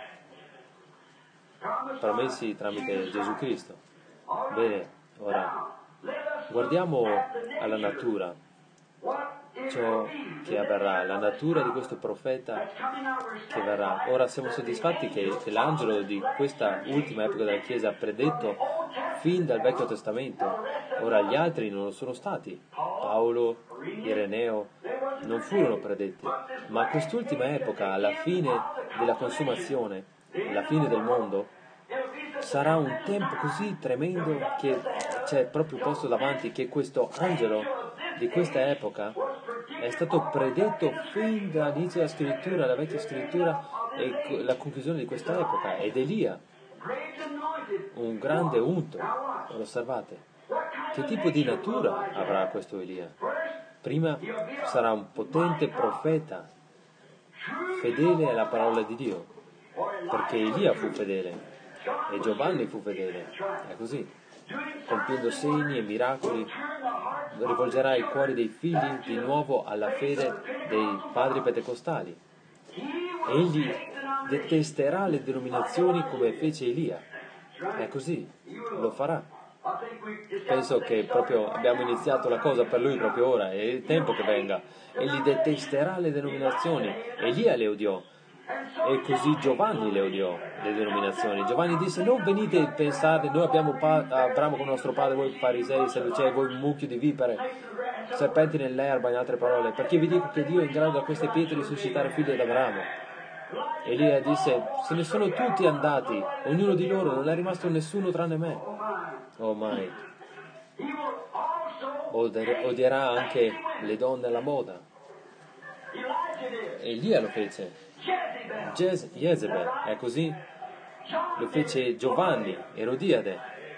promessi tramite Gesù Cristo. Bene, ora guardiamo alla natura, ciò che avverrà, la natura di questo profeta che verrà. Ora siamo soddisfatti che l'angelo di questa ultima epoca della Chiesa ha predetto fin dal Vecchio Testamento. Ora gli altri non lo sono stati, Paolo, Ireneo, non furono predetti, ma quest'ultima epoca, alla fine della consumazione, alla fine del mondo, sarà un tempo così tremendo che c'è proprio posto davanti che questo angelo di questa epoca è stato predetto fin dall'inizio della scrittura, della vecchia scrittura, e la conclusione di questa epoca, ed Elia, un grande unto. Lo osservate? Che tipo di natura avrà questo Elia? Prima sarà un potente profeta, fedele alla parola di Dio, perché Elia fu fedele e Giovanni fu fedele, è così, compiendo segni e miracoli, rivolgerà i cuori dei figli di nuovo alla fede dei padri pentecostali. Egli detesterà le denominazioni come fece Elia, è così, lo farà. Penso che proprio abbiamo iniziato la cosa per lui proprio ora, è il tempo che venga. Egli detesterà le denominazioni, Elia le odiò. E così Giovanni le odiò, le denominazioni. Giovanni disse: non venite a pensare, noi abbiamo Abramo come nostro padre, voi farisei, sadducei, voi un mucchio di vipere, serpenti nell'erba, in altre parole, perché vi dico che Dio è in grado da queste pietre di suscitare figli ad Abramo. Elia disse: se ne sono tutti andati, ognuno di loro, non è rimasto nessuno tranne me. Oh mai. Odierà anche le donne alla moda. Elia lo fece. Jezebel, è così? Lo fece Giovanni, Erodiade.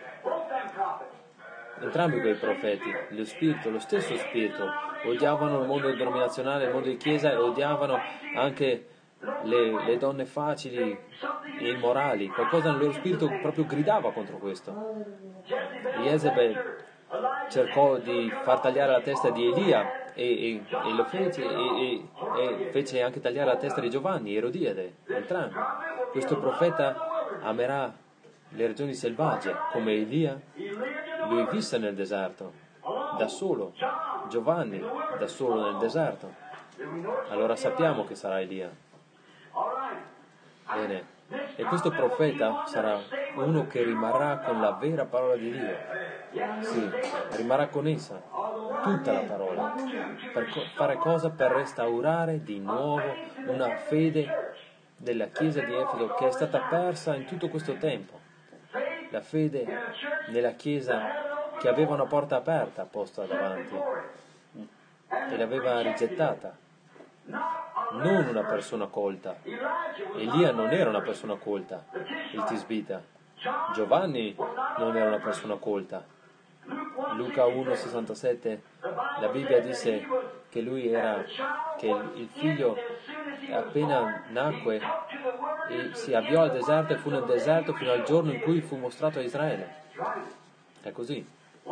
Entrambi quei profeti, lo stesso spirito, odiavano il mondo denominazionale, il mondo di chiesa, e odiavano anche le donne facili e immorali. Qualcosa nel loro spirito proprio gridava contro questo. Jezebel cercò di far tagliare la testa di Elia e lo fece, e fece anche tagliare la testa di Giovanni, Erodiade, entrambi. Questo profeta amerà le regioni selvagge come Elia. Lui visse nel deserto da solo, Giovanni da solo nel deserto. Allora sappiamo che sarà Elia. Bene, e questo profeta sarà uno che rimarrà con la vera parola di Dio. Sì, rimarrà con essa, tutta la parola, per fare cosa? Per restaurare di nuovo una fede della Chiesa di Efeso che è stata persa in tutto questo tempo. La fede nella Chiesa che aveva una porta aperta posta davanti e l'aveva rigettata. Non una persona colta. Elia non era una persona colta, il tisbita. Giovanni non era una persona colta. Luca 1,67, la Bibbia disse che lui era, che il figlio appena nacque e si avviò al deserto e fu nel deserto fino al giorno in cui fu mostrato a Israele. È così.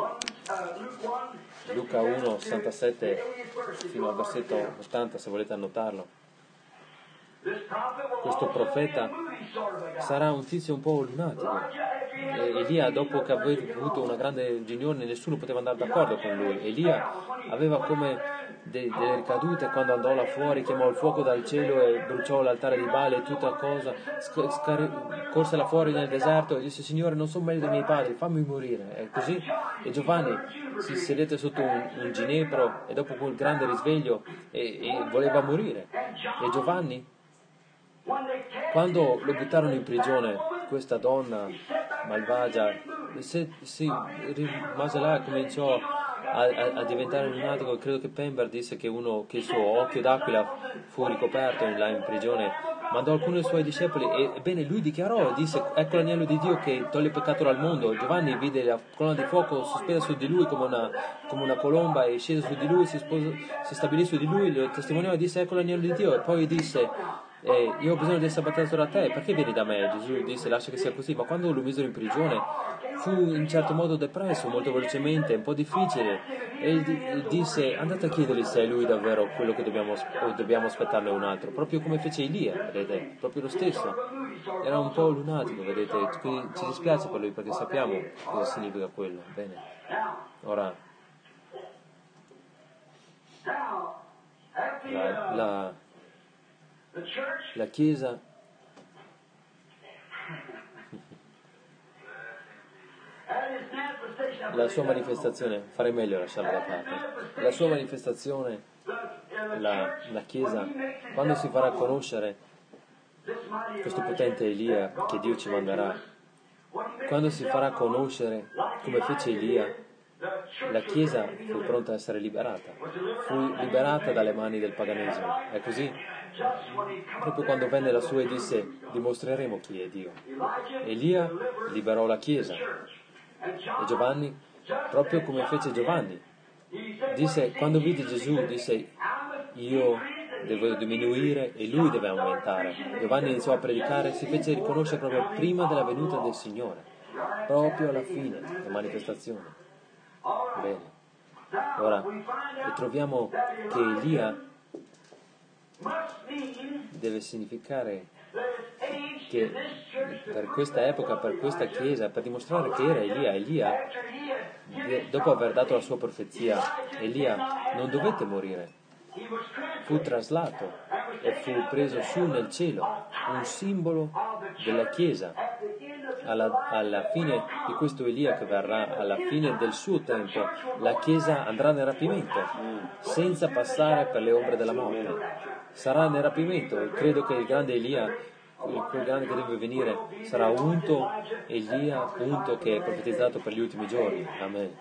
Luca 1,67 fino al versetto 80, se volete annotarlo. Questo profeta sarà un tizio un po' lunatico. Elia, dopo che aveva avuto una grande riunione, nessuno poteva andare d'accordo con lui. Elia aveva come delle ricadute quando andò là fuori, chiamò il fuoco dal cielo e bruciò l'altare di Baale e tutta cosa, corse là fuori nel deserto e disse: Signore, non sono meglio dei miei padri, fammi morire. E così, e Giovanni si sedette sotto un ginepro e dopo quel grande risveglio e voleva morire. E Giovanni, quando lo buttarono in prigione, questa donna malvagia si rimase là e cominciò a diventare lunatico. Credo che Pember disse che il suo occhio d'aquila fu ricoperto là in prigione. Mandò alcuni dei suoi discepoli e ebbene lui dichiarò e disse: ecco l'agnello di Dio che toglie il peccato dal mondo. Giovanni vide la colonna di fuoco sospesa su di lui come una colomba e scese su di lui, si stabilì su di lui, lo testimoniò e disse: ecco l'agnello di Dio. E poi disse: io ho bisogno di essere battezzato da te, perché vieni da me? Gesù disse: lascia che sia così. Ma quando lo misero in prigione fu in certo modo depresso, molto velocemente, un po' difficile, e disse: andate a chiedergli se è lui davvero quello che dobbiamo aspettarne un altro, proprio come fece Elia, vedete, proprio lo stesso. Era un po' lunatico, vedete, quindi ci dispiace per lui perché sappiamo cosa significa quello. Bene, ora la Chiesa la sua manifestazione, farei meglio a lasciarla da parte. La sua manifestazione, la Chiesa, quando si farà conoscere questo potente Elia che Dio ci manderà, quando si farà conoscere come fece Elia, la Chiesa fu pronta a essere liberata, fu liberata dalle mani del paganesimo. È così? Proprio quando venne la sua e disse: dimostreremo chi è Dio. Elia liberò la Chiesa. E Giovanni, proprio come fece Giovanni, disse, quando vide Gesù, disse: io devo diminuire e lui deve aumentare. Giovanni iniziò a predicare, si fece riconoscere proprio prima della venuta del Signore, proprio alla fine, la manifestazione. Bene, ora troviamo che Elia deve significare che per questa epoca, per questa Chiesa, per dimostrare che era Elia, dopo aver dato la sua profezia, Elia non dovette morire, fu traslato e fu preso su nel cielo, un simbolo della Chiesa. Alla fine di questo Elia che verrà, alla fine del suo tempo, la Chiesa andrà nel rapimento, senza passare per le ombre della morte. Sarà nel rapimento, e credo che il grande Elia, quel grande che deve venire, sarà unto Elia, unto che è profetizzato per gli ultimi giorni. Amen.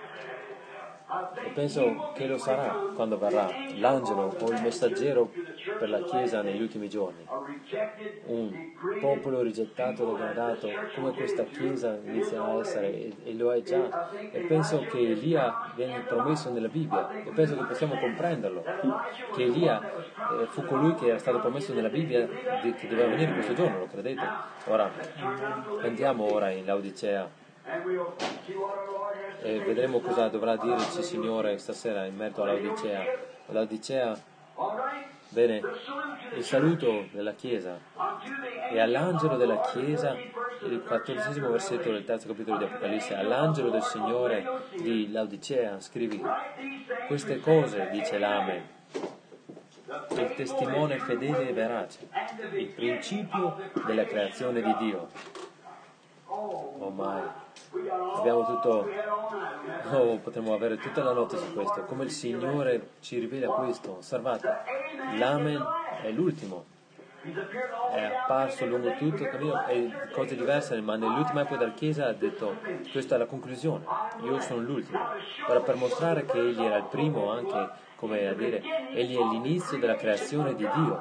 E penso che lo sarà quando verrà l'angelo o il messaggero per la Chiesa negli ultimi giorni. Un popolo rigettato, degradato, come questa Chiesa inizierà a essere, e lo è già. E penso che Elia viene promesso nella Bibbia, e penso che possiamo comprenderlo, che Elia fu colui che era stato promesso nella Bibbia che doveva venire questo giorno, lo credete? Ora, andiamo ora in Laodicea e vedremo cosa dovrà dirci il Signore stasera in merito all'Odicea. L'Odicea, bene, il saluto della Chiesa, e all'angelo della Chiesa, il 14° versetto del 3° capitolo di Apocalisse: all'angelo del Signore di Laodicea scrivi queste cose, dice l'Amen, il testimone fedele e verace, il principio della creazione di Dio. Oh mai, abbiamo tutto, potremmo avere tutta la notte su questo, come il Signore ci rivela questo. Osservate, l'Amen è l'ultimo, è apparso lungo tutto il cammino, e cose diverse, ma nell'ultima epoca della Chiesa ha detto: questa è la conclusione, io sono l'ultimo. Ora, per mostrare che egli era il primo, anche come a dire, egli è l'inizio della creazione di Dio.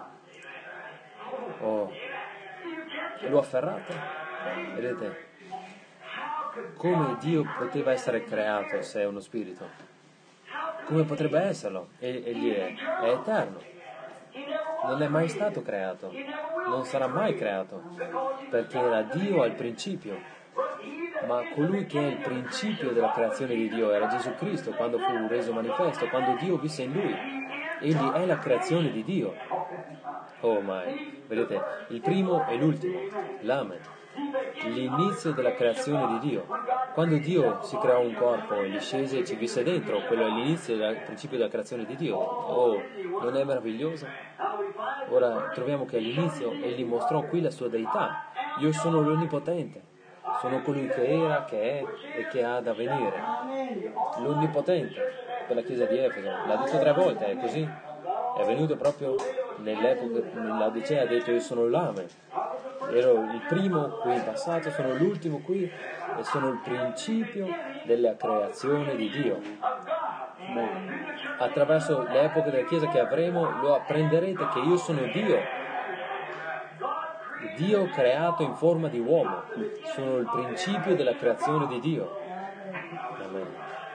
Oh, lo afferrate? Vedete? come Dio poteva essere creato se è uno spirito? Come potrebbe esserlo? Egli è eterno. Non è mai stato creato, non sarà mai creato, perché era Dio al principio. Ma colui che è il principio della creazione di Dio era Gesù Cristo, quando fu reso manifesto, quando Dio visse in Lui. Egli è la creazione di Dio. Oh my, vedete, il primo e l'ultimo, l'Amen, l'inizio della creazione di Dio. Quando Dio si creò un corpo e gli scese e ci visse dentro, quello è l'inizio del principio della creazione di Dio. Oh, non è meraviglioso? Ora troviamo che all'inizio Egli mostrò qui la sua deità. Io sono l'Onnipotente. Sono colui che era, che è e che ha da venire. L'Onnipotente per la chiesa di Efeso. L'ha detto 3 volte, è così? È venuto proprio nell'epoca, nell'Odicea, ha detto io sono l'Amen. Ero il primo qui in passato, sono l'ultimo qui e sono il principio della creazione di Dio. Attraverso le epoche della chiesa che avremo lo apprenderete che io sono Dio. Dio creato in forma di uomo, sono il principio della creazione di Dio. Amen.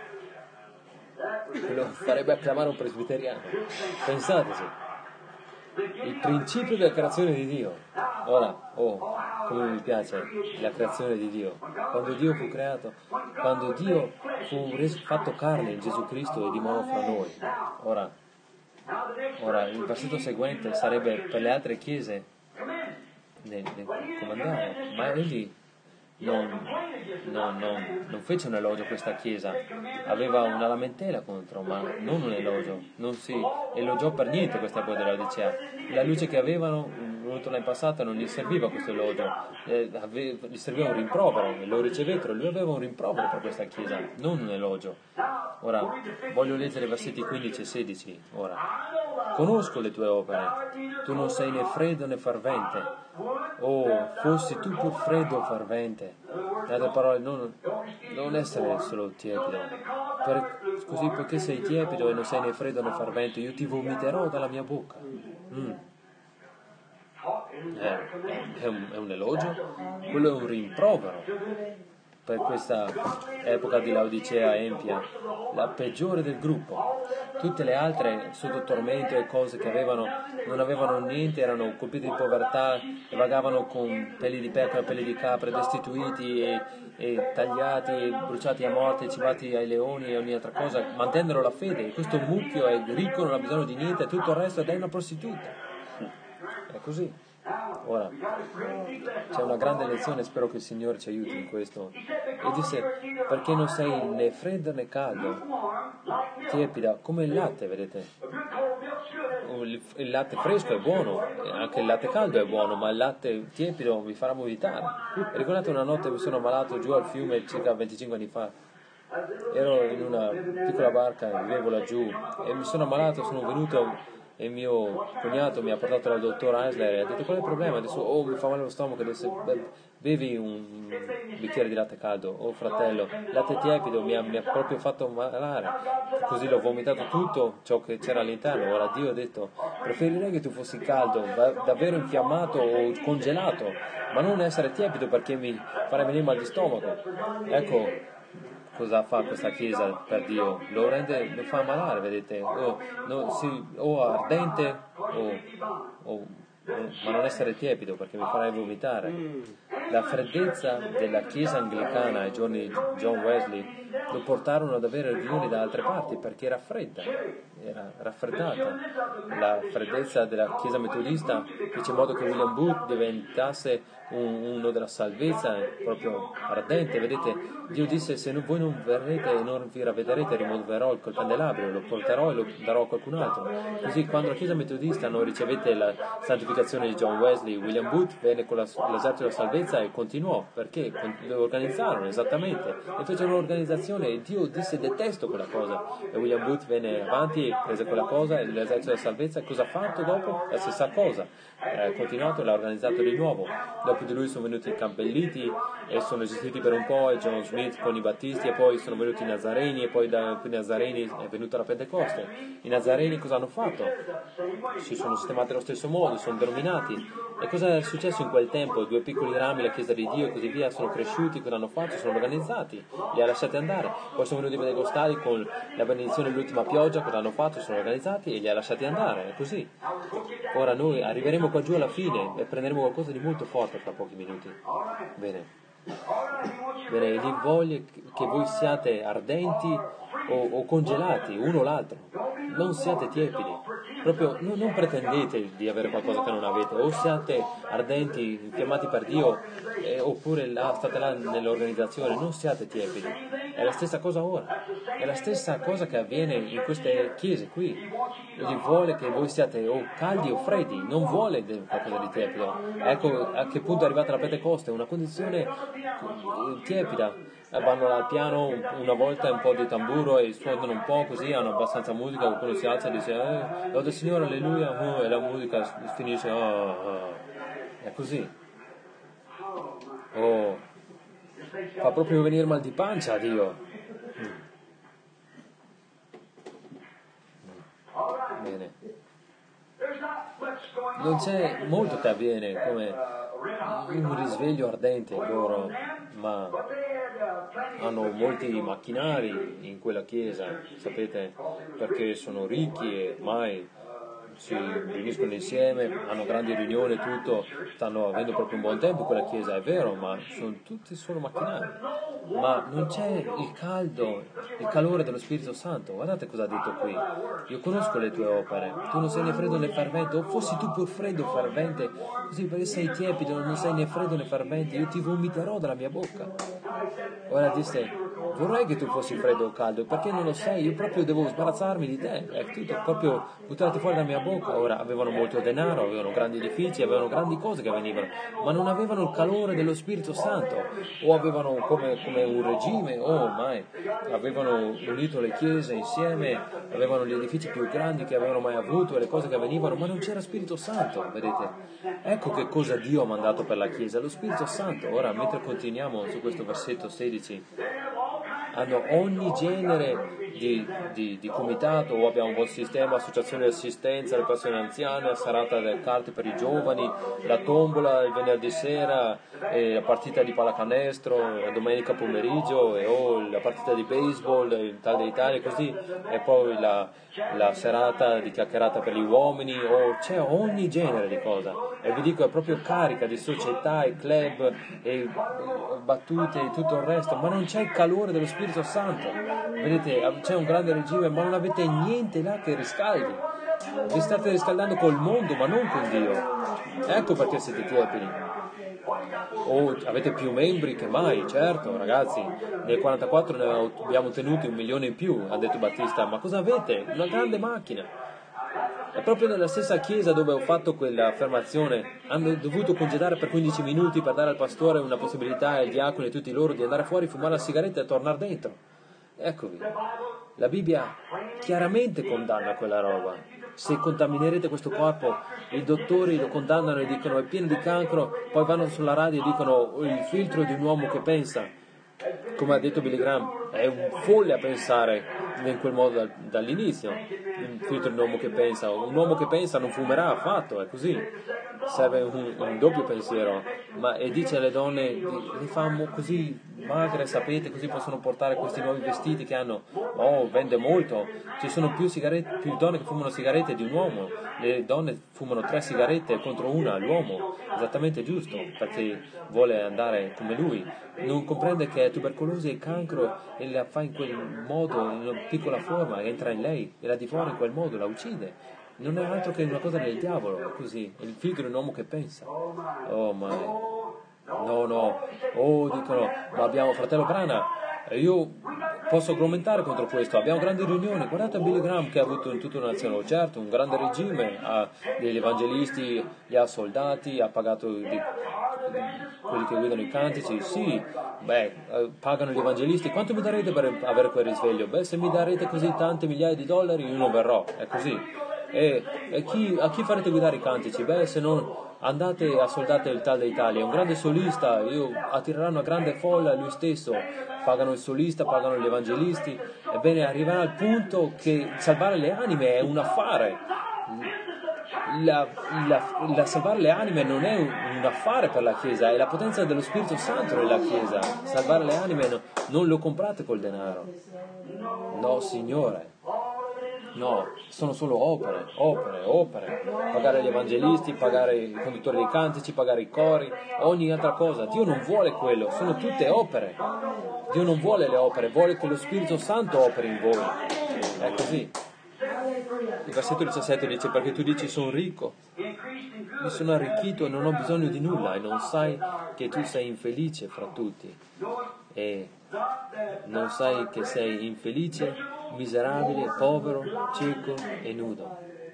Lo farebbe acclamare un presbiteriano. Pensateci, il principio della creazione di Dio. Ora, come mi piace la creazione di Dio. Quando Dio fu creato, quando Dio fu fatto carne in Gesù Cristo e dimorò fra noi. Ora, il versetto seguente sarebbe per le altre chiese nel comandare, ma egli non fece un elogio a questa chiesa, aveva una lamentela contro, ma non un elogio, non si elogiò per niente questa epoca dell'Odicea. La luce che avevano venuto là in passato non gli serviva questo elogio, gli serviva un rimprovero e lo ricevettero, lui aveva un rimprovero per questa chiesa, non un elogio. Ora voglio leggere i versetti 15 e 16. Ora, conosco le tue opere, tu non sei né freddo né fervente. Oh, fossi tu pur freddo o fervente. In altre parole, non essere solo tiepido. Così, poiché sei tiepido e non sei né freddo né fervente, io ti vomiterò dalla mia bocca. È un elogio? Quello è un rimprovero per questa epoca di Laodicea empia, la peggiore del gruppo. Tutte le altre sotto tormento e cose che non avevano niente, erano colpite di povertà e vagavano con peli di pecora, peli di capra, destituiti e tagliati e bruciati a morte, cibati ai leoni e ogni altra cosa, mantennero la fede. Questo mucchio è ricco, non ha bisogno di niente, tutto il resto ed è una prostituta. È così. Ora, c'è una grande lezione, spero che il Signore ci aiuti in questo. E disse, perché non sei né freddo né caldo, tiepida, come il latte, vedete? Il latte fresco è buono, anche il latte caldo è buono, ma il latte tiepido vi farà vomitare. Ricordate una notte mi sono ammalato giù al fiume circa 25 anni fa. Ero in una piccola barca, vivevo laggiù e mi sono ammalato, sono venuto e mio cognato mi ha portato dal dottor Eisler e ha detto qual è il problema? Adesso mi fa male lo stomaco, adesso bevi un bicchiere di latte caldo. Fratello, il latte tiepido mi ha proprio fatto malare, così l'ho vomitato tutto ciò che c'era all'interno. Ora Dio ha detto preferirei che tu fossi caldo, davvero infiammato o congelato, ma non essere tiepido perché mi farebbe venire mal di stomaco. Ecco cosa fa questa chiesa per Dio, lo fa ammalare, vedete, o ardente ma non essere tiepido perché mi farai vomitare. La freddezza della chiesa anglicana ai giorni di John Wesley lo portarono ad avere riunioni da altre parti perché era fredda, era raffreddata. La freddezza della chiesa metodista fece in modo che William Booth diventasse uno della salvezza proprio ardente. Vedete, Dio disse se voi non verrete e non vi ravvederete rimuoverò il candelabro, lo porterò e lo darò a qualcun altro. Così quando la chiesa metodista non ricevette la santificazione di John Wesley, William Booth venne con l'esercito della salvezza e continuò, perché lo organizzarono esattamente e fecero un'organizzazione e Dio disse detesto quella cosa e William Booth venne avanti e prese quella cosa e l'esercito della salvezza cosa ha fatto dopo? La stessa cosa, ha continuato e l'ha organizzato di nuovo. Dopo dopo di lui sono venuti i Campbelliti e sono esistiti per un po', e John Smith con i Battisti, e poi sono venuti i Nazareni, e poi da i Nazareni è venuta la Pentecoste. I Nazareni cosa hanno fatto? Si sono sistemati allo stesso modo, sono denominati. E cosa è successo in quel tempo? Due piccoli rami, la Chiesa di Dio e così via, sono cresciuti, cosa hanno fatto? Sono organizzati, li ha lasciati andare. Poi sono venuti i Pentecostali con la benedizione dell'ultima pioggia, cosa hanno fatto? Sono organizzati e li ha lasciati andare, è così. Ora noi arriveremo qua giù alla fine e prenderemo qualcosa di molto forte fra pochi minuti. Bene. Bene, egli vuole che voi siate ardenti o congelati, uno o l'altro. Non siate tiepidi. Proprio non pretendete di avere qualcosa che non avete. O siate ardenti, infiammati per Dio, oppure state là nell'organizzazione. Non siate tiepidi. È la stessa cosa ora. È la stessa cosa che avviene in queste chiese qui. Egli vuole che voi siate o caldi o freddi. Non vuole qualcosa di tiepido. Ecco a che punto è arrivata la Pentecoste. Una condizione tiepida. Vanno al piano una volta un po' di tamburo e suonano un po' così, hanno abbastanza musica, qualcuno si alza e dice lode Signore, alleluia, e la musica finisce, è così. Fa proprio venire mal di pancia a Dio. Bene. Non c'è molto che avviene come un risveglio ardente loro, ma hanno molti macchinari in quella chiesa, sapete, perché sono ricchi e mai si riuniscono insieme, hanno grandi riunioni e tutto, stanno avendo proprio un buon tempo in quella chiesa, è vero, ma sono tutti solo macchinari. Ma non c'è il caldo, il calore dello Spirito Santo. Guardate cosa ha detto qui. Io conosco le tue opere, tu non sei né freddo né fervente, o fossi tu pur freddo o fervente, così perché sei tiepido, non sei né freddo né fervente, io ti vomiterò dalla mia bocca. Ora disse, vorrei che tu fossi freddo o caldo, perché non lo sei, io proprio devo sbarazzarmi di te, è tutto, proprio buttarti fuori dalla mia bocca. Ora avevano molto denaro, avevano grandi edifici, avevano grandi cose che venivano, ma non avevano il calore dello Spirito Santo, o avevano come un regime, mai, avevano unito le chiese insieme, avevano gli edifici più grandi che avevano mai avuto e le cose che avvenivano, ma non c'era Spirito Santo, vedete? Ecco che cosa Dio ha mandato per la Chiesa, lo Spirito Santo. Ora, mentre continuiamo su questo versetto 16, hanno ogni genere di comitato, o abbiamo un buon sistema, associazione di assistenza alle persone anziane, serata delle carte per i giovani, la tombola il venerdì sera, la partita di pallacanestro la domenica pomeriggio, la partita di baseball in tal d'Italia, così, e poi la serata di chiacchierata per gli uomini, c'è ogni genere di cosa, e vi dico è proprio carica di società e club e battute e tutto il resto, ma non c'è il calore dello Spirito Santo. Vedete, c'è un grande regime, ma non avete niente là che riscaldi. Vi state riscaldando col mondo, ma non con Dio. Ecco perché siete tiepidi. Avete più membri che mai, certo, ragazzi. Nel 44 ne abbiamo tenuti 1 milione in più, ha detto Battista. Ma cosa avete? Una grande macchina. È proprio nella stessa chiesa dove ho fatto quell'affermazione, hanno dovuto congedare per 15 minuti per dare al pastore una possibilità, ai diaconi e tutti loro, di andare fuori, fumare la sigaretta e tornare dentro. Eccovi, la Bibbia chiaramente condanna quella roba. Se contaminerete questo corpo, i dottori lo condannano e dicono è pieno di cancro, poi vanno sulla radio e dicono il filtro di un uomo che pensa. Come ha detto Billy Graham, è un folle a pensare in quel modo dall'inizio. Il filtro di un uomo che pensa non fumerà affatto, è così. Serve un doppio pensiero. E dice alle donne, le fa così magre, sapete, così possono portare questi nuovi vestiti che hanno, vende molto. Ci sono più donne che fumano sigarette di un uomo. Le donne fumano 3 sigarette contro una all'uomo, esattamente giusto, perché vuole andare come lui. Non comprende che è tubercolosi e cancro e la fa in quel modo, in una piccola forma, entra in lei e la divora in quel modo, la uccide. Non è altro che una cosa del diavolo, è così, è il figlio di un uomo che pensa. No, dicono, ma abbiamo fratello Brana, io posso argomentare contro questo, abbiamo grandi riunioni, guardate Billy Graham che ha avuto in tutta una nazione, certo, un grande regime, ha degli evangelisti, li ha soldati, ha pagato quelli che guidano i cantici, sì, pagano gli evangelisti, quanto mi darete per avere quel risveglio? Se mi darete così tante migliaia di dollari io non verrò, è così. E a chi farete guidare i cantici? Se non andate a Soldato del Tal d'Italia, è un grande solista, attirerà una grande folla lui stesso, pagano il solista, pagano gli evangelisti, ebbene arriverà al punto che salvare le anime è un affare. Salvare le anime non è un affare per la Chiesa, è la potenza dello Spirito Santo nella Chiesa. Salvare le anime non lo comprate col denaro. No, Signore. No, sono solo opere. Pagare gli evangelisti, pagare i conduttori dei cantici, pagare i cori, ogni altra cosa. Dio non vuole quello, sono tutte opere. Dio non vuole le opere, vuole che lo Spirito Santo operi in voi. È così. Il versetto 17 dice: perché tu dici sono ricco, mi sono arricchito e non ho bisogno di nulla, e non sai che tu sei infelice fra tutti, e non sai che sei infelice, miserabile, povero, cieco e nudo.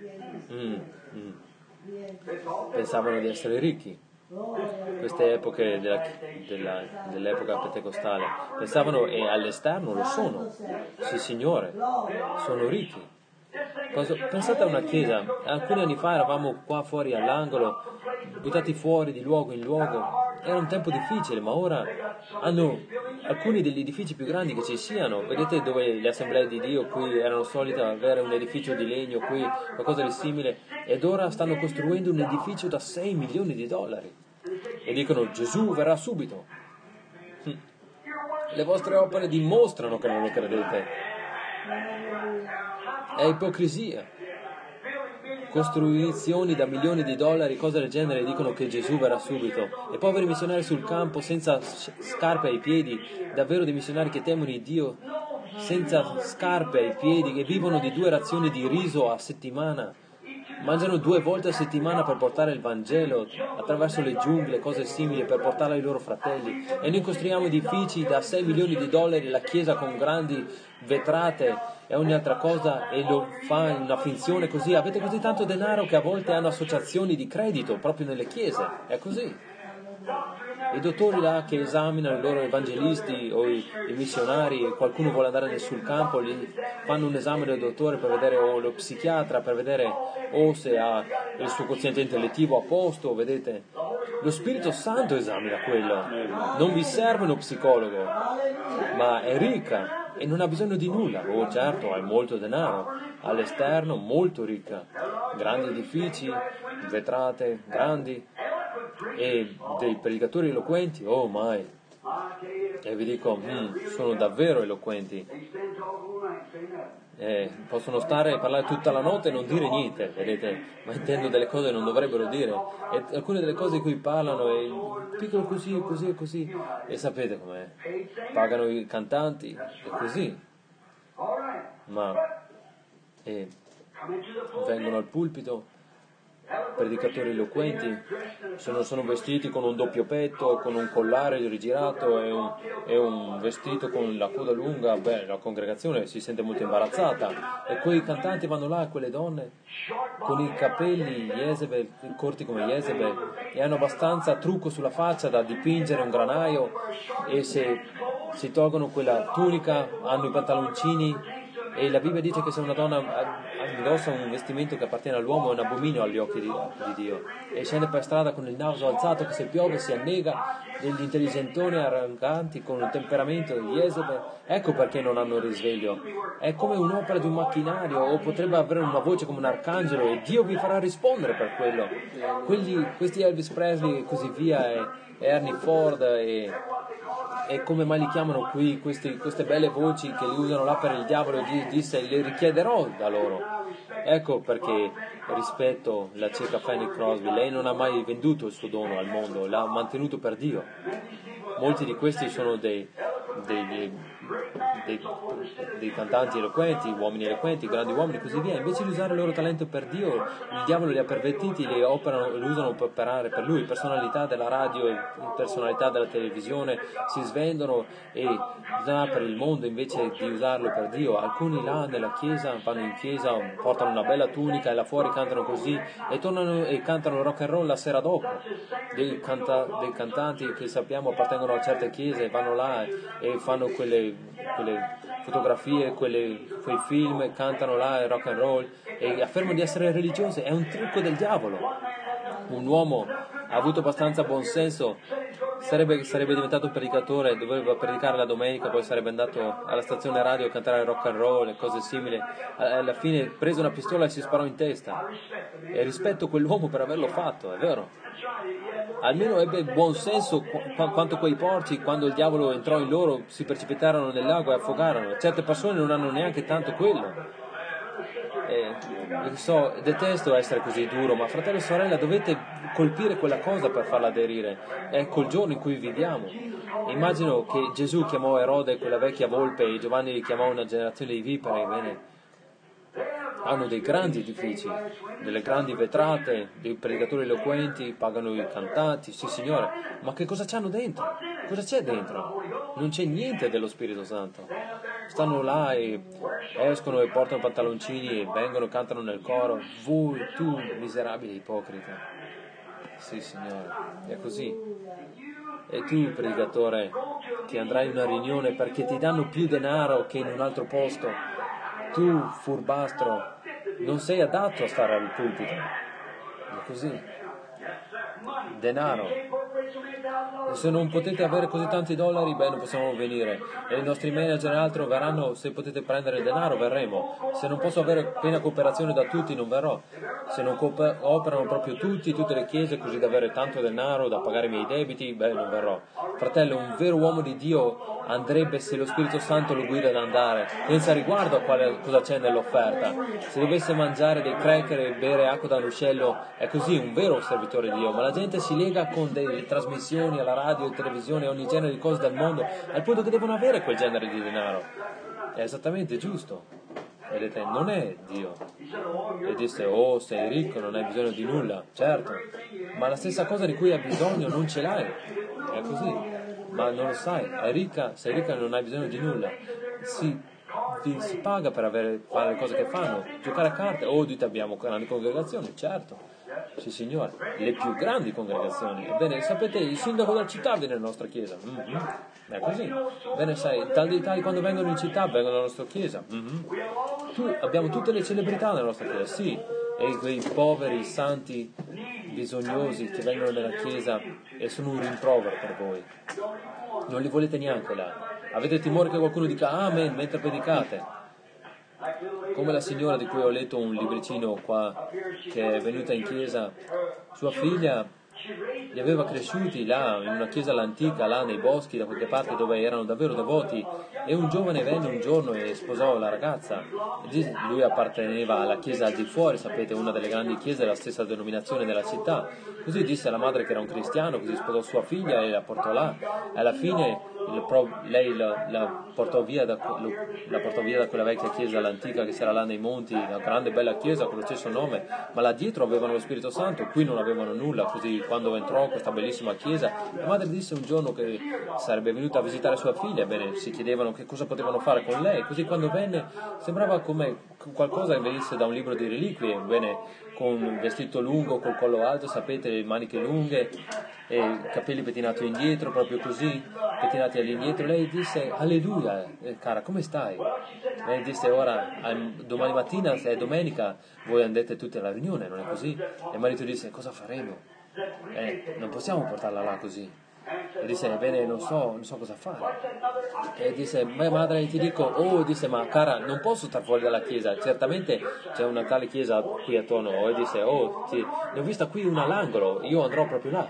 Pensavano di essere ricchi. Queste epoche dell'epoca pentecostale pensavano, e all'esterno lo sono. Sì, Signore, sono ricchi. Pensate a una chiesa, alcuni anni fa eravamo qua fuori all'angolo, buttati fuori di luogo in luogo, era un tempo difficile, ma ora hanno alcuni degli edifici più grandi che ci siano. Vedete dove le assemblee di Dio qui erano solite avere un edificio di legno, qui qualcosa di simile, ed ora stanno costruendo un edificio da 6 milioni di dollari e dicono: Gesù verrà subito. Le vostre opere dimostrano che non lo credete. È ipocrisia. Costruzioni da milioni di dollari, cose del genere, dicono che Gesù verrà subito. E poveri missionari sul campo, senza scarpe ai piedi, davvero dei missionari che temono il Dio, senza scarpe ai piedi, che vivono di 2 razioni di riso a settimana, mangiano 2 volte a settimana per portare il Vangelo attraverso le giungle, cose simili, per portarlo ai loro fratelli. E noi costruiamo edifici da 6 milioni di dollari, la chiesa con grandi vetrate e ogni altra cosa, e lo fa in una finzione così. Avete così tanto denaro che a volte hanno associazioni di credito proprio nelle chiese. È così. I dottori là che esaminano i loro evangelisti o i missionari, e qualcuno vuole andare sul campo, gli fanno un esame del dottore per vedere, o lo psichiatra per vedere o se ha il suo quoziente intellettivo a posto, vedete? Lo Spirito Santo esamina quello. Non vi serve uno psicologo, ma è ricca e non ha bisogno di nulla. Oh certo, ha molto denaro, all'esterno molto ricca, grandi edifici, vetrate grandi, e dei predicatori eloquenti, oh mai, e vi dico, sono davvero eloquenti, possono stare e parlare tutta la notte e non dire niente, vedete, ma intendono delle cose che non dovrebbero dire, e alcune delle cose di cui parlano è piccolo così, così e così, e sapete com'è, pagano i cantanti e così, ma vengono al pulpito predicatori eloquenti, sono vestiti con un doppio petto, con un collare rigirato e un vestito con la coda lunga. Beh, la congregazione si sente molto imbarazzata, e quei cantanti vanno là, quelle donne con i capelli Jezebel, corti come Jezebel, e hanno abbastanza trucco sulla faccia da dipingere un granaio, e se si tolgono quella tunica hanno i pantaloncini. E la Bibbia dice che se una donna indossa un vestimento che appartiene all'uomo è un abominio agli occhi di Dio, e scende per strada con il naso alzato, che se piove si annega, degli intelligentoni arroganti con un temperamento di Jezebel. Ecco perché non hanno risveglio. È come un'opera di un macchinario, o potrebbe avere una voce come un arcangelo, e Dio vi farà rispondere per quello. Questi Elvis Presley e così via, e Ernie Ford e come mai li chiamano qui, queste belle voci che li usano là per il diavolo, disse: le richiederò da loro. Ecco perché rispetto la cieca Fanny Crosby. Lei non ha mai venduto il suo dono al mondo, l'ha mantenuto per Dio. Molti di questi sono dei cantanti eloquenti, uomini eloquenti, grandi uomini, così via. Invece di usare il loro talento per Dio, il diavolo li ha pervertiti, li usano per operare per lui. Personalità della radio e personalità della televisione si svendono e là per il mondo invece di usarlo per Dio. Alcuni là nella chiesa vanno in chiesa, portano una bella tunica e là fuori cantano così, e tornano e cantano rock and roll la sera dopo. Dei cantanti che sappiamo appartengono a certe chiese, vanno là e fanno quelle fotografie, quei film, cantano là il rock and roll e affermano di essere religiosi. È un trucco del diavolo. un uomo ha avuto abbastanza buonsenso, sarebbe diventato un predicatore, doveva predicare la domenica, poi sarebbe andato alla stazione radio a cantare rock and roll e cose simili. Alla fine prese una pistola e si sparò in testa. E rispetto quell'uomo per averlo fatto, è vero. Almeno ebbe buon senso quanto quei porci, quando il diavolo entrò in loro, si precipitarono nel lago e affogarono. Certe persone non hanno neanche tanto quello. Detesto essere così duro, ma fratello e sorella, dovete colpire quella cosa per farla aderire. Ecco il giorno in cui viviamo. Immagino che Gesù chiamò Erode quella vecchia volpe e Giovanni li chiamò una generazione di vipere. Bene, hanno dei grandi edifici, delle grandi vetrate, dei predicatori eloquenti, pagano i cantanti, sì signore, ma che cosa c'hanno dentro? Cosa c'è dentro? Non c'è niente dello Spirito Santo. Stanno là e escono e portano pantaloncini e vengono, cantano nel coro. Voi, tu, miserabile ipocrita. Sì signore, è così. E tu, predicatore, che andrai in una riunione perché ti danno più denaro che in un altro posto, tu, furbastro, non sei adatto a stare al pulpito. È così. Denaro. E se non potete avere così tanti dollari, beh, non possiamo venire. E i nostri manager e altro verranno, se potete prendere il denaro, verremo. Se non posso avere piena cooperazione da tutti, non verrò. Se non cooperano proprio tutte le chiese, così da avere tanto denaro, da pagare i miei debiti, beh, non verrò. Fratello, un vero uomo di Dio andrebbe se lo Spirito Santo lo guida ad andare, senza riguardo a cosa c'è nell'offerta. Se dovesse mangiare dei cracker e bere acqua da un ruscello, è così un vero servitore di Dio, ma la gente si lega con delle trasmissioni alla radio, televisione, ogni genere di cose del mondo, al punto che devono avere quel genere di denaro. È esattamente giusto. Vedete, non è Dio. E disse, oh, sei ricco, non hai bisogno di nulla. Certo, ma la stessa cosa di cui hai bisogno non ce l'hai. È così. Ma non lo sai, sei ricca e non hai bisogno di nulla. Si paga per fare le cose che fanno. Giocare a carte, dite abbiamo grandi congregazioni, certo. Sì signore, le più grandi congregazioni. Ebbene, sapete, il sindaco della città viene nella nostra chiesa. È così. Bene, sai, tali quando vengono in città vengono nella nostra chiesa. Abbiamo tutte le celebrità nella nostra chiesa, sì. E quei poveri santi bisognosi che vengono nella chiesa e sono un rimprovero per voi. Non li volete neanche là. Avete timore che qualcuno dica amen mentre predicate. Come la signora di cui ho letto un libricino qua, che è venuta in chiesa, sua figlia li aveva cresciuti là in una chiesa all'antica, là nei boschi da qualche parte dove erano davvero devoti, e un giovane venne un giorno e sposò la ragazza. Lui apparteneva alla chiesa al di fuori, sapete, una delle grandi chiese della stessa denominazione della città. Così disse alla madre che era un cristiano, così sposò sua figlia e la portò là. Alla fine lei la portò via da quella vecchia chiesa all'antica che c'era là nei monti, una grande bella chiesa con lo stesso nome, ma là dietro avevano lo Spirito Santo, qui non avevano nulla. Così quando entrò in questa bellissima chiesa, la madre disse un giorno che sarebbe venuta a visitare sua figlia. Bene, si chiedevano che cosa potevano fare con lei. Così quando venne sembrava come qualcosa che venisse da un libro di reliquie. Bene, con un vestito lungo, col collo alto, sapete, le maniche lunghe e i capelli pettinati indietro, proprio così, pettinati all'indietro. Lei disse, alleluia, cara, come stai? Lei disse, ora, domani mattina, se è domenica, voi andate tutti alla riunione, non è così? E il marito disse, cosa faremo? Non possiamo portarla là così. E disse, ebbene, non so cosa fare. E disse, ma madre, ti dico, disse, ma cara, non posso star fuori dalla chiesa, certamente c'è una tale chiesa qui attorno. E disse, ne ho vista qui una all'angolo, io andrò proprio là.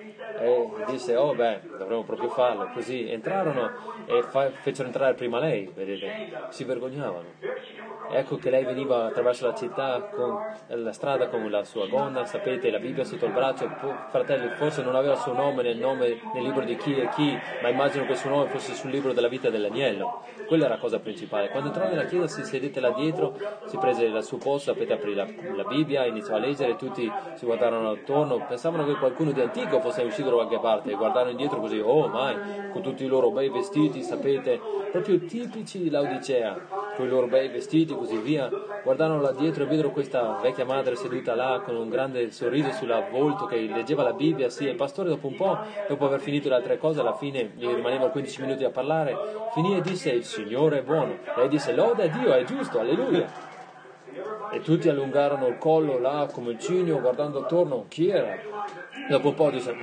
E disse, dovremmo proprio farlo. Così entrarono e fecero entrare prima lei, vedete, si vergognavano. Ecco che lei veniva attraverso la città, con la strada con la sua gonna, sapete, la Bibbia sotto il braccio. Fratelli, forse non aveva il suo nome nel libro di chi è chi, ma immagino che il suo nome fosse sul libro della vita dell'agnello. Quella era la cosa principale. Quando entrò nella chiesa si sedette là dietro, si prese il suo posto, sapete, aprì la Bibbia, iniziò a leggere, tutti si guardarono attorno, pensavano che qualcuno di antico fosse uscito da qualche parte, e guardarono indietro così, con tutti i loro bei vestiti, sapete, proprio tipici di Laodicea, con i loro bei vestiti, così via. Guardarono là dietro e videro questa vecchia madre seduta là con un grande sorriso sul volto che leggeva la Bibbia. Sì, e il pastore dopo un po', dopo aver finito le altre cose, alla fine gli rimanevano 15 minuti a parlare, finì e disse, il Signore è buono. Lei disse, lode a Dio, è giusto, alleluia. E tutti allungarono il collo là come il cigno guardando attorno. Chi era? Dopo un po' disse,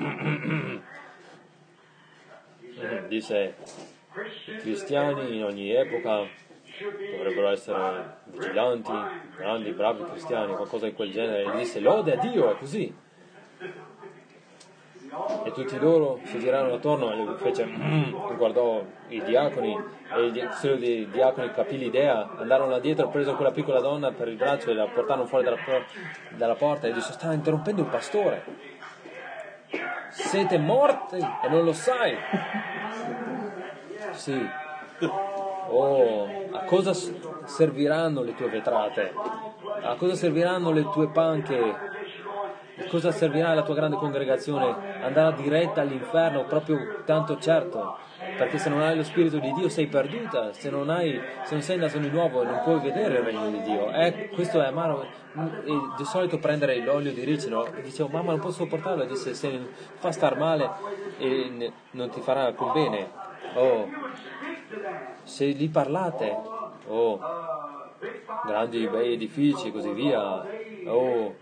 i cristiani in ogni epoca dovrebbero essere vigilanti, grandi, bravi cristiani, qualcosa di quel genere. E disse, lode a Dio, è così. E tutti loro si girarono attorno e fece, guardò i diaconi, e solo i diaconi capì l'idea, andarono là dietro, presero quella piccola donna per il braccio e la portarono fuori dalla porta e disse, sta interrompendo il pastore. Siete morti e non lo sai. Sì. Oh, a cosa serviranno le tue vetrate? A cosa serviranno le tue panche? A cosa servirà la tua grande congregazione? Andrà diretta all'inferno proprio tanto certo, perché se non hai lo Spirito di Dio sei perduta, se non sei nato di nuovo non puoi vedere il regno di Dio. Questo è amaro. E di solito prendere l'olio di ricino, dicevo mamma non posso sopportarlo, disse se fa star male e non ti farà alcun bene. Oh, se gli parlate, oh, grandi bei edifici e così via, oh,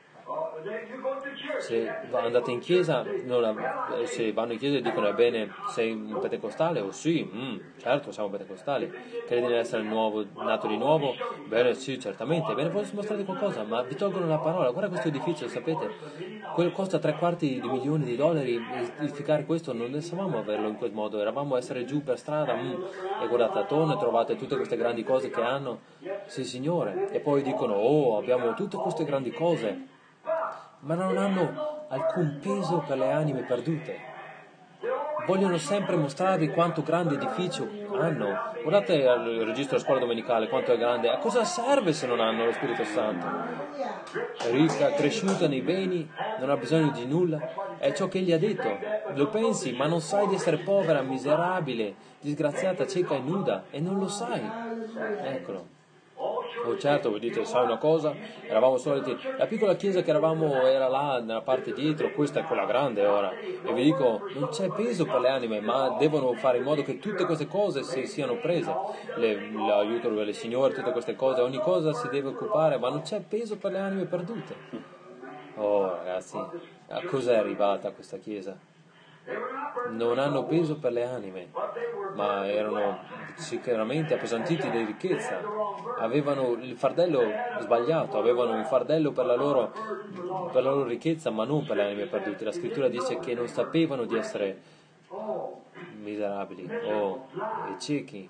se andate in chiesa, se vanno in chiesa e dicono ebbene sei un pentecostale? Oh sì, certo siamo pentecostali. Credi nell'essere nato di nuovo? Bene sì, certamente. Bene, posso mostrare qualcosa, ma vi tolgono la parola. Guarda questo edificio, sapete? Quello costa $750,000 edificare questo, non pensavamo averlo in quel modo, eravamo a essere giù per strada, e guardate attorno e trovate tutte queste grandi cose che hanno. Sì signore. E poi dicono oh abbiamo tutte queste grandi cose, ma non hanno alcun peso per le anime perdute. Vogliono sempre mostrarvi quanto grande edificio hanno. Guardate il registro della scuola domenicale, quanto è grande. A cosa serve se non hanno lo Spirito Santo? Ricca, cresciuta nei beni, non ha bisogno di nulla. È ciò che egli ha detto. Lo pensi, ma non sai di essere povera, miserabile, disgraziata, cieca e nuda. E non lo sai. Eccolo. Oh certo, voi dite, sai una cosa? Eravamo soliti, la piccola chiesa che eravamo era là nella parte dietro, questa è quella grande ora. E vi dico, non c'è peso per le anime, ma devono fare in modo che tutte queste cose siano prese. L'aiuto del Signore, tutte queste cose, ogni cosa si deve occupare, ma non c'è peso per le anime perdute. Oh ragazzi, a cosa è arrivata questa chiesa? Non hanno peso per le anime, ma erano sicuramente appesantiti di ricchezza, avevano il fardello sbagliato, avevano un fardello per la loro ricchezza, ma non per le anime perdute. La scrittura dice che non sapevano di essere miserabili e ciechi,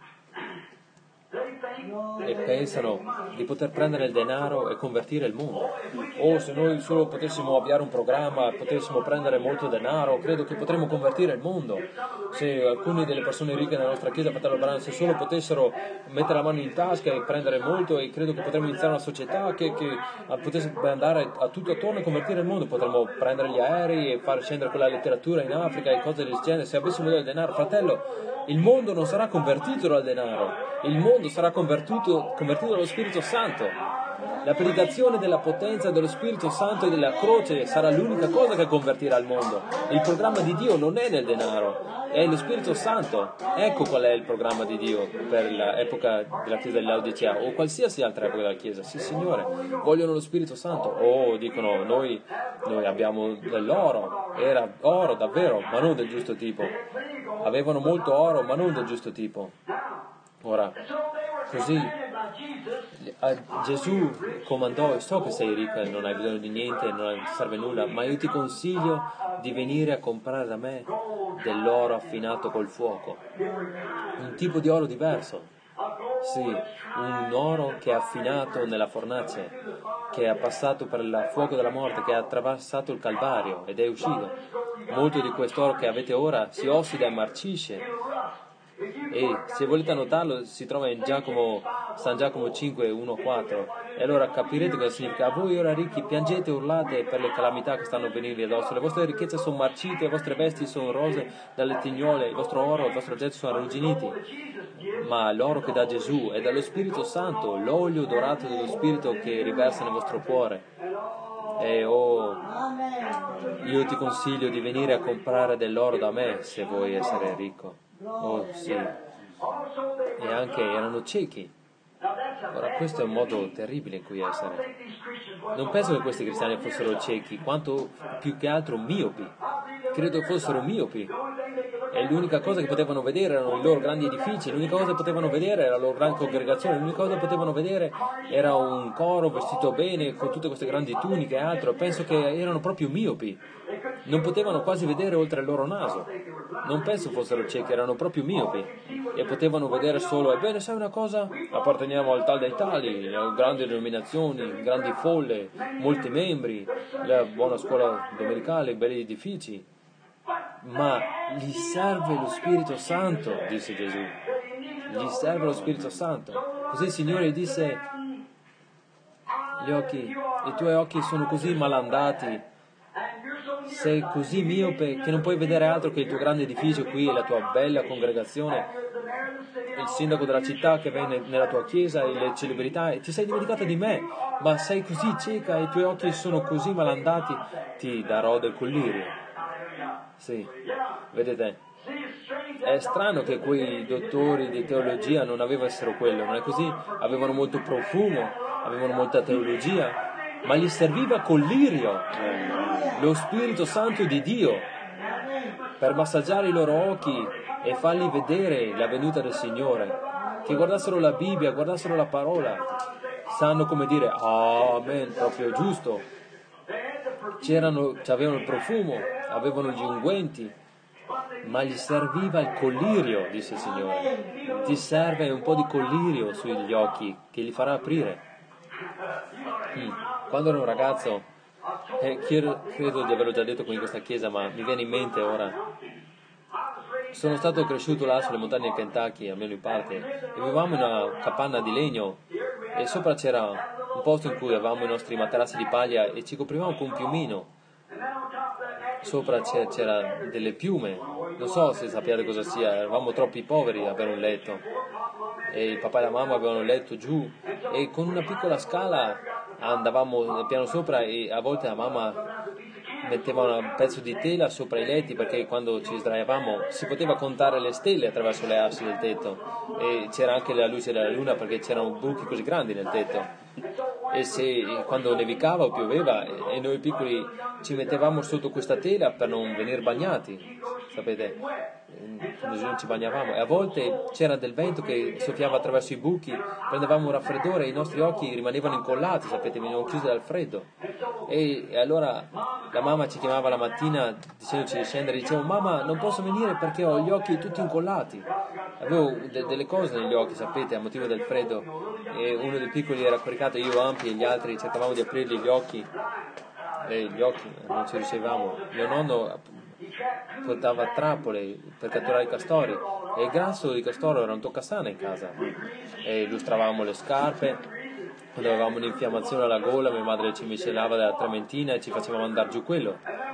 e pensano di poter prendere il denaro e convertire il mondo. Se noi solo potessimo avviare un programma, potessimo prendere molto denaro, credo che potremmo convertire il mondo. Se alcune delle persone ricche nella nostra chiesa, fratello Branham, se solo potessero mettere la mano in tasca e prendere molto, e credo che potremmo iniziare una società che potesse andare a tutto attorno e convertire il mondo. Potremmo prendere gli aerei e far scendere quella letteratura in Africa e cose del genere. Se avessimo del denaro, fratello, il mondo non sarà convertito dal denaro, il mondo sarà convertito dallo Spirito Santo. La predicazione della potenza dello Spirito Santo e della croce sarà l'unica cosa che convertirà il mondo. Il programma di Dio non è nel denaro, è lo Spirito Santo. Ecco qual è il programma di Dio per l'epoca della Chiesa dell'Laodicea o qualsiasi altra epoca della Chiesa. Sì Signore, vogliono lo Spirito Santo. Dicono noi abbiamo dell'oro, era oro davvero, ma non del giusto tipo. Avevano molto oro, ma non del giusto tipo. Ora, così Gesù comandò, so che sei ricca e non hai bisogno di niente, non ti serve nulla, ma io ti consiglio di venire a comprare da me dell'oro affinato col fuoco, un tipo di oro diverso, sì, un oro che è affinato nella fornace, che è passato per il fuoco della morte, che ha attraversato il Calvario ed è uscito. Molto di quest'oro che avete ora si ossida e marcisce. E se volete annotarlo si trova in San Giacomo 5, 1, 4, e allora capirete cosa significa. A voi ora ricchi piangete e urlate per le calamità che stanno a venire addosso, le vostre ricchezze sono marcite, le vostre vesti sono rose dalle tignole, il vostro oro, il vostro argento sono arrugginiti, ma l'oro che dà Gesù è dallo Spirito Santo, l'olio dorato dello Spirito che riversa nel vostro cuore. Io ti consiglio di venire a comprare dell'oro da me se vuoi essere ricco. Sì. E anche erano ciechi, Ora, questo è un modo terribile in cui essere. Non penso che questi cristiani fossero ciechi, quanto più che altro miopi. Credo fossero miopi. E l'unica cosa che potevano vedere erano i loro grandi edifici, l'unica cosa che potevano vedere era la loro grande congregazione, l'unica cosa che potevano vedere era un coro vestito bene, con tutte queste grandi tuniche e altro. Penso che erano proprio miopi. Non potevano quasi vedere oltre il loro naso. Non penso fossero ciechi, erano proprio miopi. E potevano vedere solo, ebbene sai una cosa? Apparteniamo al tal dei tali, a grandi denominazioni, grandi folle, molti membri, la buona scuola domenicale, belli edifici. Ma gli serve lo Spirito Santo, disse Gesù. Gli serve lo Spirito Santo. Così il Signore disse, i tuoi occhi sono così malandati, sei così miope che non puoi vedere altro che il tuo grande edificio qui e la tua bella congregazione, il sindaco della città che viene nella tua chiesa e le celebrità, e ti sei dimenticata di me, ma sei così cieca e i tuoi occhi sono così malandati, ti darò del collirio. Sì, vedete, è strano che quei dottori di teologia non avessero quello, non è così? Avevano molto profumo, avevano molta teologia, ma gli serviva collirio, lo Spirito Santo di Dio, per massaggiare i loro occhi e fargli vedere la venuta del Signore, che guardassero la Bibbia, guardassero la parola, sanno come dire amen, proprio giusto. Avevano il profumo, avevano gli unguenti, ma gli serviva il collirio, disse il Signore. Ti serve un po' di collirio sugli occhi che li farà aprire. Quando ero un ragazzo, credo di averlo già detto qui in questa chiesa, ma mi viene in mente ora. Sono stato cresciuto là sulle montagne del Kentucky, almeno in parte, e vivevamo in una capanna di legno e sopra c'era un posto in cui avevamo i nostri materassi di paglia e ci coprivamo con un piumino. Sopra c'era delle piume, non so se sappiate cosa sia, eravamo troppi poveri a avere un letto e il papà e la mamma avevano il letto giù e con una piccola scala andavamo nel piano sopra e a volte la mamma metteva un pezzo di tela sopra i letti perché quando ci sdraiavamo si poteva contare le stelle attraverso le assi del tetto e c'era anche la luce della luna perché c'erano buchi così grandi nel tetto e quando nevicava o pioveva e noi piccoli ci mettevamo sotto questa tela per non venire bagnati, sapete, non ci bagnavamo e a volte c'era del vento che soffiava attraverso i buchi, prendevamo un raffreddore e i nostri occhi rimanevano incollati, sapete, venivano chiusi dal freddo e allora la mamma ci chiamava la mattina dicendoci di scendere e dicevo mamma non posso venire perché ho gli occhi tutti incollati, avevo delle cose negli occhi, sapete, a motivo del freddo e uno dei piccoli era coricato, io ampi e gli altri cercavamo di aprirgli gli occhi e gli occhi non ci riuscivamo. Mio nonno portava trappole per catturare i castori e il grasso di castoro era un toccasana in casa e illustravamo le scarpe. Quando avevamo un'infiammazione alla gola mia madre ci miscelava della trementina e ci faceva mandare giù quello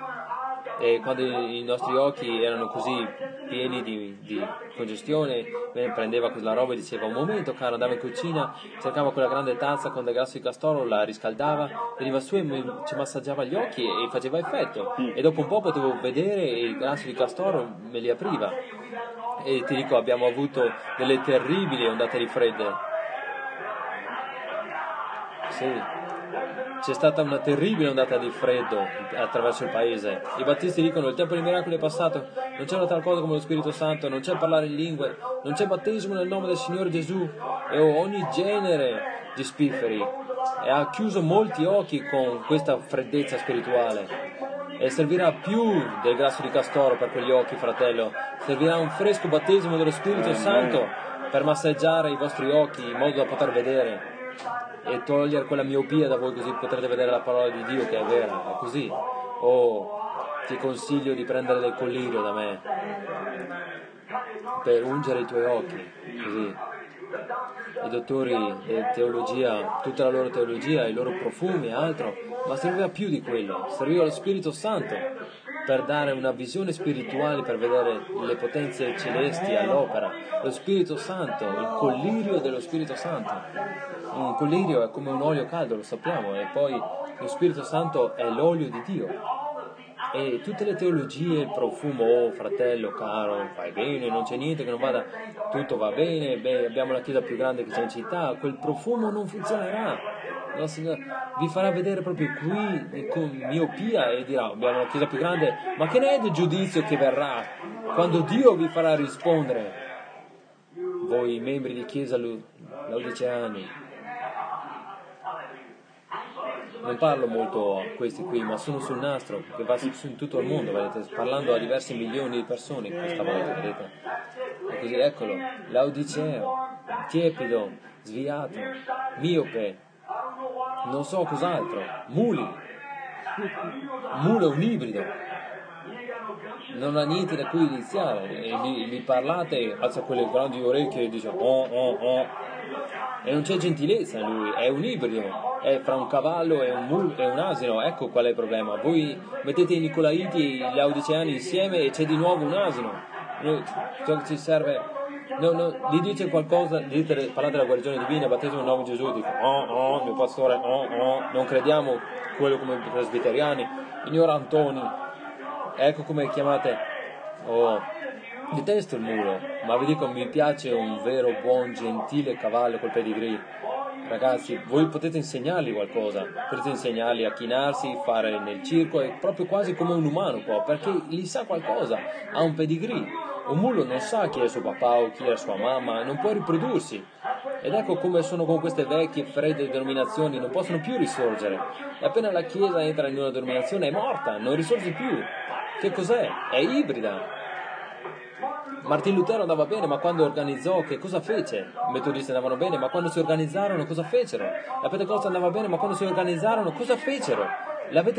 e quando i nostri occhi erano così pieni di congestione prendeva quella roba e diceva un momento caro, andava in cucina, cercava quella grande tazza con del grasso di castoro, la riscaldava, veniva su e ci massaggiava gli occhi e faceva effetto e dopo un po' potevo vedere e il grasso di castoro me li apriva e ti dico abbiamo avuto delle terribili ondate di freddo. Sì, c'è stata una terribile ondata di freddo attraverso il paese. I battisti dicono il tempo dei miracoli è passato, non c'è una tal cosa come lo Spirito Santo, non c'è parlare in lingue, non c'è battesimo nel nome del Signore Gesù e ogni genere di spifferi e ha chiuso molti occhi con questa freddezza spirituale e servirà più del grasso di castoro per quegli occhi, fratello, servirà un fresco battesimo dello Spirito Santo per massaggiare i vostri occhi in modo da poter vedere e togliere quella miopia da voi così potrete vedere la parola di Dio che è vera, è così. Ti consiglio di prendere del collirio da me per ungere i tuoi occhi, così. I dottori di teologia, tutta la loro teologia, i loro profumi e altro, ma serviva più di quello, serviva lo Spirito Santo per dare una visione spirituale, per vedere le potenze celesti all'opera, lo Spirito Santo, il collirio dello Spirito Santo. Un collirio è come un olio caldo, lo sappiamo, e poi lo Spirito Santo è l'olio di Dio. E tutte le teologie, il profumo, oh fratello caro, fai bene, non c'è niente che non vada, tutto va bene, beh, abbiamo la chiesa più grande che c'è in città, quel profumo non funzionerà. No, Signore, vi farà vedere proprio qui con miopia e dirà, abbiamo la chiesa più grande, ma che ne è del giudizio che verrà quando Dio vi farà rispondere? Voi membri di chiesa laodiceani. Non parlo molto a questi qui, ma sono sul nastro che va su in tutto il mondo, vedete, parlando a diversi milioni di persone questa volta, vedete. E così, eccolo, Laodiceo, tiepido, sviato, miope, non so cos'altro, mulo è un ibrido, non ha niente da cui iniziare, e gli parlate, alza quelle grandi orecchie e dice e non c'è gentilezza in lui, è un ibrido, è fra un cavallo e un asino, ecco qual è il problema. Voi mettete i Nicolaiti e gli Laodiceani insieme e c'è di nuovo un asino. Ciò che ci serve, gli dice qualcosa, parlate della guarigione divina, battesimo nel nome di Gesù, dico mio pastore, non crediamo quello come i presbiteriani, ignorantoni, ecco come chiamate, detesto il mulo, ma vi dico, mi piace un vero, buon, gentile cavallo col pedigree. Ragazzi, voi potete insegnargli qualcosa, potete insegnargli a chinarsi, fare nel circo, è proprio quasi come un umano qua, perché gli sa qualcosa, ha un pedigree. Un mulo non sa chi è suo papà o chi è sua mamma, non può riprodursi. Ed ecco come sono con queste vecchie, fredde denominazioni, non possono più risorgere. E appena la Chiesa entra in una denominazione è morta, non risorge più. Che cos'è? È ibrida. Martin Lutero andava bene, ma quando organizzò, che cosa fece? I metodisti andavano bene, ma quando si organizzarono, cosa fecero? La Pentecoste andava bene, ma quando si organizzarono, cosa fecero? L'avete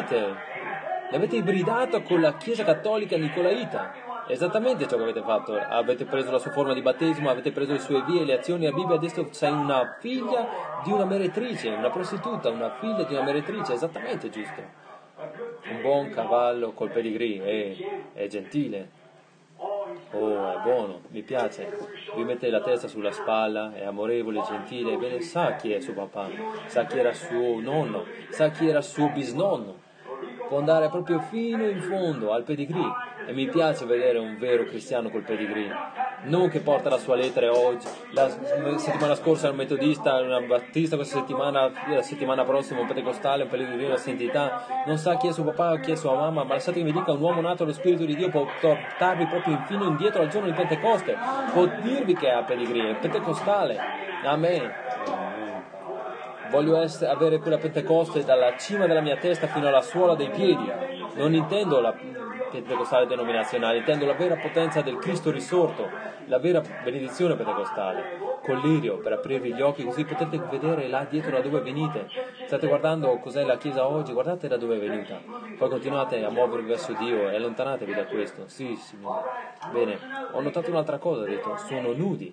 ibridata con la Chiesa Cattolica Nicolaita. Esattamente ciò che avete fatto. Avete preso la sua forma di battesimo, avete preso le sue vie, le azioni, la Bibbia, adesso sei una figlia di una meretrice, una prostituta, una figlia di una meretrice, esattamente giusto. Un buon cavallo col pedigree, è gentile. Oh, è buono, mi piace, vi mette la testa sulla spalla, è amorevole, gentile, bene, sa chi è suo papà, sa chi era suo nonno, sa chi era suo bisnonno, può andare proprio fino in fondo al pedigree, e mi piace vedere un vero cristiano col pedigree, non che porta la sua lettera oggi, la settimana scorsa era un metodista, una battista, questa settimana, la settimana prossima un pentecostale, un pellegrino della santità, non sa chi è suo papà o chi è sua mamma, ma lasciate che mi dica, un uomo nato allo Spirito di Dio può portarvi proprio fino indietro al giorno di Pentecoste, può dirvi che ha pedigree, è pentecostale, amen. Voglio avere quella Pentecoste dalla cima della mia testa fino alla suola dei piedi, non intendo la pentecostale denominazionale, intendo la vera potenza del Cristo risorto, la vera benedizione pentecostale, col lirio per aprirvi gli occhi così potete vedere là dietro da dove venite. State guardando cos'è la Chiesa oggi, guardate da dove è venuta, poi continuate a muovervi verso Dio e allontanatevi da questo. Sì, Signore. Bene, ho notato un'altra cosa, ho detto, sono nudi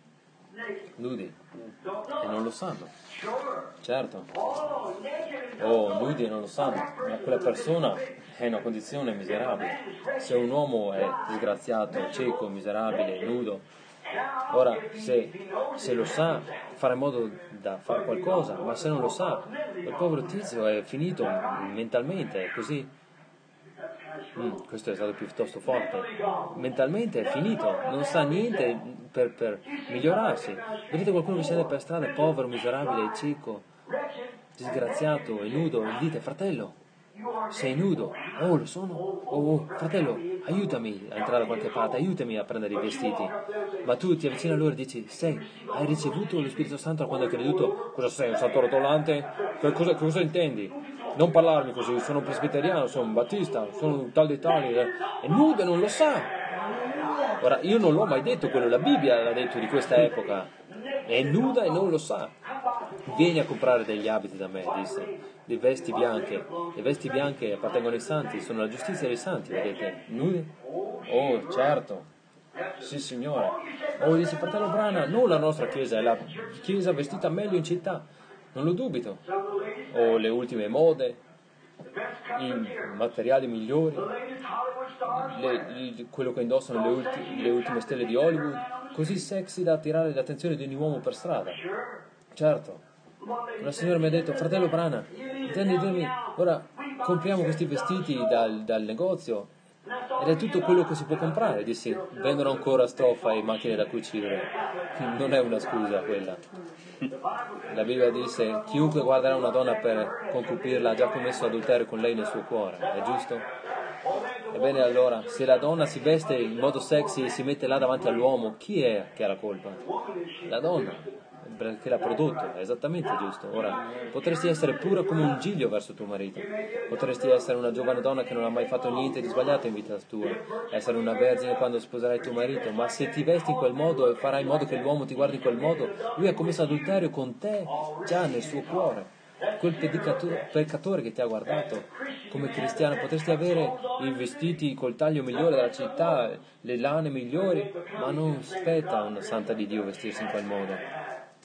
e non lo sanno. Certo, nudi e non lo sanno, ma quella persona è in una condizione miserabile. Se un uomo è disgraziato, cieco, miserabile, nudo, ora se lo sa farà in modo da fare qualcosa, ma se non lo sa, quel povero tizio è finito mentalmente, è così. Questo è stato piuttosto forte. Mentalmente è finito, non sa niente per migliorarsi. Vedete qualcuno che scende per strada, è povero, miserabile, cieco, disgraziato e nudo, e gli dite: fratello, sei nudo? Oh, lo sono? Oh, fratello, aiutami a entrare da qualche parte, aiutami a prendere i vestiti. Ma tu ti avvicini a loro e dici: hai ricevuto lo Spirito Santo quando hai creduto? Cosa sei, un santo rotolante? Cosa intendi? Non parlarmi così, sono un presbiteriano, sono un battista, sono un tal di tali, è nudo e non lo sa. Ora, io non l'ho mai detto quello, la Bibbia l'ha detto di questa epoca, è nuda e non lo sa. Vieni a comprare degli abiti da me, disse, di vesti bianche. Le vesti bianche appartengono ai santi, sono la giustizia dei santi, vedete? Nude? Oh, certo. Sì, Signore. Oh, dice fratello Brana, non la nostra chiesa, è la chiesa vestita meglio in città. Non lo dubito. Oh, le ultime mode, i materiali migliori, quello che indossano le ultime stelle di Hollywood, così sexy da attirare l'attenzione di ogni uomo per strada. Certo. Una signora mi ha detto: fratello Brana, intendi dirmi, ora compriamo questi vestiti dal negozio ed è tutto quello che si può comprare. Dissi, vendono ancora stoffa e macchine da cucire. Non è una scusa quella. La Bibbia disse, chiunque guarderà una donna per concupirla ha già commesso adulterio con lei nel suo cuore, è giusto? Ebbene allora, se la donna si veste in modo sexy e si mette là davanti all'uomo, chi è che ha la colpa? La donna, perché l'ha prodotto, è esattamente giusto. Ora, potresti essere pura come un giglio verso tuo marito, potresti essere una giovane donna che non ha mai fatto niente di sbagliato in vita tua, essere una vergine quando sposerai tuo marito, ma se ti vesti in quel modo e farai in modo che l'uomo ti guardi in quel modo, lui ha commesso adulterio con te già nel suo cuore. Quel peccatore che ti ha guardato come cristiano, potresti avere i vestiti col taglio migliore della città, le lane migliori, ma non spetta a una santa di Dio vestirsi in quel modo.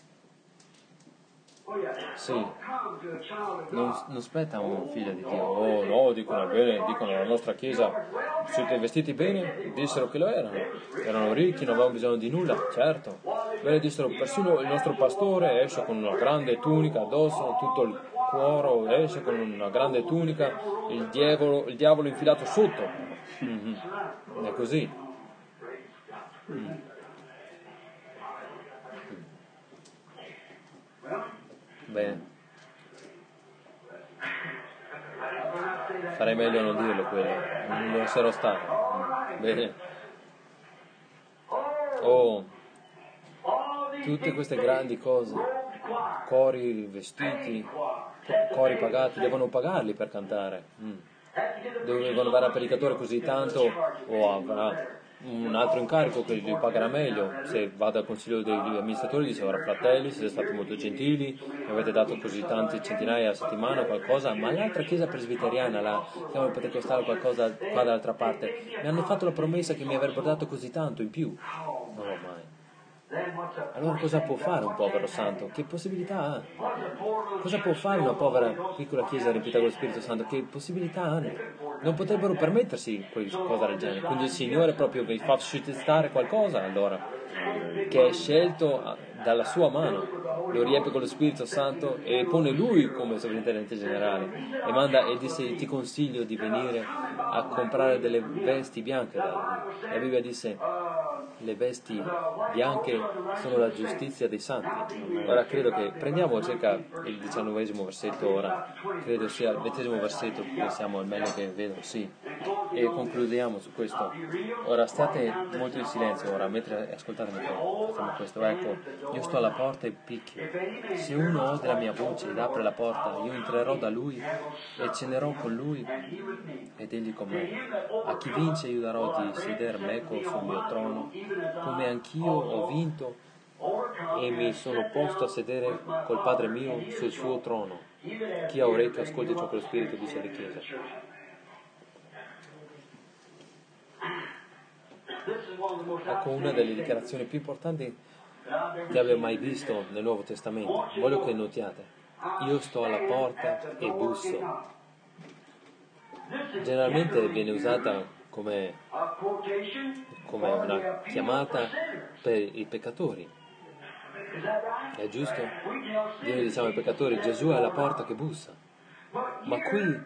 Sì, non spetta a un figlio di Dio. Oh no, dicono bene, dicono la nostra chiesa, siete vestiti bene? Dissero che lo erano ricchi, non avevano bisogno di nulla, certo. Bene, dissero, persino il nostro pastore esce con una grande tunica addosso, tutto il cuoro esce con una grande tunica, il diavolo infilato sotto. È così. Bene, farei meglio a non dirlo quello, non lo sarò stato. Bene. Oh, tutte queste grandi cose, cori vestiti, cori pagati, devono pagarli per cantare. Dovevano andare al predicatore così tanto o avrà un altro incarico che li pagherà meglio. Se vado al consiglio degli amministratori dice, ora fratelli, siete stati molto gentili, mi avete dato così tanti centinaia a settimana o qualcosa, ma l'altra chiesa presbiteriana, la chiama pentecostale o qualcosa qua dall'altra parte, mi hanno fatto la promessa che mi avrebbero dato così tanto in più. Non l'ho mai. Allora cosa può fare un povero santo? Che possibilità ha? Cosa può fare una povera piccola chiesa riempita con lo Spirito Santo? Che possibilità hanno? Non potrebbero permettersi qualcosa del genere. Quindi il Signore proprio vi fa suscitare qualcosa, allora, che è scelto dalla sua mano, lo riempie con lo Spirito Santo e pone lui come sovrintendente generale e manda e disse, ti consiglio di venire a comprare delle vesti bianche da lui. La Bibbia disse, le vesti bianche sono la giustizia dei santi. Ora credo che prendiamo circa il 19° versetto ora, credo sia il 20° versetto, che siamo al meglio che vedo, sì, e concludiamo su questo. Ora state molto in silenzio ora mentre ascoltate facciamo questo. Ecco, io sto alla porta e picchio, se uno ode la mia voce ed apre la porta, io entrerò da lui e cenerò con lui ed egli con me. A chi vince io darò di seder meco sul mio trono, come anch'io ho vinto e mi sono posto a sedere col Padre mio sul suo trono. Chi ha orecchio ascolti ciò che lo Spirito dice alle chiese. Ecco una delle dichiarazioni più importanti che abbia mai visto nel Nuovo Testamento. Voglio che notiate, io sto alla porta e busso. Generalmente viene usata come una chiamata per i peccatori. È giusto? Noi diciamo ai peccatori, Gesù è alla porta che bussa. Ma qui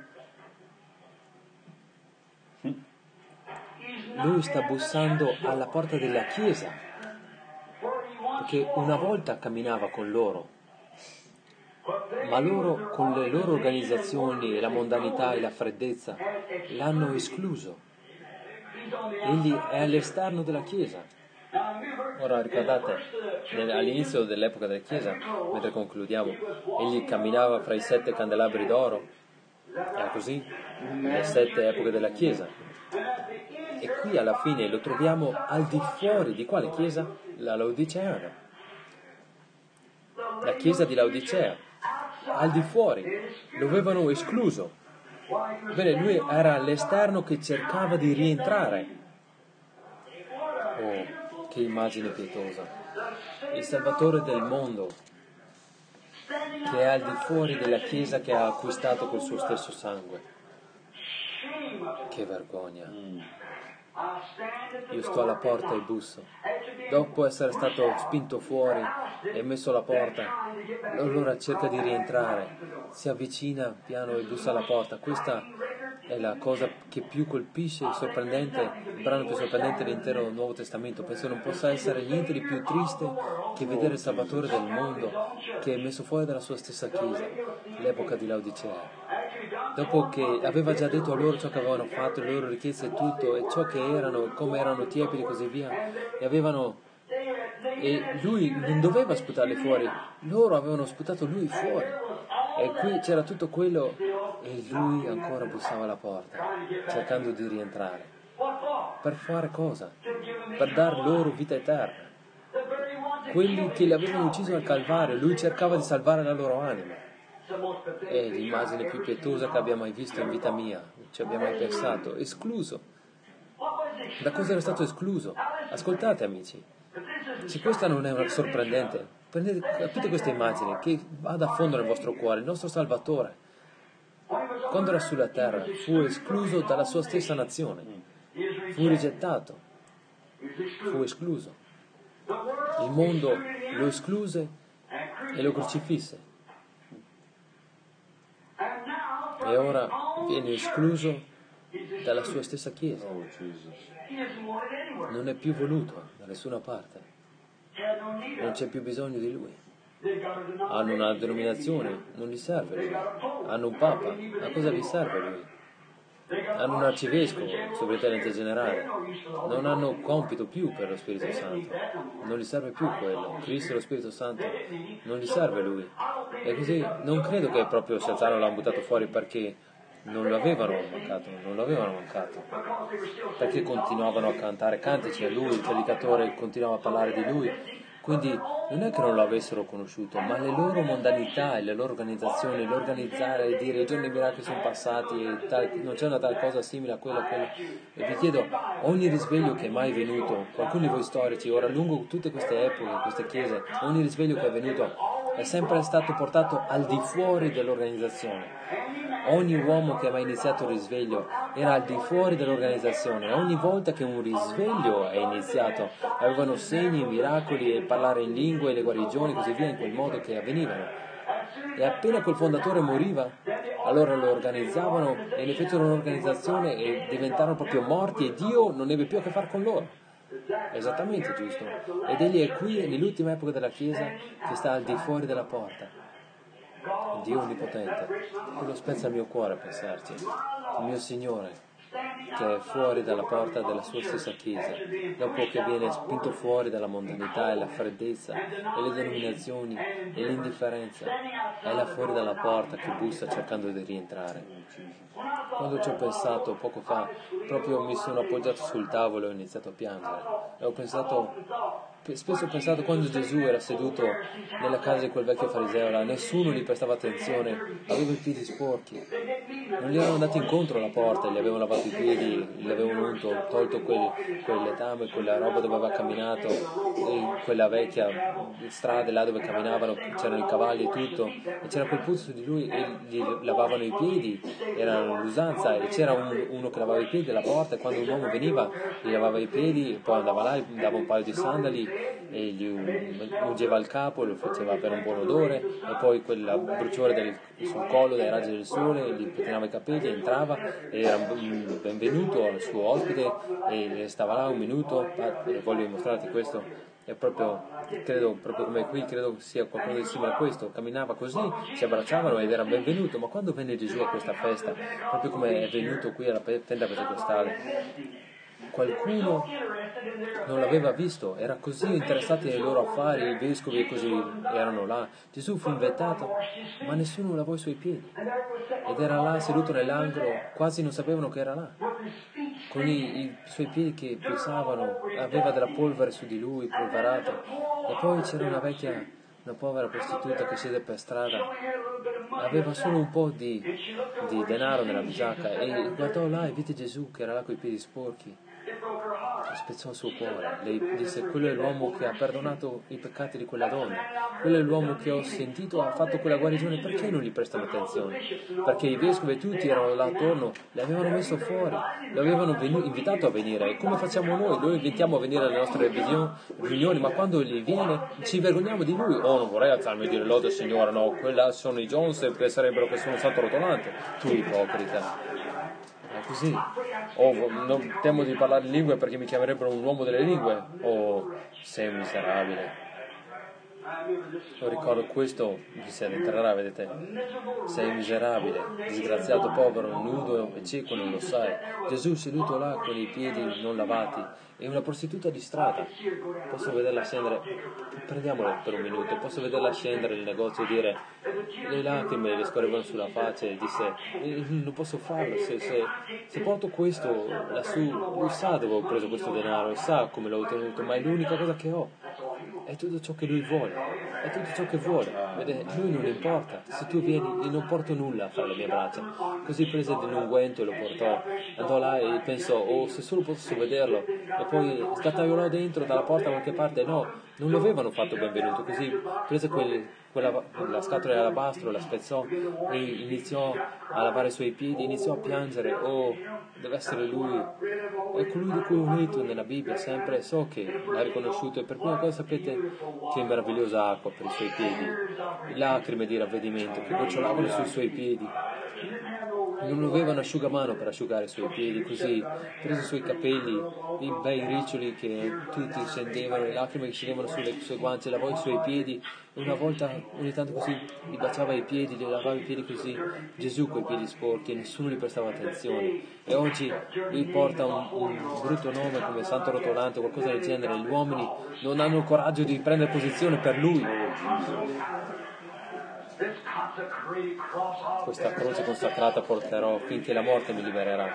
lui sta bussando alla porta della Chiesa, perché una volta camminava con loro, ma loro con le loro organizzazioni e la mondanità e la freddezza l'hanno escluso. Egli è all'esterno della Chiesa. Ora ricordate, all'inizio dell'epoca della Chiesa, mentre concludiamo, egli camminava fra i 7 candelabri d'oro, era così, le 7 epoche della Chiesa. E qui alla fine lo troviamo al di fuori di quale Chiesa? La Laodiceana. La Chiesa di Laodicea, al di fuori, lo avevano escluso. Bene, lui era all'esterno che cercava di rientrare. Oh, che immagine pietosa. Il Salvatore del mondo, che è al di fuori della Chiesa che ha acquistato col suo stesso sangue. Che vergogna. io sto alla porta e busso. Dopo essere stato spinto fuori e messo alla porta, allora cerca di rientrare, si avvicina piano e bussa alla porta. Questa è la cosa che più colpisce, sorprendente, il brano più sorprendente dell'intero Nuovo Testamento. Penso non possa essere niente di più triste che vedere il Salvatore del mondo che è messo fuori dalla sua stessa chiesa, l'epoca di Laodicea. Dopo che aveva già detto a loro ciò che avevano fatto, le loro richieste e tutto, e ciò che erano, come erano tiepidi e così via, e lui non doveva sputarli fuori, loro avevano sputato lui fuori. E qui c'era tutto quello e lui ancora bussava alla porta, cercando di rientrare. Per fare cosa? Per dar loro vita eterna. Quelli che li avevano ucciso al Calvario, lui cercava di salvare la loro anima. È l'immagine più pietosa che abbia mai visto in vita mia, ci abbia mai pensato, escluso. Da cosa era stato escluso? Ascoltate amici, se questa non è una sorprendente, capite questa immagine che vada a fondo nel vostro cuore, il nostro Salvatore, quando era sulla terra, fu escluso dalla sua stessa nazione, fu rigettato, fu escluso. Il mondo lo escluse e lo crocifisse. E ora viene escluso dalla sua stessa chiesa. Non è più voluto da nessuna parte. Non c'è più bisogno di lui. Hanno una denominazione, non gli serve lui. Hanno un papa, a cosa vi serve lui? Hanno un arcivescovo, sovrintendente generale. Non hanno compito più per lo Spirito Santo. Non gli serve più quello. Cristo e lo Spirito Santo non gli serve lui. E così non credo che proprio si alzarono e l'hanno buttato fuori perché non lo avevano mancato. Perché continuavano a cantare cantici a lui, il predicatore continuava a parlare di lui. Quindi non è che non lo avessero conosciuto, ma le loro mondanità e le loro organizzazioni, l'organizzare e dire i giorni miracoli sono passati e non c'è una tal cosa simile a quella. E vi chiedo, ogni risveglio che è mai venuto, qualcuno di voi storici, ora lungo tutte queste epoche, queste chiese, ogni risveglio che è venuto è sempre stato portato al di fuori dell'organizzazione. Ogni uomo che ha mai iniziato il risveglio era al di fuori dell'organizzazione. Ogni volta che un risveglio è iniziato avevano segni, miracoli e parlare in lingue, le guarigioni e così via, in quel modo che avvenivano. E appena quel fondatore moriva, allora lo organizzavano e ne fecero un'organizzazione e diventarono proprio morti e Dio non ebbe più a che fare con loro. Esattamente giusto. Ed egli è qui nell'ultima epoca della Chiesa che sta al di fuori della porta. Dio onnipotente, quello spezza il mio cuore a pensarci, il mio Signore che è fuori dalla porta della sua stessa chiesa, dopo che viene spinto fuori dalla mondanità e la freddezza e le denominazioni e l'indifferenza, è là fuori dalla porta che bussa cercando di rientrare. Quando ci ho pensato poco fa, proprio mi sono appoggiato sul tavolo e ho iniziato a piangere. E spesso ho pensato quando Gesù era seduto nella casa di quel vecchio fariseo là, nessuno gli prestava attenzione, aveva i piedi sporchi, non gli erano andati incontro alla porta, gli avevano lavato i piedi, gli avevano unto, tolto quel letame, quella roba dove aveva camminato, quella vecchia strada là dove camminavano, c'erano i cavalli e tutto, e c'era quel puzzo su di lui e gli lavavano i piedi, era l'usanza, e c'era uno che lavava i piedi alla porta e quando un uomo veniva gli lavava i piedi, poi andava là, gli dava un paio di sandali e gli ungeva il capo, lo faceva per un buon odore e poi quel bruciore sul collo dai raggi del sole gli pettinava i capelli, entrava e era benvenuto al suo ospite e stava là un minuto. Voglio mostrarti questo, è proprio, credo proprio come qui, credo sia qualcosa di simile a questo, camminava così, si abbracciavano ed era benvenuto. Ma quando venne Gesù a questa festa, proprio come è venuto qui alla tenda pentecostale, qualcuno non l'aveva visto, era così interessati ai loro affari, i vescovi e così erano là. Gesù fu invitato, ma nessuno lavò i suoi piedi ed era là seduto nell'angolo, quasi non sapevano che era là, con i suoi piedi che puzzavano, aveva della polvere su di lui, polverato. E poi c'era una povera prostituta che scese per strada, aveva solo un po' di denaro nella giacca e guardò là e vide Gesù che era là coi piedi sporchi spezzò il suo cuore. Lei disse: quello è l'uomo che ha perdonato i peccati di quella donna, quello è l'uomo che ho sentito ha fatto quella guarigione. Perché non gli prestano attenzione? Perché i vescovi tutti erano là attorno, le avevano messo fuori, lo avevano invitato a venire. E come facciamo noi? Noi invitiamo a venire alle nostre riunioni, ma quando gli viene ci vergogniamo di lui. Oh, non vorrei alzarmi e dire lode Signore, no, quella sono i Jones che penserebbero che sono un santo rotolante. Tu ipocrita. È così. Non temo di parlare lingue perché mi chiamerebbero un uomo delle lingue. Sei un miserabile. Io ricordo questo, vi si addentrerà, vedete. Sei miserabile, disgraziato, povero, nudo e cieco, non lo sai. Gesù seduto là con i piedi non lavati e una prostituta di strada. Posso vederla scendere, prendiamola per un minuto, posso vederla scendere nel negozio e dire, le lacrime le scorrevano sulla faccia e disse, non posso farlo, se porto questo lassù, lui sa dove ho preso questo denaro, sa come l'ho ottenuto, ma è l'unica cosa che ho. È tutto ciò che lui vuole, è tutto ciò che vuole. Vede, lui non importa. Se tu vieni, io non porto nulla fra le mie braccia. Così prese dell'unguento e lo portò. Andò là e pensò, se solo posso vederlo. E poi scattaiolò dentro dalla porta da qualche parte. No, non lo avevano fatto benvenuto. Così prese la scatola di alabastro, la spezzò e iniziò a lavare i suoi piedi, iniziò a piangere. Deve essere lui. È colui di cui ho letto nella Bibbia, sempre so che l'ha riconosciuto e per prima cosa sapete che meravigliosa acqua per i suoi piedi, lacrime di ravvedimento che gocciolavano sui suoi piedi. Non aveva un asciugamano per asciugare i suoi piedi, così prese i suoi capelli, i bei riccioli che tutti scendevano, le lacrime che scendevano sulle sue guance, lavò i suoi piedi e una volta ogni tanto così gli baciava i piedi, gli lavava i piedi così. Gesù coi piedi sporchi e nessuno gli prestava attenzione. E oggi lui porta un brutto nome come Santo Rotolante o qualcosa del genere. Gli uomini non hanno il coraggio di prendere posizione per lui. Questa croce consacrata porterò finché la morte mi libererà.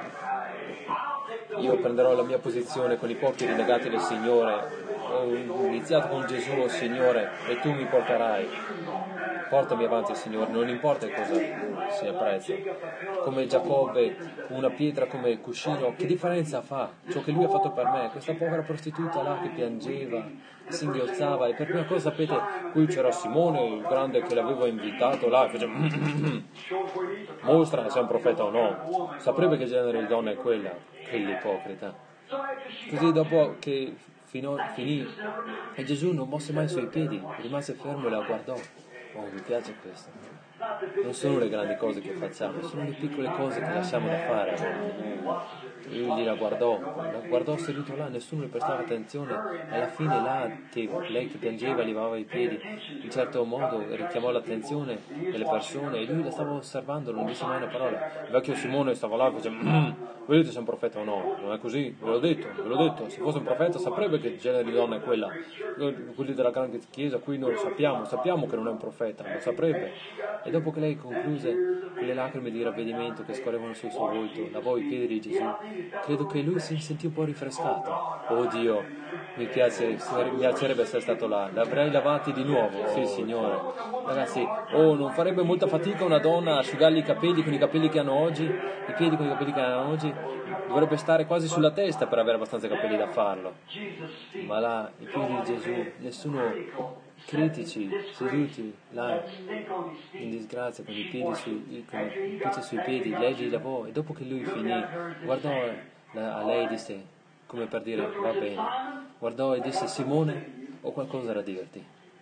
Io prenderò la mia posizione con i pochi rinnegati del Signore. Ho iniziato con Gesù, oh Signore, e tu mi porterai. Portami avanti, Signore, non importa cosa sia prezzo. Come Giacobbe, una pietra come cuscino, che differenza fa ciò che lui ha fatto per me? Questa povera prostituta là che piangeva, singhiozzava, e per prima cosa sapete, qui c'era Simone, il grande che l'avevo invitato là, e faceva mostra se è un profeta o no. Saprebbe che genere di donna è quella, quell'ipocrita. Così dopo che finì e Gesù non mosse mai i suoi piedi, rimase fermo e la guardò. Mi piace questo. Non sono le grandi cose che facciamo, sono le piccole cose che lasciamo da fare a volte. Lui la guardò seduto là, nessuno le prestava attenzione. Alla fine là, lei che piangeva, gli lavava i piedi, in un certo modo richiamò l'attenzione delle persone e lui la stava osservando, non disse mai una parola. Il vecchio Simone stava là e faceva, vedete se è un profeta o no? Non è così, ve l'ho detto, se fosse un profeta saprebbe che genere di donna è quella. Quelli della grande chiesa qui noi lo sappiamo che non è un profeta, lo saprebbe. E dopo che lei concluse quelle lacrime di ravvedimento che scorrevano sul suo volto, lavò i piedi di Gesù, credo che lui si sentì un po' rinfrescato. Oh Dio, mi piacerebbe essere stato là, l'avrei lavati di nuovo, sì Signore. Ragazzi, non farebbe molta fatica una donna a asciugargli i capelli con i capelli che hanno oggi, i piedi con i capelli che hanno oggi, dovrebbe stare quasi sulla testa per avere abbastanza capelli da farlo. Ma là, i piedi di Gesù, nessuno critici, seduti là in disgrazia con i piedi sui piedi, lei li lavò e dopo che lui finì guardò a lei e disse, come per dire va bene, guardò e disse Simone, ho qualcosa da dirti,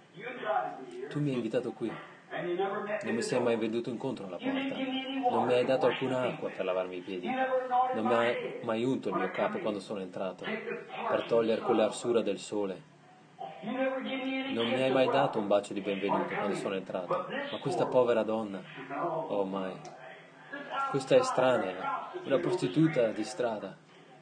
tu mi hai invitato qui, non mi sei mai venuto incontro alla porta, non mi hai dato alcuna acqua per lavarmi i piedi, non mi hai mai unto il mio capo quando sono entrato per togliere quell'arsura del sole, non mi hai mai dato un bacio di benvenuto quando sono entrato, ma questa povera donna, oh mai, questa estranea, una prostituta di strada,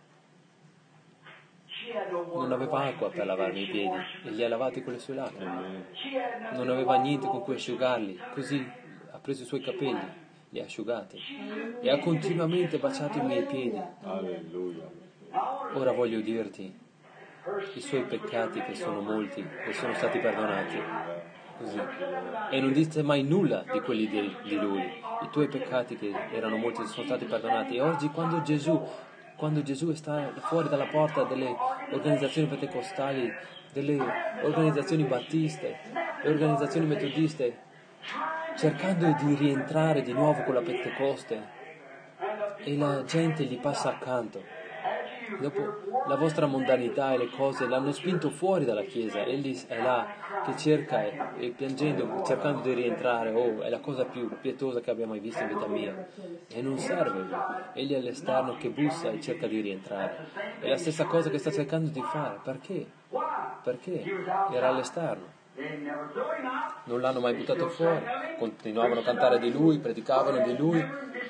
non aveva acqua per lavarmi i piedi e li ha lavati con le sue lacrime, non aveva niente con cui asciugarli, così ha preso i suoi capelli, li ha asciugati e ha continuamente baciato i miei piedi. Alleluia. Ora voglio dirti, i suoi peccati che sono molti e sono stati perdonati, così, e non dite mai nulla di quelli di lui, i tuoi peccati che erano molti sono stati perdonati. E oggi quando quando Gesù sta fuori dalla porta delle organizzazioni pentecostali, delle organizzazioni battiste, le organizzazioni metodiste, cercando di rientrare di nuovo con la Pentecoste, e la gente gli passa accanto. Dopo la vostra mondanità e le cose l'hanno spinto fuori dalla chiesa, egli è là che cerca e piangendo, cercando di rientrare. Oh, è la cosa più pietosa che abbia mai visto in vita mia, e non serve lui, egli è all'esterno che bussa e cerca di rientrare. È la stessa cosa che sta cercando di fare. Perché era all'esterno, non l'hanno mai buttato fuori, continuavano a cantare di lui, predicavano di lui,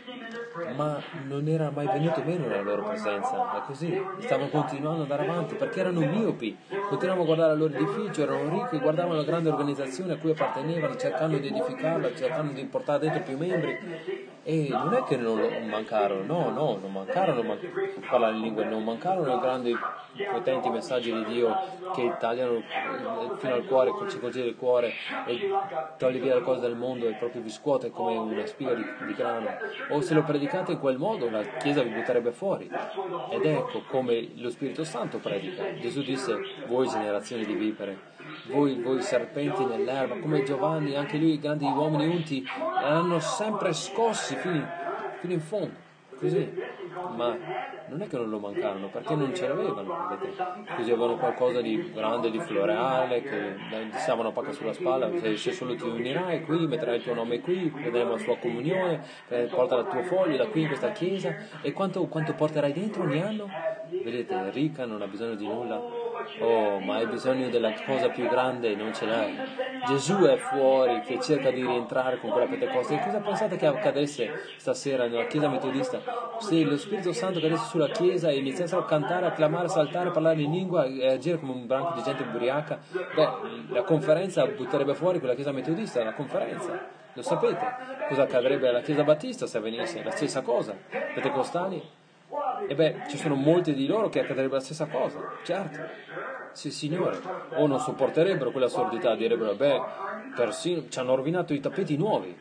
ma non era mai venuto meno nella loro presenza. È così, stavano continuando ad andare avanti perché erano miopi, continuavano a guardare il loro edificio, erano ricchi, guardavano la grande organizzazione a cui appartenevano, cercando di edificarla, cercando di portare dentro più membri. E non è che non lo mancarono, no, non mancarono parlare in lingue, non mancarono i grandi potenti messaggi di Dio che tagliano fino al cuore, ci congela il cuore e toglie via le cose del mondo e proprio vi scuote come una spiga di grano. O se lo predicate in quel modo la Chiesa vi butterebbe fuori. Ed ecco come lo Spirito Santo predica. Gesù disse: voi generazioni di vipere, voi serpenti nell'erba, come Giovanni, anche lui, grandi uomini unti, l'hanno sempre scossi fino in fondo, così. Ma non è che non lo mancarono, perché non ce l'avevano, vedete? Così avevano qualcosa di grande, di floreale, che stavano una pacca sulla spalla: se solo ti unirai qui, metterai il tuo nome qui, vedremo la sua comunione, porta il tuo foglio da qui in questa chiesa. E quanto porterai dentro ogni anno? Vedete, ricca, non ha bisogno di nulla. Oh, ma hai bisogno della cosa più grande e non ce l'hai. Gesù è fuori che cerca di rientrare con quella Pentecoste. E cosa pensate che accadesse stasera nella chiesa metodista? Se lo Spirito Santo cadesse sulla chiesa e iniziassero a cantare, a clamare, a saltare, a parlare in lingua e agire come un branco di gente ubriaca, la conferenza butterebbe fuori quella chiesa metodista, la conferenza. Lo sapete? Cosa accadrebbe alla chiesa battista se avvenisse? La stessa cosa. Pentecostali? E ci sono molti di loro che accadrebbe la stessa cosa, certo. Sì, Signore. O non sopporterebbero quella sordità, direbbero: persino ci hanno rovinato i tappeti nuovi.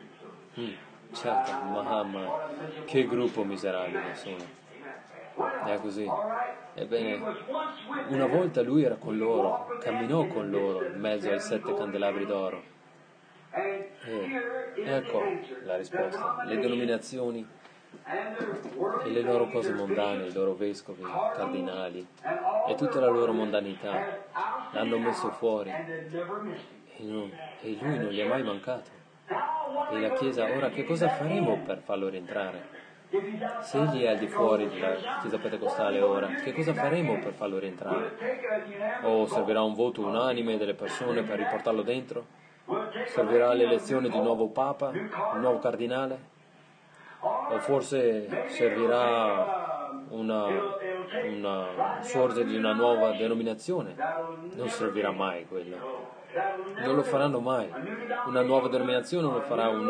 Certo, ma che gruppo miserabile sono. È così. Ebbene, una volta lui era con loro, camminò con loro in mezzo ai 7 candelabri d'oro. E ecco la risposta. Le denominazioni e le loro cose mondane, i loro vescovi, cardinali e tutta la loro mondanità l'hanno messo fuori, e lui non gli è mai mancato. E la Chiesa, ora che cosa faremo per farlo rientrare? Se egli è al di fuori della Chiesa pentecostale ora, che cosa faremo per farlo rientrare? O servirà un voto unanime delle persone per riportarlo dentro? Servirà l'elezione di un nuovo Papa, un nuovo cardinale? O forse servirà una sorgere di una nuova denominazione? Non servirà mai quello. Non lo faranno mai. Una nuova denominazione non lo farà, un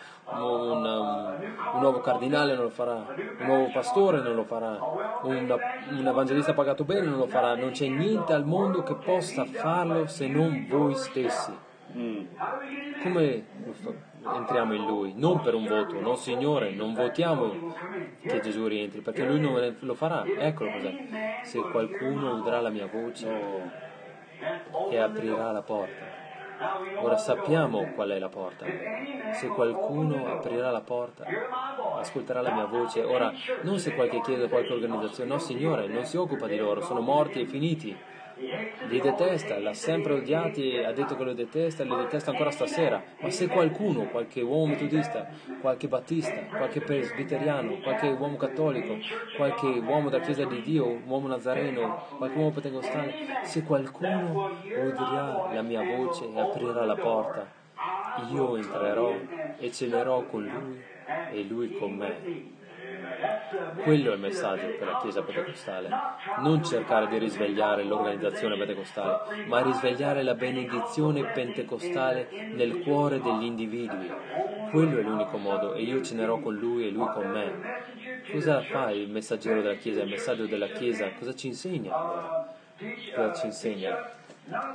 nuovo cardinale non lo farà, un nuovo pastore non lo farà, un evangelista pagato bene non lo farà. Non c'è niente al mondo che possa farlo se non voi stessi. Come entriamo in Lui? Non per un voto, no Signore, non votiamo che Gesù rientri, perché Lui non lo farà. Eccolo cos'è. Se qualcuno udrà la mia voce e aprirà la porta. Ora sappiamo qual è la porta. Se qualcuno aprirà la porta, ascolterà la mia voce. Ora, non se qualche chiesa, qualche organizzazione, no Signore, non si occupa di loro, sono morti e finiti. Li detesta, l'ha sempre odiati e ha detto che lo detesta e li detesta ancora stasera. Ma se qualcuno, qualche uomo metodista, qualche battista, qualche presbiteriano, qualche uomo cattolico, qualche uomo della Chiesa di Dio, un uomo nazareno, qualche uomo pentecostale, se qualcuno udrà la mia voce e aprirà la porta, io entrerò e cenerò con lui e lui con me. Quello è il messaggio per la Chiesa pentecostale. Non cercare di risvegliare l'organizzazione pentecostale, ma risvegliare la benedizione pentecostale nel cuore degli individui. Quello è l'unico modo, e io cenerò con lui e lui con me. Cosa fa il messaggero della Chiesa, il messaggio della Chiesa? Cosa ci insegna allora? Cosa ci insegna?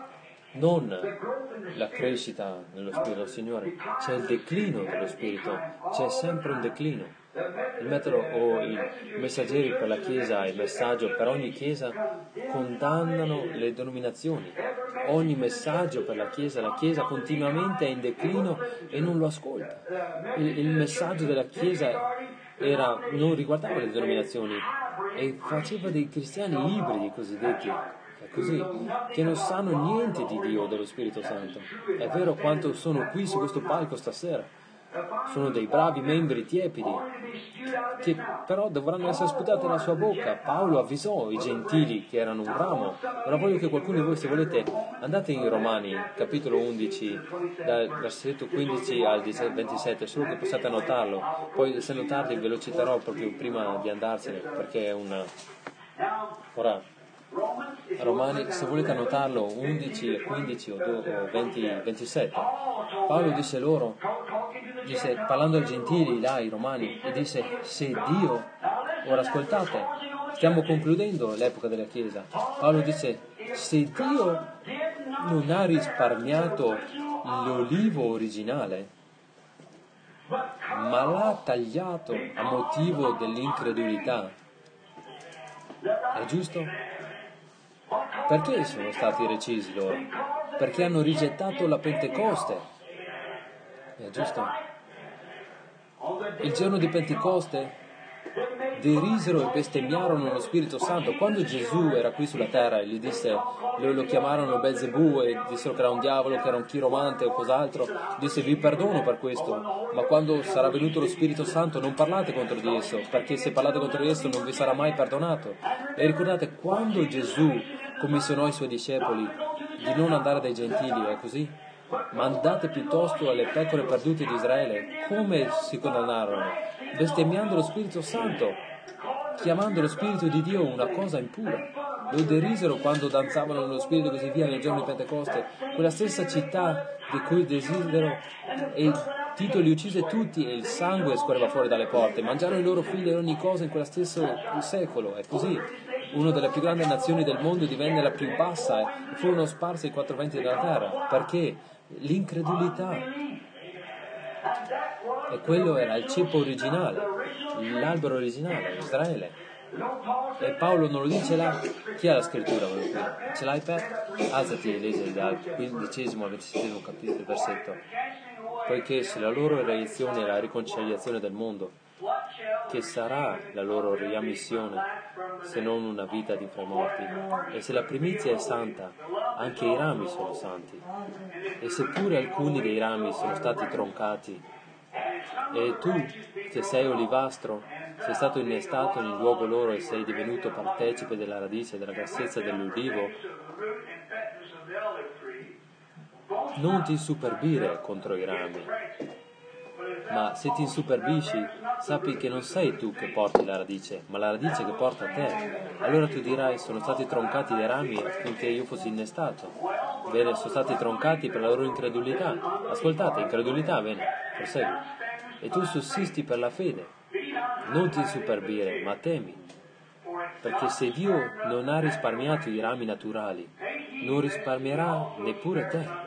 non la crescita nello Spirito del Signore, c'è il declino dello Spirito, c'è sempre un declino. Il metodo o i messaggeri per la Chiesa, il messaggio per ogni Chiesa condannano le denominazioni. Ogni messaggio per la Chiesa continuamente è in declino e non lo ascolta. Il messaggio della Chiesa non riguardava le denominazioni e faceva dei cristiani ibridi cosiddetti, così, che non sanno niente di Dio o dello Spirito Santo. È vero quanto sono qui su questo palco stasera. Sono dei bravi membri tiepidi che però dovranno essere sputati dalla sua bocca. Paolo avvisò i gentili che erano un ramo. Ora voglio che qualcuno di voi, se volete, andate in Romani, capitolo 11, dal versetto 15 al 27, solo che possiate annotarlo. Poi, essendo tardi, ve lo citerò proprio prima di andarsene, perché è una... Ora, Romani, se volete annotarlo, 11, 15 o 20, 27. Paolo disse loro, parlando ai gentili, là, ai Romani, e disse, se Dio, ora ascoltate, stiamo concludendo l'epoca della Chiesa, Paolo disse, se Dio non ha risparmiato l'olivo originale, ma l'ha tagliato a motivo dell'incredulità, è giusto? Perché sono stati recisi loro? Perché hanno rigettato la Pentecoste. È giusto? Il giorno di Pentecoste derisero e bestemmiarono lo Spirito Santo. Quando Gesù era qui sulla terra e gli disse, lo chiamarono Belzebù e dissero che era un diavolo, che era un chiromante o cos'altro, disse vi perdono per questo, ma quando sarà venuto lo Spirito Santo non parlate contro di esso, perché se parlate contro di esso non vi sarà mai perdonato. E ricordate, quando Gesù commissionò i suoi discepoli di non andare dai gentili, è così? Ma andate piuttosto alle pecore perdute di Israele. Come si condannarono? Bestemmiando lo Spirito Santo, chiamando lo Spirito di Dio una cosa impura. Lo derisero quando danzavano nello Spirito e così via nel giorno di Pentecoste, quella stessa città di cui desidero, e Tito li uccise tutti e il sangue scorreva fuori dalle porte. Mangiarono i loro figli e ogni cosa in quello stesso secolo. È così. Una delle più grandi nazioni del mondo divenne la più bassa e furono sparse i quattro venti della terra. Perché? L'incredulità. E quello era il ceppo originale, l'albero originale, Israele. E Paolo non lo dice là. Chi ha la scrittura? Ce l'hai per? Alzati e leggi dal 15 al 27 capitolo, versetto. Poiché se la loro reiezione è la riconciliazione del mondo, che sarà la loro riammissione se non una vita di fra i morti? E se la primizia è santa, anche i rami sono santi. E seppure alcuni dei rami sono stati troncati, e tu, che sei olivastro, sei stato innestato nel luogo loro e sei divenuto partecipe della radice e della grassezza dell'ulivo, non ti insuperbire contro i rami. Ma se ti insuperbisci, sappi che non sei tu che porti la radice, ma la radice che porta a te. Allora tu dirai, sono stati troncati dai rami affinché io fossi innestato. Bene, sono stati troncati per la loro incredulità. Ascoltate, incredulità, bene, prosegui. E tu sussisti per la fede. Non ti insuperbire, ma temi. Perché se Dio non ha risparmiato i rami naturali, non risparmierà neppure te.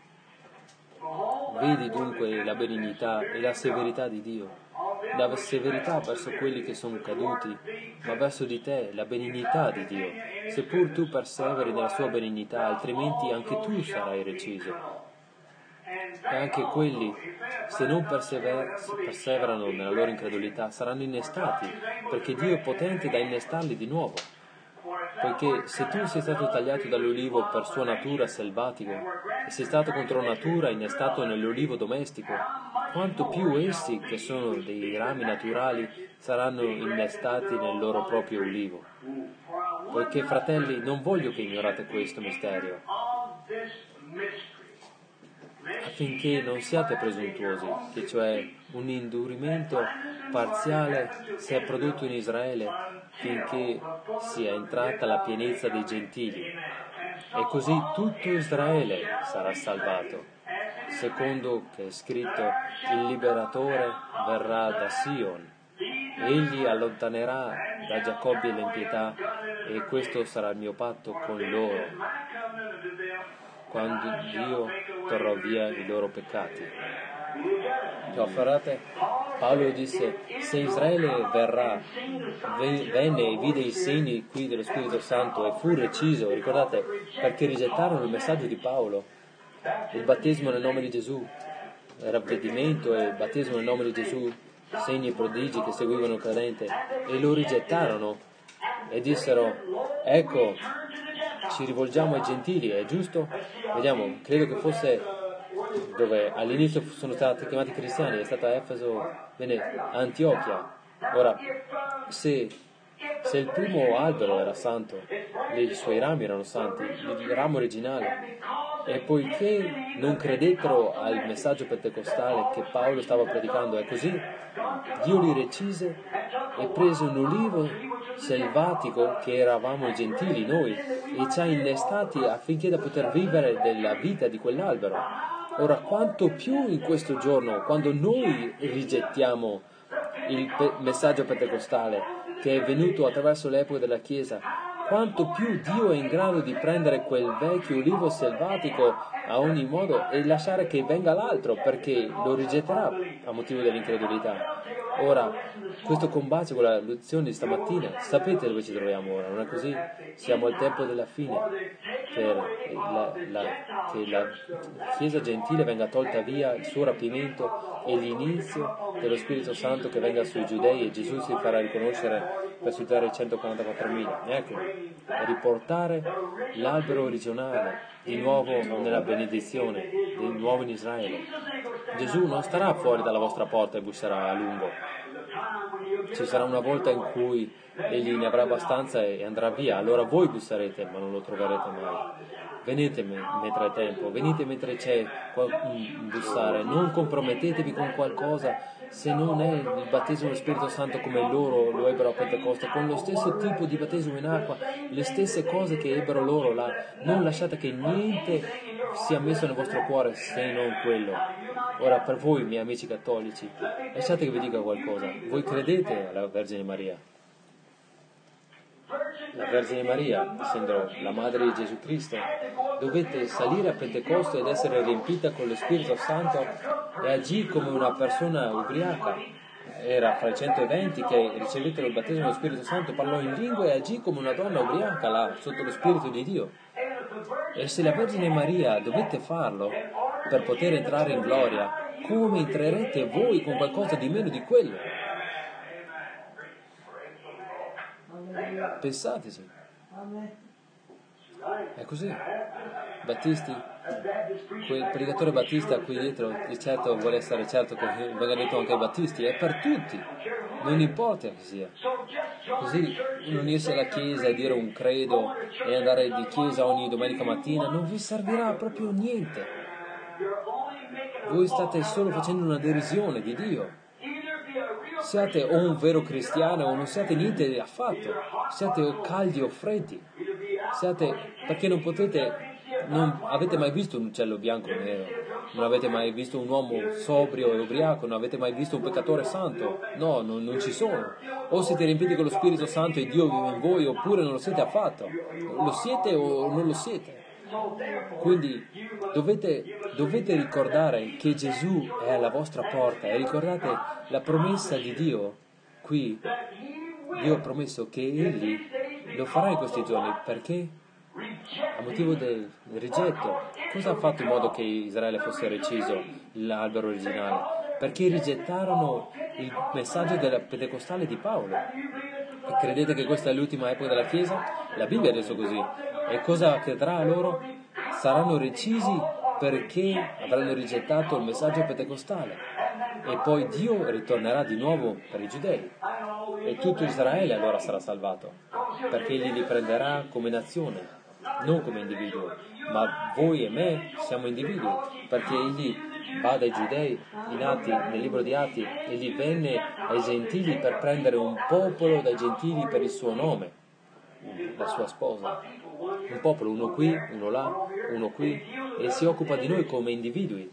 Vedi dunque la benignità e la severità di Dio, la severità verso quelli che sono caduti, ma verso di te la benignità di Dio, seppur tu perseveri nella sua benignità, altrimenti anche tu sarai reciso. E anche quelli, se non perseverano nella loro incredulità, saranno innestati, perché Dio è potente da innestarli di nuovo. Poiché se tu sei stato tagliato dall'olivo per sua natura selvatico e sei stato contro natura innestato nell'olivo domestico, quanto più essi, che sono dei rami naturali, saranno innestati nel loro proprio olivo. Poiché, fratelli, non voglio che ignorate questo misterio, affinché non siate presuntuosi, che cioè un indurimento parziale sia prodotto in Israele finché sia entrata la pienezza dei gentili, e così tutto Israele sarà salvato, secondo che è scritto, il liberatore verrà da Sion, egli allontanerà da Giacobbe l'impietà, e questo sarà il mio patto con loro. quando Dio torrò via i loro peccati. Afferrate, Paolo disse, se Israele venne e vide i segni qui dello Spirito Santo e fu reciso, ricordate, perché rigettarono il messaggio di Paolo, il battesimo nel nome di Gesù, il ravvedimento e il battesimo nel nome di Gesù, segni e prodigi che seguivano il credente, e lo rigettarono e dissero, ecco, ci rivolgiamo ai gentili, è giusto? Vediamo, credo che fosse dove all'inizio sono stati chiamati cristiani, è stata Efeso, Antiochia. Ora, se il primo albero era santo, i suoi rami erano santi, il ramo originale, e poiché non credettero al messaggio pentecostale che Paolo stava predicando, è così, Dio li recise e prese un ulivo selvatico che eravamo i gentili noi e ci ha innestati affinché da poter vivere della vita di quell'albero. Ora, quanto più in questo giorno, quando noi rigettiamo il messaggio pentecostale che è venuto attraverso le epoche della Chiesa, quanto più Dio è in grado di prendere quel vecchio ulivo selvatico a ogni modo e lasciare che venga l'altro, perché lo rigetterà a motivo dell'incredulità. Ora, questo combacia con la lezione di stamattina. Sapete dove ci troviamo ora, non è così? Siamo al tempo della fine, per che la Chiesa gentile venga tolta via, il suo rapimento e l'inizio dello Spirito Santo che venga sui giudei e Gesù si farà riconoscere per suscitare i 144.000. Ecco, riportare l'albero originale di nuovo nella benedizione, di nuovo in Israele. Gesù non starà fuori dalla vostra porta e busserà a lungo. Ci sarà una volta in cui egli ne avrà abbastanza e andrà via, allora voi busserete, ma non lo troverete mai. Venite mentre è tempo, venite mentre c'è un bussare, non compromettetevi con qualcosa se non è il battesimo dello Spirito Santo come loro lo ebbero a Pentecoste, con lo stesso tipo di battesimo in acqua, le stesse cose che ebbero loro là. Non lasciate che niente sia messo nel vostro cuore se non quello. Ora, per voi, miei amici cattolici, lasciate che vi dica qualcosa. Voi credete alla Vergine Maria? La Vergine Maria, essendo la madre di Gesù Cristo, dovette salire a Pentecoste ed essere riempita con lo Spirito Santo e agì come una persona ubriaca. Era fra i 120 che ricevettero il battesimo dello Spirito Santo, parlò in lingue e agì come una donna ubriaca là, sotto lo Spirito di Dio. E se la Vergine Maria dovette farlo per poter entrare in gloria, come entrerete voi con qualcosa di meno di quello? Pensateci. È così. Battisti, quel predicatore Battista qui dietro, di certo vuole essere certo che venga detto anche ai Battisti, è per tutti, non importa che sia. Così unirsi alla Chiesa e dire un credo e andare di chiesa ogni domenica mattina non vi servirà proprio niente. Voi state solo facendo una derisione di Dio. Siate o un vero cristiano o non siate niente affatto, siate o caldi o freddi, siate, perché non potete, non avete mai visto un uccello bianco o nero, non avete mai visto un uomo sobrio e ubriaco, non avete mai visto un peccatore santo, no, non ci sono. O siete riempiti con lo Spirito Santo e Dio vive in voi, oppure non lo siete affatto, lo siete o non lo siete. Quindi dovete ricordare che Gesù è alla vostra porta e ricordate la promessa di Dio. Qui Dio ha promesso che Egli lo farà in questi giorni. Perché? A motivo del rigetto. Cosa ha fatto in modo che Israele fosse reciso, l'albero originale? Perché rigettarono il messaggio della Pentecostale di Paolo. E credete che questa è l'ultima epoca della Chiesa? La Bibbia ha detto così. E cosa accadrà a loro? Saranno recisi perché avranno rigettato il messaggio pentecostale. E poi Dio ritornerà di nuovo per i giudei. E tutto Israele allora sarà salvato. Perché Egli li prenderà come nazione, non come individuo. Ma voi e me siamo individui. Perché Egli va dai giudei, in Atti, nel libro di Atti, Egli venne ai gentili per prendere un popolo dai gentili per il suo nome, la sua sposa. Un popolo, uno qui, uno là, uno qui, e si occupa di noi come individui.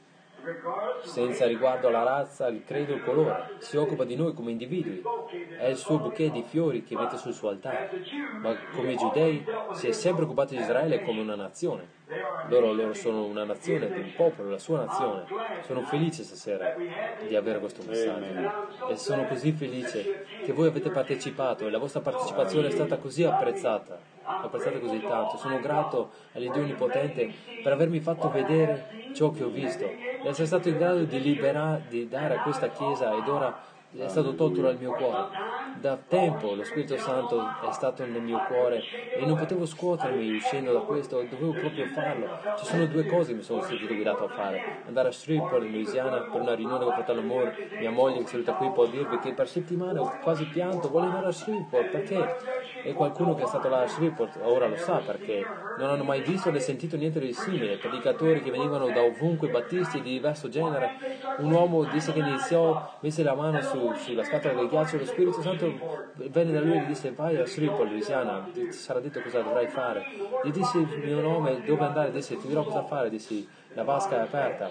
senza riguardo alla razza, il credo, il colore. Si occupa di noi come individui. È il suo bouquet di fiori che mette sul suo altare. Ma come giudei si è sempre occupato di Israele come una nazione. Loro sono una nazione, un popolo, la sua nazione. Sono felice stasera di avere questo messaggio. E sono così felice che voi avete partecipato e la vostra partecipazione è stata così apprezzata così tanto. Sono grato all'Iddio Onnipotente per avermi fatto vedere ciò che ho visto, di essere stato in grado di dare a questa Chiesa, ed ora è stato tolto dal mio cuore. Da tempo lo Spirito Santo è stato nel mio cuore e non potevo scuotermi uscendo da questo, dovevo proprio farlo. Ci sono due cose che mi sono sentito guidato a fare: andare a Shreveport in Louisiana per una riunione con fratello Moore. Mia moglie, che è seduta qui, può dirvi che per settimane ho quasi pianto, voglio andare a Shreveport perché, e qualcuno che è stato là a Shreveport ora lo sa, perché non hanno mai visto né sentito niente di simile. Predicatori che venivano da ovunque, battisti di diverso genere. Un uomo disse che mise la mano sulla scatola del ghiaccio, lo Spirito Santo venne da lui e gli disse: vai a Shreveport, Louisiana, ti sarà detto cosa dovrai fare. Gli dissi il mio nome, dove andare, disse: ti dirò cosa fare. Dissi: la vasca è aperta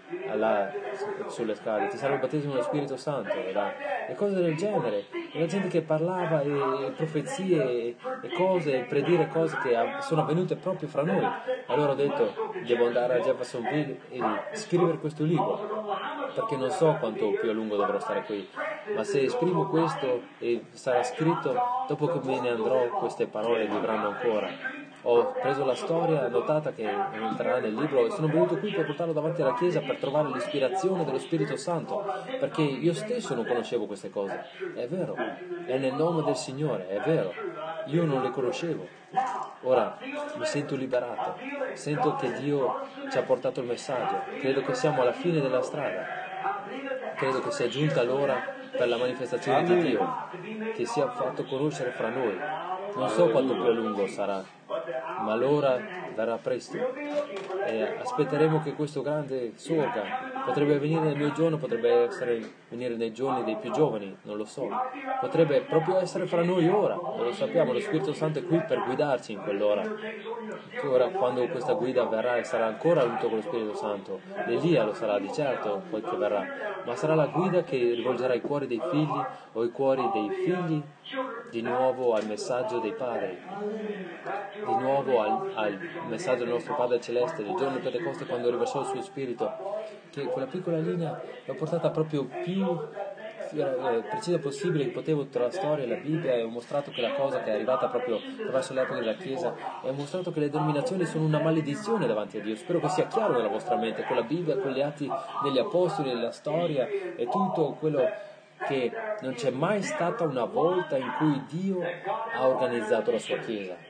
sulle scale, ti sarà il battesimo dello Spirito Santo, e cose del genere. E la gente che parlava, e profezie e cose, predire cose che sono avvenute proprio fra noi. Allora ho detto: devo andare a Jeffersonville e scrivere questo libro, perché non so quanto più a lungo dovrò stare qui, ma se esprimo questo e sarà scritto, dopo che me ne andrò queste parole vivranno ancora. Ho preso la storia annotata che entrerà nel libro e sono venuto qui per portarlo davanti alla Chiesa per trovare l'ispirazione dello Spirito Santo, perché io stesso non conoscevo queste cose. È vero, è nel nome del Signore, è vero, io non le conoscevo. Ora mi sento liberato, sento che Dio ci ha portato il messaggio, credo che siamo alla fine della strada, credo che sia giunta l'ora per la manifestazione di Dio, che sia fatto conoscere fra noi. Non so quanto più a lungo sarà, ma l'ora verrà presto e aspetteremo che questo grande sorga. Potrebbe venire nel mio giorno, potrebbe venire nei giorni dei più giovani, non lo so. Potrebbe proprio essere fra noi ora, non lo sappiamo. Lo Spirito Santo è qui per guidarci in quell'ora. Che ora, quando questa guida verrà, e sarà ancora unito con lo Spirito Santo, Elia lo sarà di certo poi che verrà, ma sarà la guida che rivolgerà i cuori dei figli o i cuori dei figli di nuovo al messaggio dei padri, di nuovo al messaggio del nostro Padre Celeste. Il giorno di Pentecoste, quando riversò il suo Spirito, che quella piccola linea l'ho portata proprio più precisa possibile che potevo tra la storia e la Bibbia, e ho mostrato che la cosa che è arrivata proprio attraverso l'epoca della Chiesa, e ho mostrato che le denominazioni sono una maledizione davanti a Dio. Spero che sia chiaro nella vostra mente, con la Bibbia, con gli atti degli Apostoli, la storia e tutto quello, che non c'è mai stata una volta in cui Dio ha organizzato la sua Chiesa.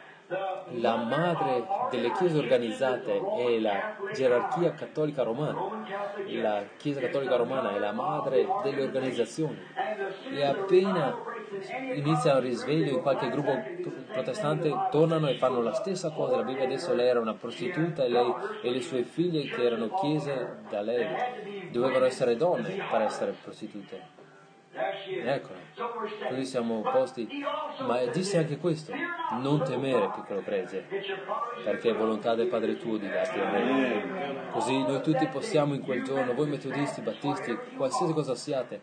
La madre delle chiese organizzate è la gerarchia cattolica romana. La Chiesa cattolica romana è la madre delle organizzazioni, e appena inizia il risveglio in qualche gruppo protestante tornano e fanno la stessa cosa. La Bibbia adesso: lei era una prostituta, e lei e le sue figlie, che erano chiese da lei, dovevano essere donne per essere prostitute. Ecco, così siamo posti. Ma disse anche questo: non temere, piccolo gregge, perché è volontà del Padre tuo di darti il regno. Così noi tutti possiamo in quel giorno, voi metodisti, battisti, qualsiasi cosa siate,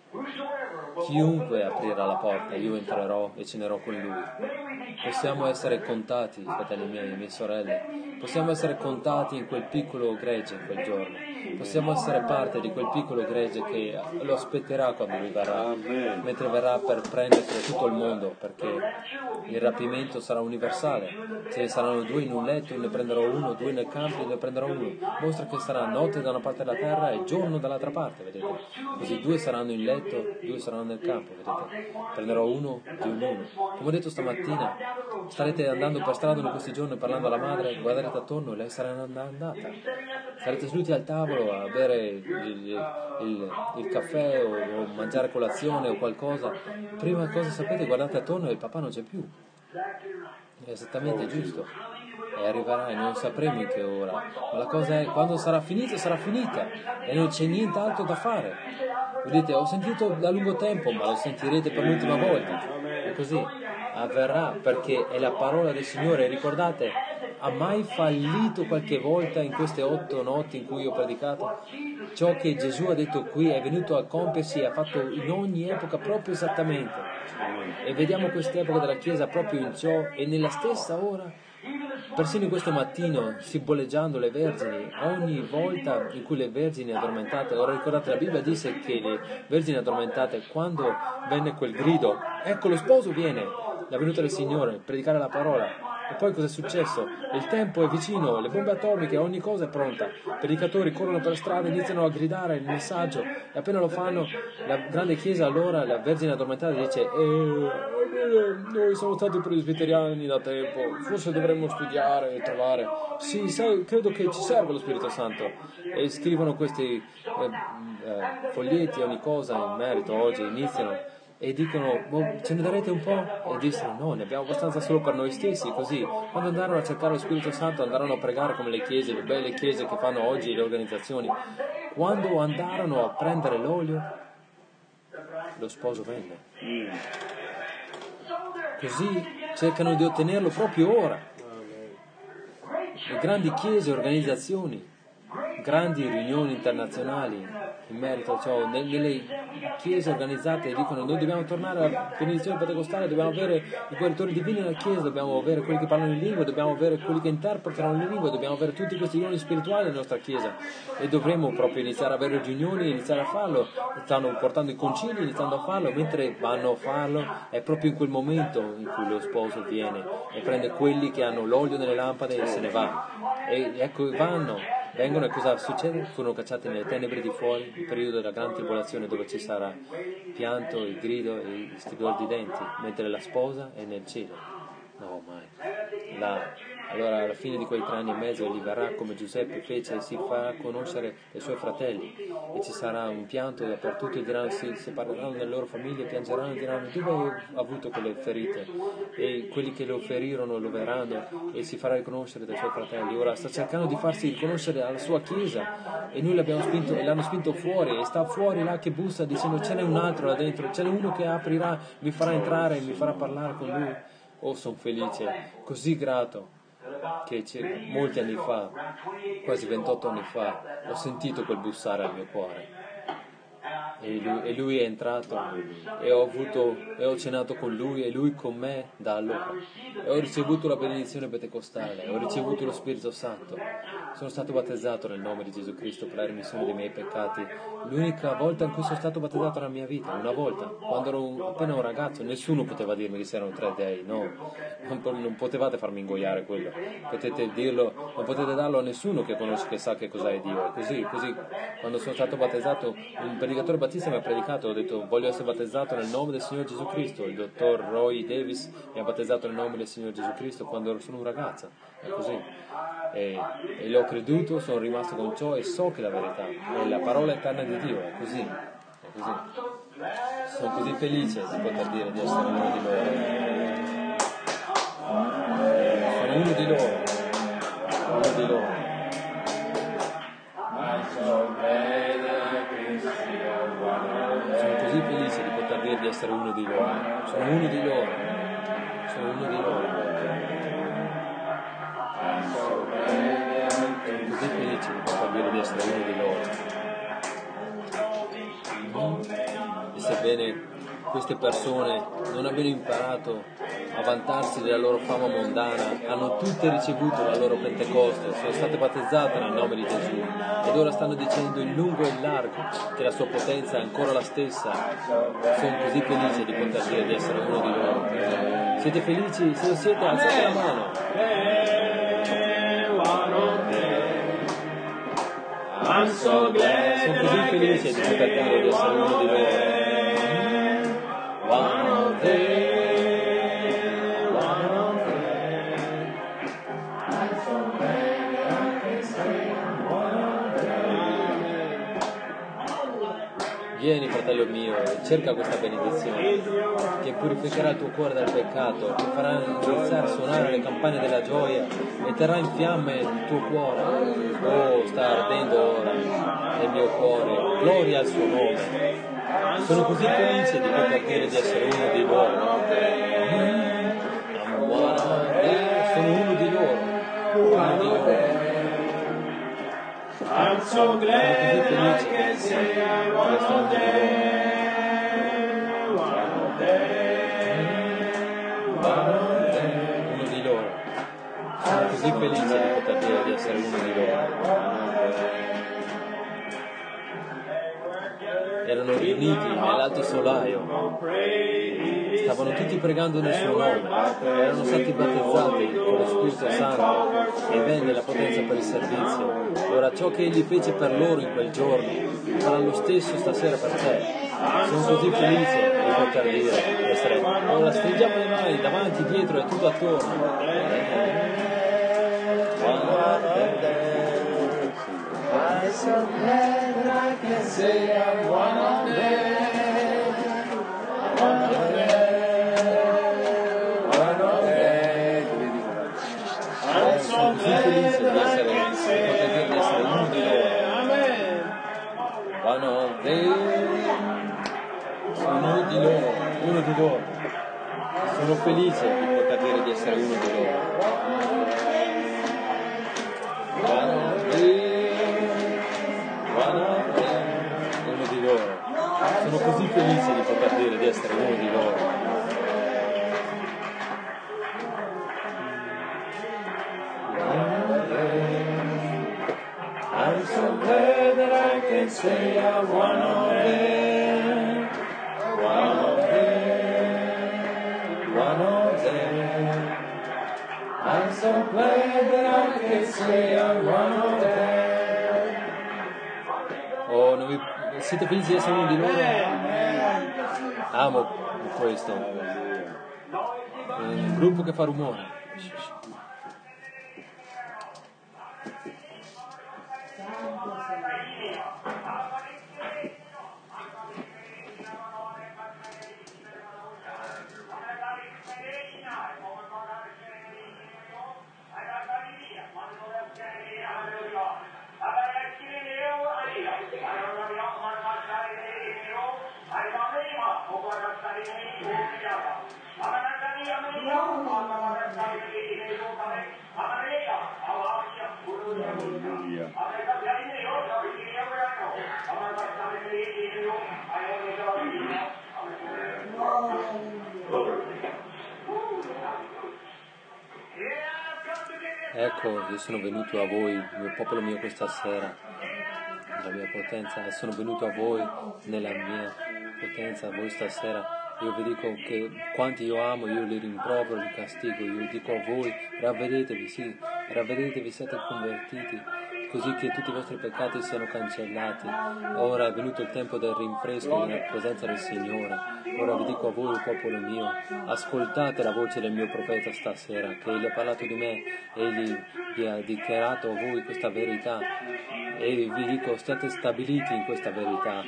chiunque aprirà la porta, io entrerò e cenerò con lui. Possiamo essere contati, fratelli miei e mie sorelle, possiamo essere contati in quel piccolo gregge in quel giorno. Possiamo essere parte di quel piccolo gregge che lo aspetterà quando lui verrà, mentre verrà per prendere tutto il mondo, perché il rapimento sarà universale. Ce ne saranno 2 in un letto, io ne prenderò 1, 2 nel campo, io ne prenderò 1. Mostra che sarà notte da una parte della terra e giorno dall'altra parte, vedete? Così 2 saranno in letto, 2 saranno nel campo, vedete? Prenderò 1 di ognuno. Come ho detto stamattina, starete andando per strada in questi giorni parlando alla madre, guarderete attorno e lei sarà andata. Sarete seduti al tavolo a bere il caffè o mangiare colazione o qualcosa. Prima cosa sapete, guardate attorno e il papà non c'è più. È esattamente giusto. E arriverà e non sapremo in che ora. Ma la cosa è: quando sarà finita, sarà finita e non c'è nient'altro da fare. Vedete, ho sentito da lungo tempo, ma lo sentirete per l'ultima volta. E così avverrà, perché è la parola del Signore. Ricordate ha mai fallito qualche volta in queste 8 notti in cui ho predicato? Ciò che Gesù ha detto qui è venuto a compiersi e ha fatto in ogni epoca proprio esattamente. E vediamo quest'epoca della Chiesa proprio in ciò e nella stessa ora. Persino in questo mattino, simboleggiando le vergini, ogni volta in cui le vergini addormentate, ora ricordate la Bibbia disse che le vergini addormentate, quando venne quel grido, ecco lo sposo viene, la venuta del Signore, predicare la parola. E poi cosa è successo? Il tempo è vicino, le bombe atomiche, ogni cosa è pronta. I predicatori corrono per strada, iniziano a gridare il messaggio e appena lo fanno, la grande chiesa allora, la vergine addormentata dice noi siamo stati presbiteriani da tempo, forse dovremmo studiare e trovare. Sì, sai, credo che ci serve lo Spirito Santo. E scrivono questi foglietti, ogni cosa in merito oggi, iniziano. E dicono, ce ne darete un po'? E dissero, no, ne abbiamo abbastanza solo per noi stessi, così. Quando andarono a cercare lo Spirito Santo, andarono a pregare come le chiese, le belle chiese che fanno oggi le organizzazioni. Quando andarono a prendere l'olio, lo sposo venne. Così cercano di ottenerlo proprio ora. Le grandi chiese, organizzazioni, grandi riunioni internazionali in merito a ciò, nelle chiese organizzate dicono noi dobbiamo tornare alla benedizione pentecostale, dobbiamo avere i guaritori divini nella chiesa, dobbiamo avere quelli che parlano in lingue, dobbiamo avere quelli che interpretano le lingue, dobbiamo avere tutti questi doni spirituali nella nostra chiesa e dovremmo proprio iniziare a avere riunioni e iniziare a farlo. Stanno portando i concili, iniziando a farlo, mentre vanno a farlo è proprio in quel momento in cui lo sposo viene e prende quelli che hanno l'olio nelle lampade e se ne va. E ecco vengono e cosa succede? Furono cacciati nelle tenebre di fuori, il periodo della grande tribolazione dove ci sarà pianto, il grido e il stridore di denti, mentre la sposa è nel cielo. No, mai. Allora alla fine di quei 3 anni e mezzo egli verrà come Giuseppe fece e si farà conoscere ai suoi fratelli e ci sarà un pianto dappertutto e diranno, si separeranno dalle loro famiglie, piangeranno e diranno dove hai avuto quelle ferite e quelli che lo ferirono lo verranno e si farà riconoscere dai suoi fratelli. Ora sta cercando di farsi riconoscere alla sua chiesa e noi l'hanno spinto fuori e sta fuori là che bussa dicendo ce n'è un altro là dentro, ce n'è uno che aprirà, mi farà entrare e mi farà parlare con lui. Oh, sono felice, così grato che molti anni fa, quasi 28 anni fa, ho sentito quel bussare al mio cuore e lui è entrato e ho cenato con lui e lui con me da allora e ho ricevuto la benedizione pentecostale, ho ricevuto lo Spirito Santo, sono stato battezzato nel nome di Gesù Cristo per la remissione dei miei peccati. L'unica volta in cui sono stato battezzato nella mia vita, una volta, quando ero appena un ragazzo, nessuno poteva dirmi che c'erano 3 dei, no, non potevate farmi ingoiare quello, potete dirlo, non potete darlo a nessuno che conosce, che sa che cos'è Dio. E così quando sono stato battezzato, un predicatore battista mi ha predicato, ho detto voglio essere battezzato nel nome del Signore Gesù Cristo. Il dottor Roy Davis mi ha battezzato nel nome del Signore Gesù Cristo quando sono un ragazzo, è così. E l'ho creduto, sono rimasto con ciò e so che la verità è la parola eterna di Dio, è così. Sono così felice di poter dire di essere uno di loro. Sono uno di loro. Sono così felice di poter dire di essere uno di loro. Sono uno di loro. Sono così felice di poter dire di essere uno di loro. E sebbene queste persone non abbiano imparato a vantarsi della loro fama mondana, hanno tutte ricevuto la loro Pentecoste, sono state battezzate nel nome di Gesù ed ora stanno dicendo in lungo e in largo che la sua potenza è ancora la stessa. Sono così felice di poter dire di essere uno di loro. Siete felici? Se lo siete, alzate la mano. Sono così felice di poter dire di essere uno di loro. Vieni, fratello mio, cerca questa benedizione che purificherà il tuo cuore dal peccato, che farà iniziare a suonare le campane della gioia e terrà in fiamme il tuo cuore. Oh, sta ardendo ora nel mio cuore, gloria al suo nome. Sono così felice di poter dire di essere uno di loro. Sono uno di loro. I'm so glad that I can say I'm one of them. Uno di loro. Sono così felice di poter dire di essere uno di loro. Erano riuniti nell'alto solaio, stavano tutti pregando nel suo nome, erano stati battezzati con lo Spirito Santo e venne la potenza per il servizio. Ora ciò che Egli fece per loro in quel giorno farà lo stesso stasera per te. Sono così felice di poter dire, essere, ora stringiamo le mani davanti, dietro e tutto attorno. I'm so glad that I can say I'm one of them. One of them. One of them. I'm so glad that I can say I'm one of them. Amen. One of them. Sono uno di loro, uno di loro. Sono felice di poter dire di essere uno di loro. One of them. Uno di loro. Sono così felice di poter dire di essere uno di loro. I'm so glad that I can say I'm one of them. One of them. One of them. I'm so glad that I can say I'm one of them. Oh, siete felici di essere uno di loro? Amo questo. Un gruppo che fa rumore. Ecco, io sono venuto a voi, il mio popolo mio, questa sera, la mia potenza, sono venuto a voi nella mia potenza, a voi stasera. Io vi dico che quanti io amo, io li rimprovero, li castigo, io dico a voi, ravvedetevi, sì, ravvedetevi, siate convertiti, così che tutti i vostri peccati siano cancellati. Ora è venuto il tempo del rinfresco nella presenza del Signore. Ora vi dico a voi, il popolo mio, ascoltate la voce del mio profeta stasera, che egli ha parlato di me, egli vi ha dichiarato a voi questa verità, e vi dico, state stabiliti in questa verità.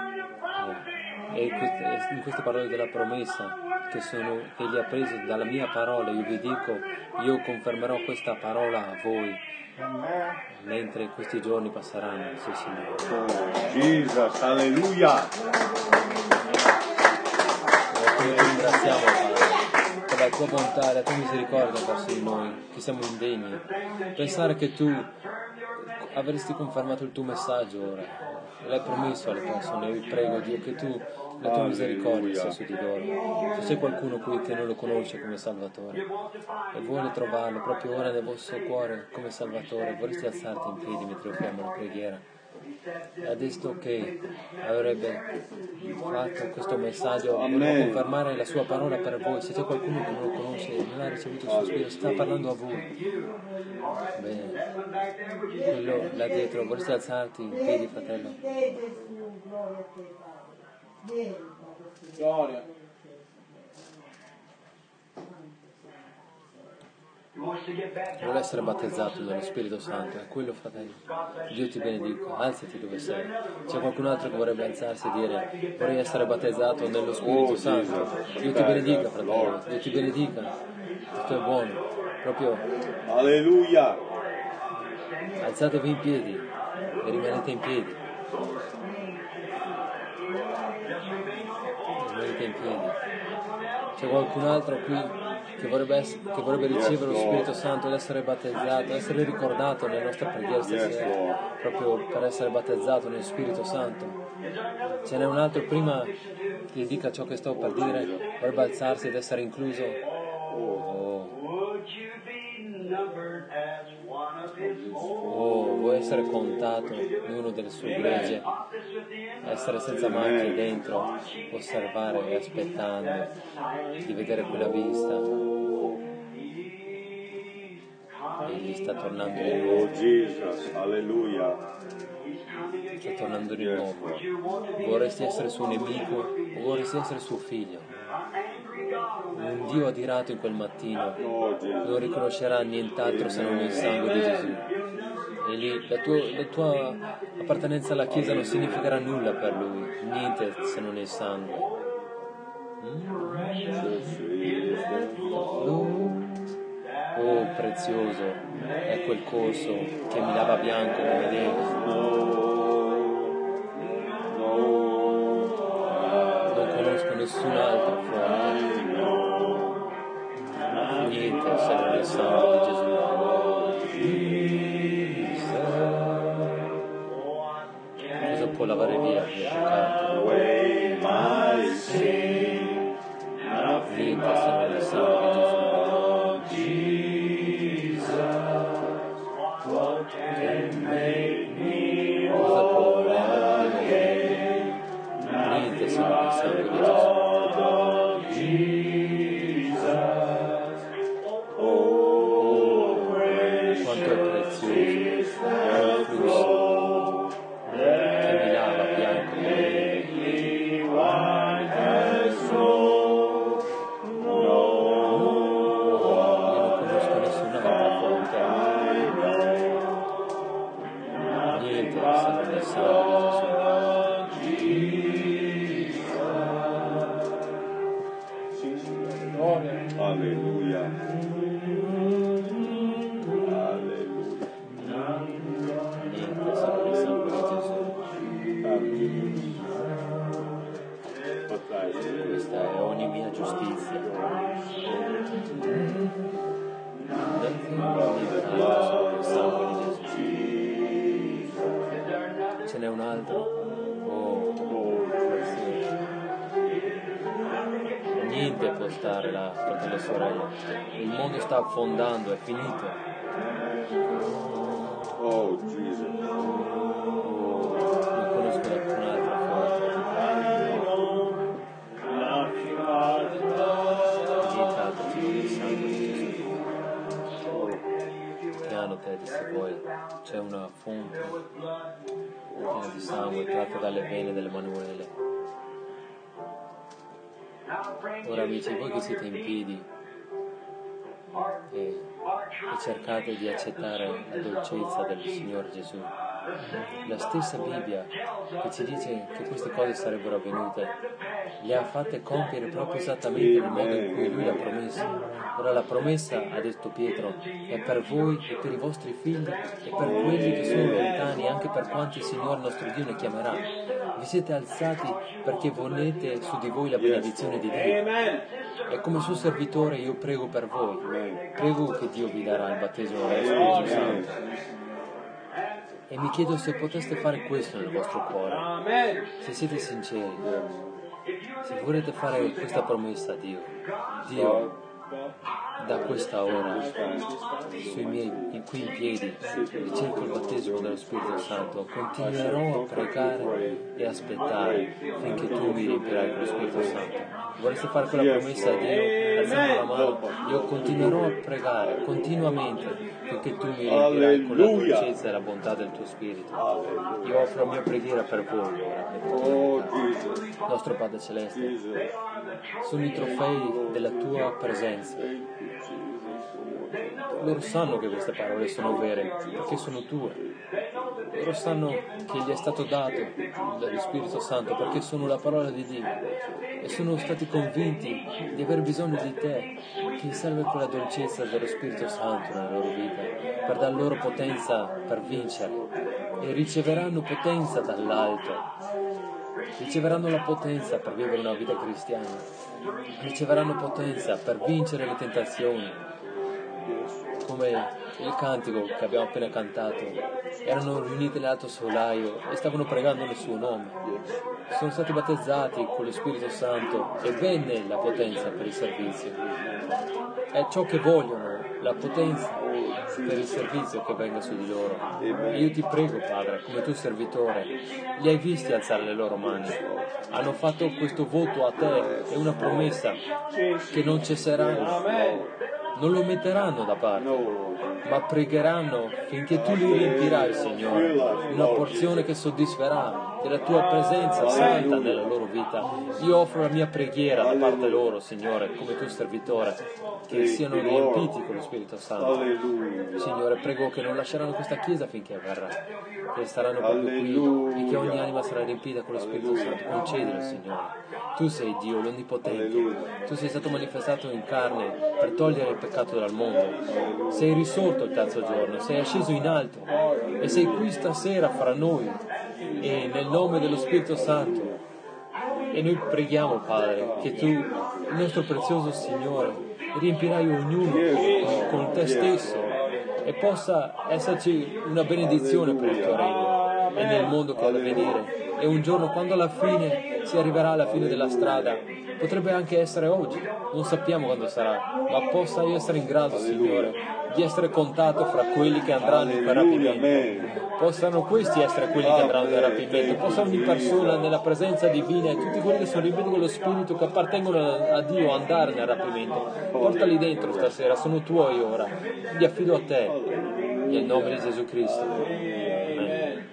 E in queste parole della promessa che egli ha preso dalla mia parola, io vi dico, io confermerò questa parola a voi mentre questi giorni passeranno. Sì, Signore. Jesus, alleluia. Ti ringraziamo, Padre, per la tua bontà e la tua misericordia verso di noi, che siamo indegni. Pensare che tu avresti confermato il tuo messaggio ora, l'hai promesso alle persone. Io vi prego, Dio, che tu, la tua misericordia sia su di loro. Se c'è qualcuno qui che non lo conosce come Salvatore e vuole trovarlo proprio ora nel vostro cuore come Salvatore, vorresti alzarti in piedi mentre offriamo la preghiera. Adesso che avrebbe fatto questo messaggio, volevo confermare la sua parola per voi. Se c'è qualcuno che non lo conosce, non ha ricevuto il suo spirito, sta parlando a voi. Bene, quello là dietro, vorresti alzarti in piedi, fratello? Gloria. Vuole essere battezzato dallo Spirito Santo, è quello, fratello. Dio ti benedica, alzati dove sei. C'è qualcun altro che vorrebbe alzarsi e dire vorrei essere battezzato nello Spirito Santo. Dio ti benedica, fratello, Dio ti benedica. Questo è buono, proprio. Alleluia. Alzatevi in piedi e rimanete in piedi. rimanete in piedi. C'è qualcun altro qui che vorrebbe ricevere lo Spirito Santo ed essere battezzato, essere ricordato nelle nostre preghiere stasera, proprio per essere battezzato nello Spirito Santo. Ce n'è un altro prima che dica ciò che sto per dire, vorrebbe alzarsi ed essere incluso. Vuoi essere contato in una delle sue gregge, essere senza macchie dentro, osservare e aspettando di vedere quella vista. Egli sta tornando di nuovo. Sta tornando di nuovo. Vorresti essere suo nemico o vorresti essere suo figlio? Un Dio adirato in quel mattino non riconoscerà nient'altro se non il sangue di Gesù. E lì la tua appartenenza alla Chiesa non significherà nulla per Lui, niente se non il sangue. Oh, prezioso è quel corso che mi lava bianco come neve. Non conosco nessun'altra fonte, niente se non il sangue di Gesù. Cosa può lavare via il mio peccato? Niente se non il sangue di Gesù. Cosa può lavare niente se non il sangue di Gesù. Quanto è prezioso il flusso che mi lava bianco come neve. Questa è ogni mia giustizia. Il sangue di Gesù. Ce n'è un altro. Niente può stare là, fratello e sorella. Il mondo sta affondando, è finito. Oh, Gesù. Non conosco nessun'altra fonte. Niente altro se non il sangue di Gesù. Piano Teddy, se vuoi, c'è una fonte piena di sangue tratta dalle vene dell'Emanuele. Ora amici, voi che siete in piedi e cercate di accettare la dolcezza del Signore Gesù, la stessa Bibbia che ci dice che queste cose sarebbero avvenute le ha fatte compiere proprio esattamente nel modo in cui Lui l'ha promesso. Ora la promessa, ha detto Pietro, è per voi e per i vostri figli e per quelli che sono lontani, anche per quanti il Signore nostro Dio ne chiamerà. Vi siete alzati perché volete su di voi la benedizione di Dio. E come suo servitore io prego per voi. Prego che Dio vi darà il battesimo dello Spirito Santo. E mi chiedo se poteste fare questo nel vostro cuore, se siete sinceri, se volete fare questa promessa a Dio. Dio, da questa ora, sui miei qui in piedi, ricerco il battesimo dello Spirito Santo, continuerò a pregare e aspettare finché tu mi riempirai con lo Spirito Santo. Vorreste fare quella promessa a Dio, alzando la mano? Io continuerò a pregare continuamente finché tu mi riempirai con la dolcezza e la bontà del tuo Spirito. Io offro la mia preghiera per voi ora, nostro Padre Celeste. Sono i trofei della tua presenza. Loro sanno che queste parole sono vere perché sono tue. Loro sanno che gli è stato dato dallo Spirito Santo perché sono la parola di Dio e sono stati convinti di aver bisogno di te, che serve quella dolcezza dello Spirito Santo nella loro vita per dar loro potenza per vincere, e riceveranno potenza dall'alto riceveranno la potenza per vivere una vita cristiana, riceveranno potenza per vincere le tentazioni, come il cantico che abbiamo appena cantato. Erano riuniti nell'alto solaio e stavano pregando nel suo nome. Sono stati battezzati con lo Spirito Santo e venne la potenza per il servizio. È ciò che vogliono, la potenza per il servizio che venga su di loro. E io ti prego, Padre, come tuo servitore, li hai visti alzare le loro mani. Hanno fatto questo voto a te e una promessa che non cesseranno. Non lo metteranno da parte, ma pregheranno finché tu li riempirai, Signore, una porzione che soddisferà della tua presenza santa nella loro vita. Io offro la mia preghiera da parte loro, Signore, come tuo servitore, che siano riempiti con lo Spirito Santo. Signore, prego che non lasceranno questa chiesa finché verrà, che saranno proprio qui e che ogni anima sarà riempita con lo Spirito Santo. Concedilo, Signore. Tu sei Dio, l'Onnipotente. Tu sei stato manifestato in carne per togliere il peccato dal mondo. Sei risorto il terzo giorno, sei asceso in alto e sei qui stasera fra noi e nel nome dello Spirito Santo. E noi preghiamo, Padre, che tu, il nostro prezioso Signore, riempirai ognuno con te stesso e possa esserci una benedizione per il tuo regno e nel mondo che ha da venire. E un giorno, quando alla fine si arriverà alla fine della strada, potrebbe anche essere oggi, non sappiamo quando sarà, ma possa io essere in grado, Signore, di essere contato fra quelli che andranno in quel rapimento. Possano questi essere quelli che andranno nel rapimento, possa ogni persona nella presenza divina e tutti quelli che sono riempiti con lo Spirito, che appartengono a Dio, andare nel rapimento. Portali dentro stasera, sono tuoi ora, li affido a te, nel nome di Gesù Cristo. Amen.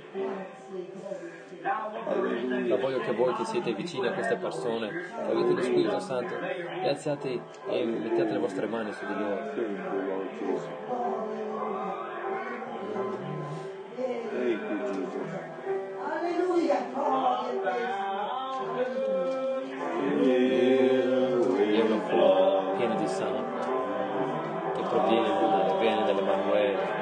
Ma voglio che voi che siete vicini a queste persone, che avete lo Spirito Santo, vi alzate e mettete le vostre mani su di loro. È una fonte piena di sangue che proviene dalle vene dell'Emanuele.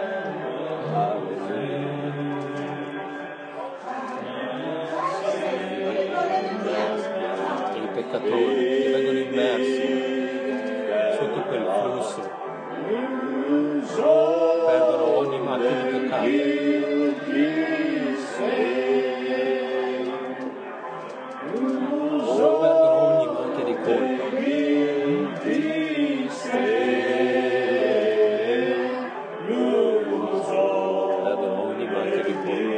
Peccatori che vengono immersi sotto quel flusso perdono ogni macchia di peccato, perdono ogni macchia di colpa, perdono ogni macchia di colpa.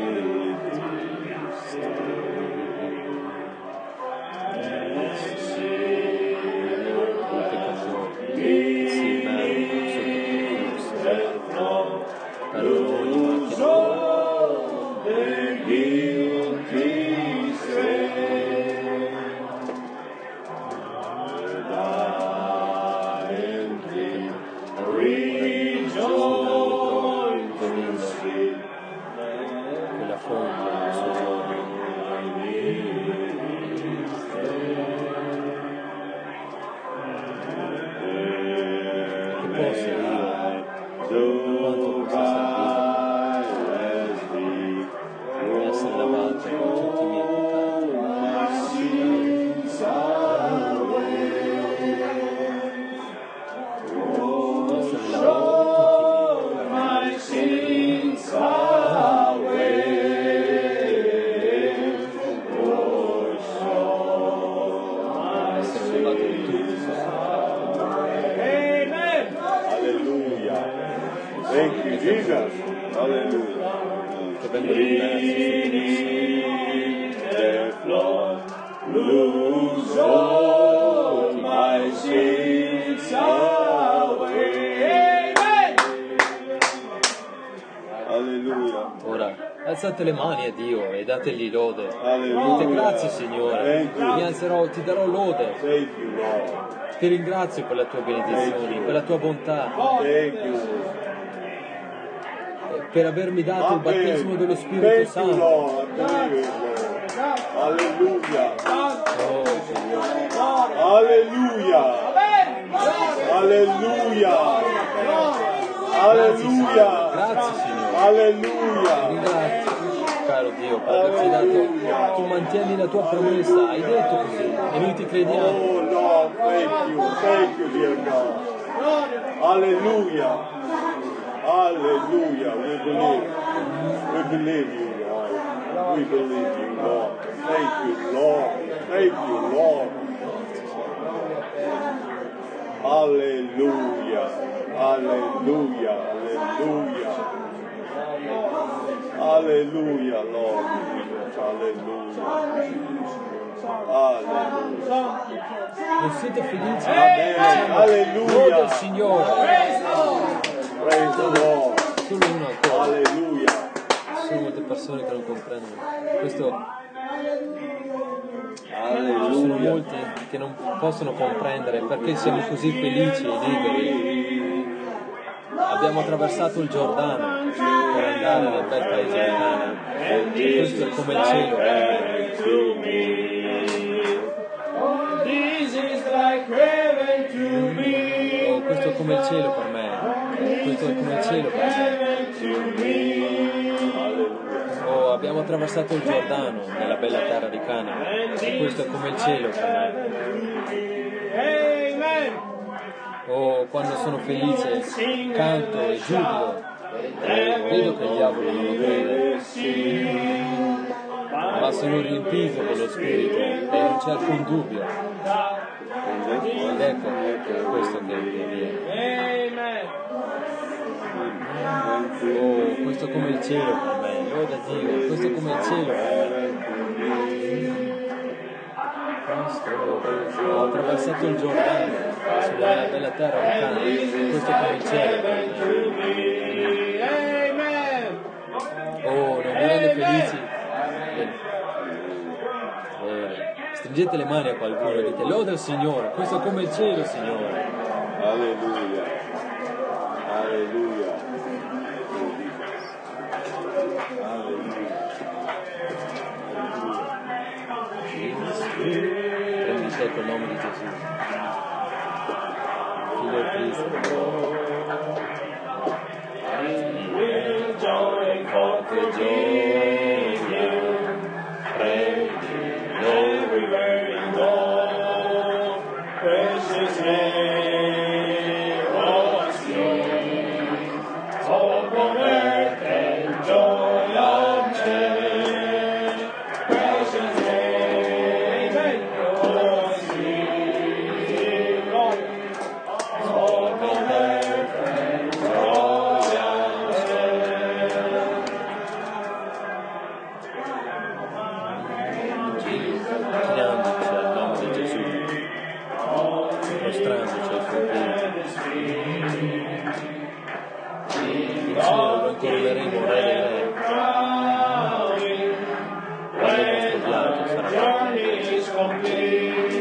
Alzate le mani a Dio e dategli lode. Dite grazie, Signore. Mi alzerò, ti darò lode. Ti ringrazio per le tue benedizioni, per la tua bontà, per avermi dato il battesimo dello Spirito Santo. Alleluia. Alleluia. Alleluia. Alleluia. Grazie, Signore. Alleluia. Grazie. caro Dio, per averci dato, tu mantieni la tua promessa, hai detto così, e noi ti crediamo. Oh Lord, thank you, dear God. Hallelujah. Hallelujah. We believe you, Lord. We believe you, Lord. Thank you, Lord. Thank you, Lord. Hallelujah. Hallelujah. Hallelujah. Hallelujah, Lord. Hallelujah. Hallelujah. Non siete felici? Amen. Hallelujah. Lode il Signore. Praise the Lord. Solo uno ancora. Hallelujah. Ci sono molte persone che non comprendono. Questo Hallelujah. ci sono molti che non possono comprendere perché siamo così felici e liberi. Abbiamo attraversato il Giordano per andare nel bel paese di Canaan. E questo è come il cielo per me. Oh, questo è come il cielo per me. Questo è come il cielo per me. Oh, abbiamo attraversato il Giordano nella bella terra di Canaan. E questo è come il cielo per me. Oh, quando sono felice, canto e giubilo. Vedo che il diavolo non lo crede. Ma sono riempito con lo Spirito e non c'è alcun dubbio. Ed ecco questo che viene. Oh, questo è come il cielo per me. Loda Dio, questo è come il cielo per me. Ho attraversato il Giordano sulla bella terra di Canaan. Questo è come il cielo per me. Oh, non vi rende felici? Stringete le mani a qualcuno e dite: loda il Signore, questo è come il cielo, Signore. Alleluia. Alleluia. Prendi te col nome di Gesù. Figlio di Cristo. Forte gioia, prendi dove vengo, precious name, oh sì, oh converte gioia c'è, precious name, oh sì, oh converte gioia c'è. Chinandoci al nome di Gesù, mostrandoci ai suoi piedi. In cielo lo incoroneremo Re dei Re, quando il nostro viaggio sarà completo.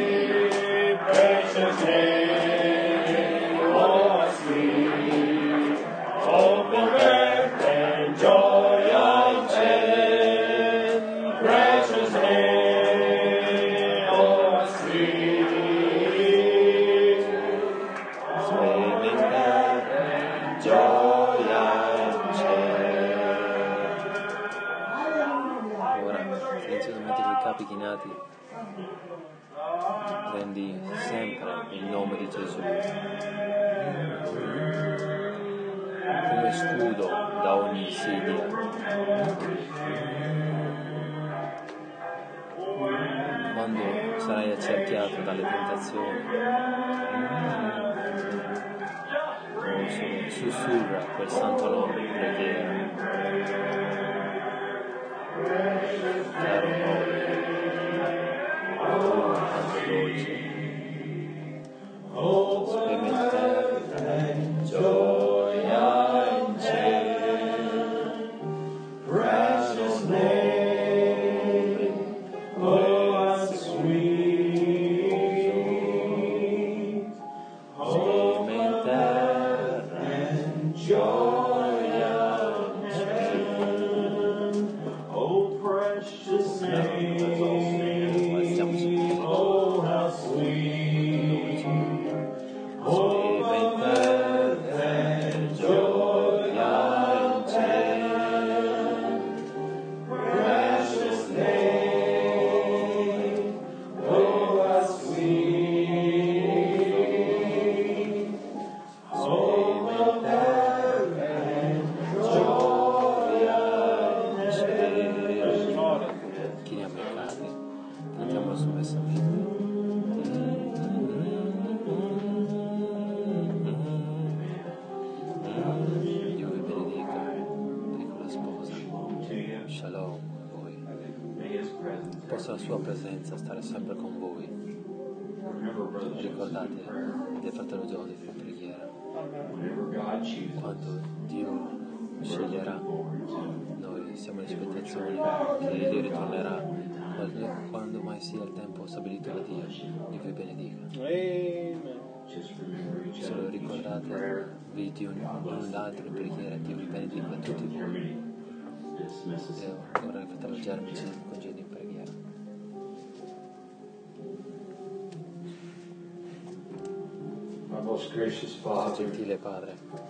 Silenziosamente coi capi chinati, prendi sempre il nome di Gesù come scudo da ogni insidia. Quando sarai accerchiato dalle tentazioni, sussurra quel santo nome in preghiera. Caro nome, oh quanto dolce, sperimentare gioia in cielo, precious name, oh how sweet, sperimentare gioia in cielo. Oh, precious name, oh, how sweet, oh, sua presenza, stare sempre con voi. Ricordate del fratello Joseph in preghiera. Quando Dio sceglierà, noi siamo in aspettazione che Egli ritornerà quando mai sia il tempo stabilito da Dio. Dio vi benedica. Solo ricordatevi di un l'altro in preghiera. Dio vi benedica a tutti voi. E ora il fratello Germi ci congedi in preghiera. Gentile Padre,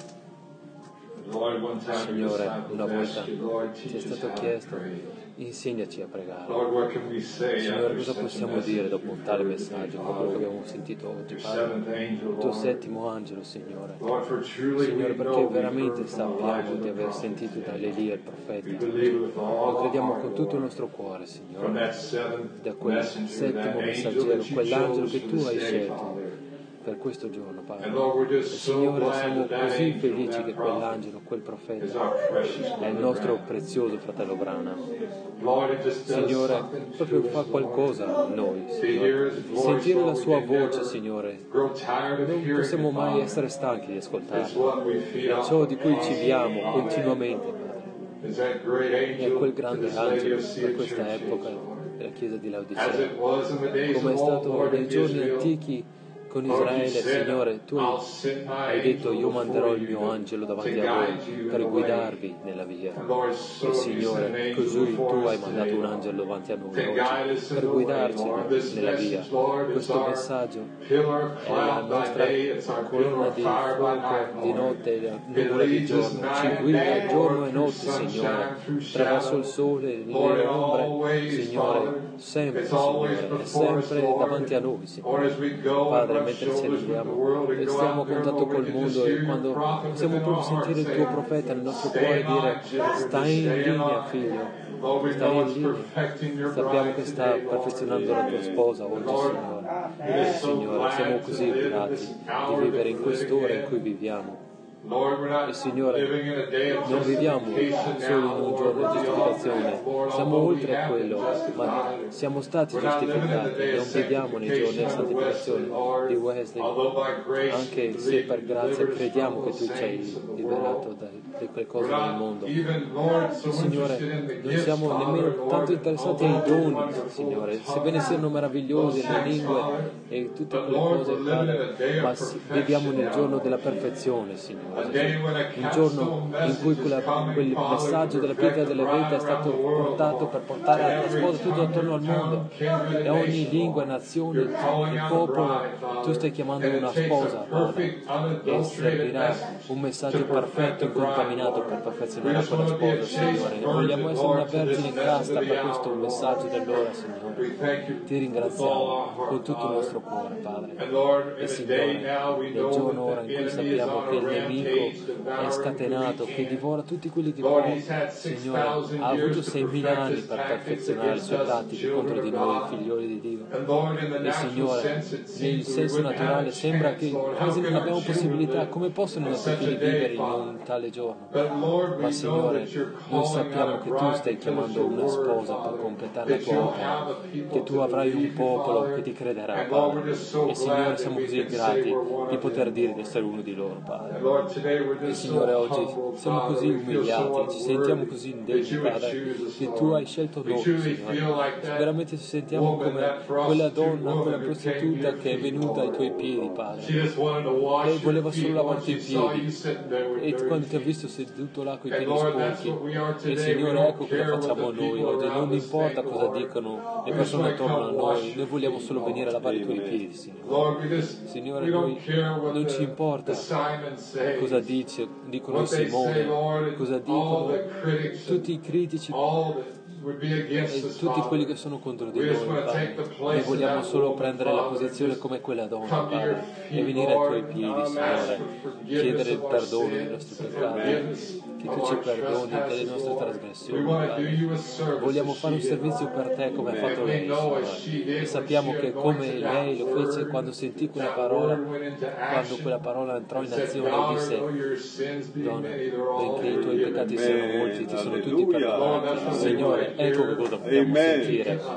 Signore, una volta ci è stato chiesto, insegnaci a pregare. Signore, cosa possiamo dire dopo un tale messaggio, come quello che abbiamo sentito oggi, Padre? Il tuo settimo angelo, Signore. Signore, perché veramente sappiamo di aver sentito dall'Elia il profeta. Lo crediamo con tutto il nostro cuore, Signore. Da quel settimo messaggero, quell'angelo che tu hai scelto per questo giorno, Padre. E Signore, siamo così felici che quell'angelo, quel profeta, è il nostro prezioso fratello Branham. Signore, proprio fa qualcosa a noi, Signore. Sentire la sua voce, Signore, non possiamo mai essere stanchi di ascoltarla. È ciò di cui cibiamo continuamente, Padre. È quel grande angelo per questa epoca della Chiesa di Laodicea, come è stato nei giorni antichi con Israele, Signore, tu hai detto: io manderò il mio angelo davanti a voi per guidarvi nella via. E Signore, così tu hai mandato un angelo davanti a noi oggi per guidarci nella via. Questo messaggio è la nostra colonna di fuoco di notte e nuvola di giorno, ci guida giorno e notte, Signore, attraverso il sole, le ombre, Signore, sempre, Signore, è sempre davanti a noi, Signore. Padre, mentre ci andiamo e stiamo a contatto col mondo, e quando possiamo proprio sentire il tuo profeta nel nostro cuore dire: stai in linea, figlio, stai in linea. Sappiamo che sta perfezionando la tua sposa oggi, Signore. Signore, siamo così grati di vivere in quest'ora in cui viviamo. E Signore, non viviamo solo in un giorno di giustificazione, siamo oltre a quello, ma siamo stati giustificati, non viviamo nei giorni della santificazione di Wesley, anche se per grazia crediamo che tu ci hai liberato da quelle cose del mondo. Signore, non siamo nemmeno tanto interessati ai doni, Signore, sebbene siano meravigliosi le lingue e tutte quelle cose, Padre, ma viviamo nel giorno della perfezione, Signore. Un giorno in cui quel messaggio della pietra delle vite è stato portato per portare la sposa tutto attorno al mondo, e ogni lingua, nazione e popolo tu stai chiamando una sposa, Padre, e servirà un messaggio perfetto, incontaminato per perfezionare quella sposa, Signore. Vogliamo essere una vergine casta per questo messaggio dell'ora, Signore. Ti ringraziamo con tutto il nostro cuore, Padre. E Signore, nel giorno ora in cui sappiamo che il nemico è scatenato, che divora tutti quelli che può, Signore, ha avuto 6.000 anni per perfezionare le sue tattiche contro di noi, figlioli di Dio. E Signore, nel senso naturale sembra che quasi non abbiamo possibilità. Come possono i nostri figli vivere in un tale giorno? Ma Signore, noi sappiamo che tu stai chiamando una sposa per completare la tua opera, che tu avrai un popolo che ti crederà, Padre. E Signore, siamo così grati di poter dire di essere uno di loro, Padre. E Signore, oggi siamo così umiliati, ci sentiamo così indegni, Padre, che tu hai scelto noi, Signore. Veramente ci sentiamo come quella donna, quella prostituta che è venuta ai tuoi piedi, Padre. Lei voleva solo lavarti i piedi, e quando ti ha visto seduto là con i piedi sporchi, e Signore, ecco cosa facciamo noi oggi. Non importa cosa dicono le persone attorno a noi vogliamo solo venire a lavare i tuoi piedi, Signore. Signore, noi non ci importa cosa dicono i Simone, cosa dicono tutti i critici e tutti quelli che sono contro di noi, Padre. Noi vogliamo solo prendere la posizione come quella donna, Padre, e venire ai tuoi piedi, Signore, chiedere il perdono dei nostri peccati, che tu ci perdoni delle nostre trasgressioni, Padre. Vogliamo fare un servizio per te come ha fatto lei, Signore, e sappiamo che come lei lo fece quando sentì quella parola, quando quella parola entrò in azione e disse: donna, benché i tuoi peccati siano molti, ti sono tutti perdonati. Signore, ecco che cosa dobbiamo sentire,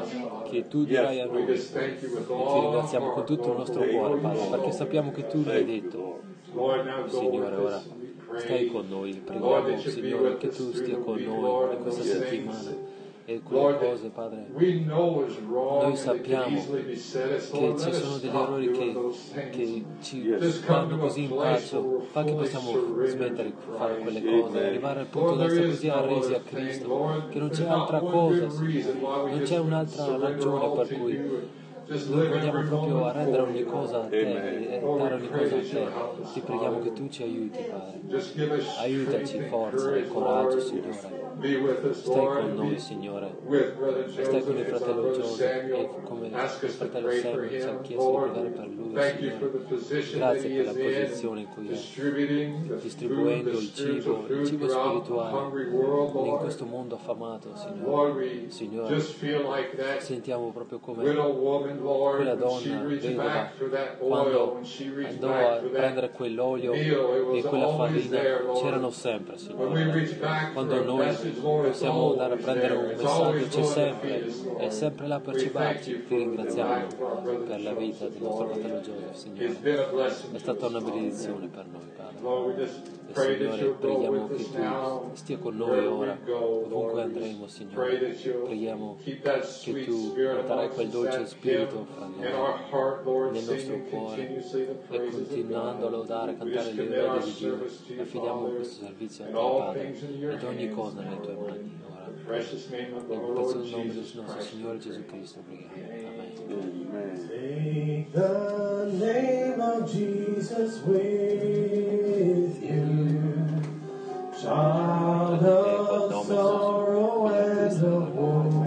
che tu dirai a noi. E ti ringraziamo con tutto il nostro cuore, Padre, perché sappiamo che tu l'hai detto. Signore, ora stai con noi, preghiamo, Signore, che tu stia con noi in questa settimana. E quelle cose, Padre, noi sappiamo che ci sono degli errori che ci vanno così in pazzo, fa che possiamo smettere di fare quelle cose, arrivare al punto di essere così arresi a Cristo, che non c'è altra cosa, Signore, non c'è un'altra ragione per cui noi vogliamo proprio arrendere ogni cosa a te e dare ogni cosa a te. Ti preghiamo che tu ci aiuti, Padre. Aiutaci, forza e coraggio, Signore. Stai con noi, Signore. Stai con il fratello Giorgio e come il fratello Samuel ci ha chiesto di pregare per lui, Signore. Grazie per la posizione in cui è distribuendo il cibo spirituale in questo mondo affamato, Signore. Signore, sentiamo proprio come quella donna vedova quando andò a prendere quell'olio e quella farina c'erano sempre, Signore. Quando noi possiamo andare a prendere un messaggio c'è sempre, è sempre là per cibarci. Ti ringraziamo per la vita del nostro fratello Joseph, Signore. È stata una benedizione per noi, Padre. E Signore, preghiamo che tu stia con noi ora, ovunque andremo, Signore. Preghiamo che tu porterai quel dolce spirito fra noi, nel nostro cuore, e continuando a lodare, a cantare le lodi di Dio, affidiamo questo servizio a te, Padre, ed ogni cosa nelle tue mani ora. Nel prezioso nome del nostro Signore Gesù Cristo preghiamo. Amen. Take the name of Jesus with you, child of sorrow and of woe.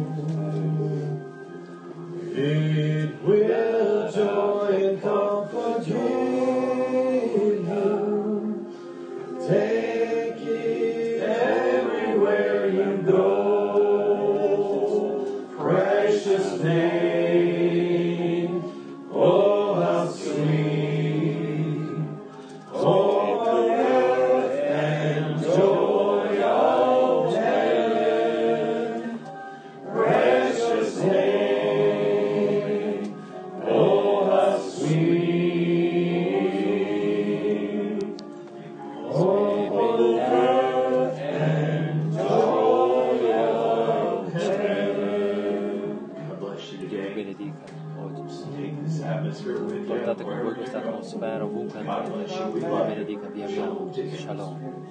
It will joy and comfort give you. Take it everywhere you go. Precious name, oh how sweet, oh earth and joy of heaven. Precious name, oh how sweet, oh earth and joy of heaven. Dio vi benedica oggi. Portate con voi questa atmosfera ovunque andate. Dio vi benedica, vi amiamo. Shalom.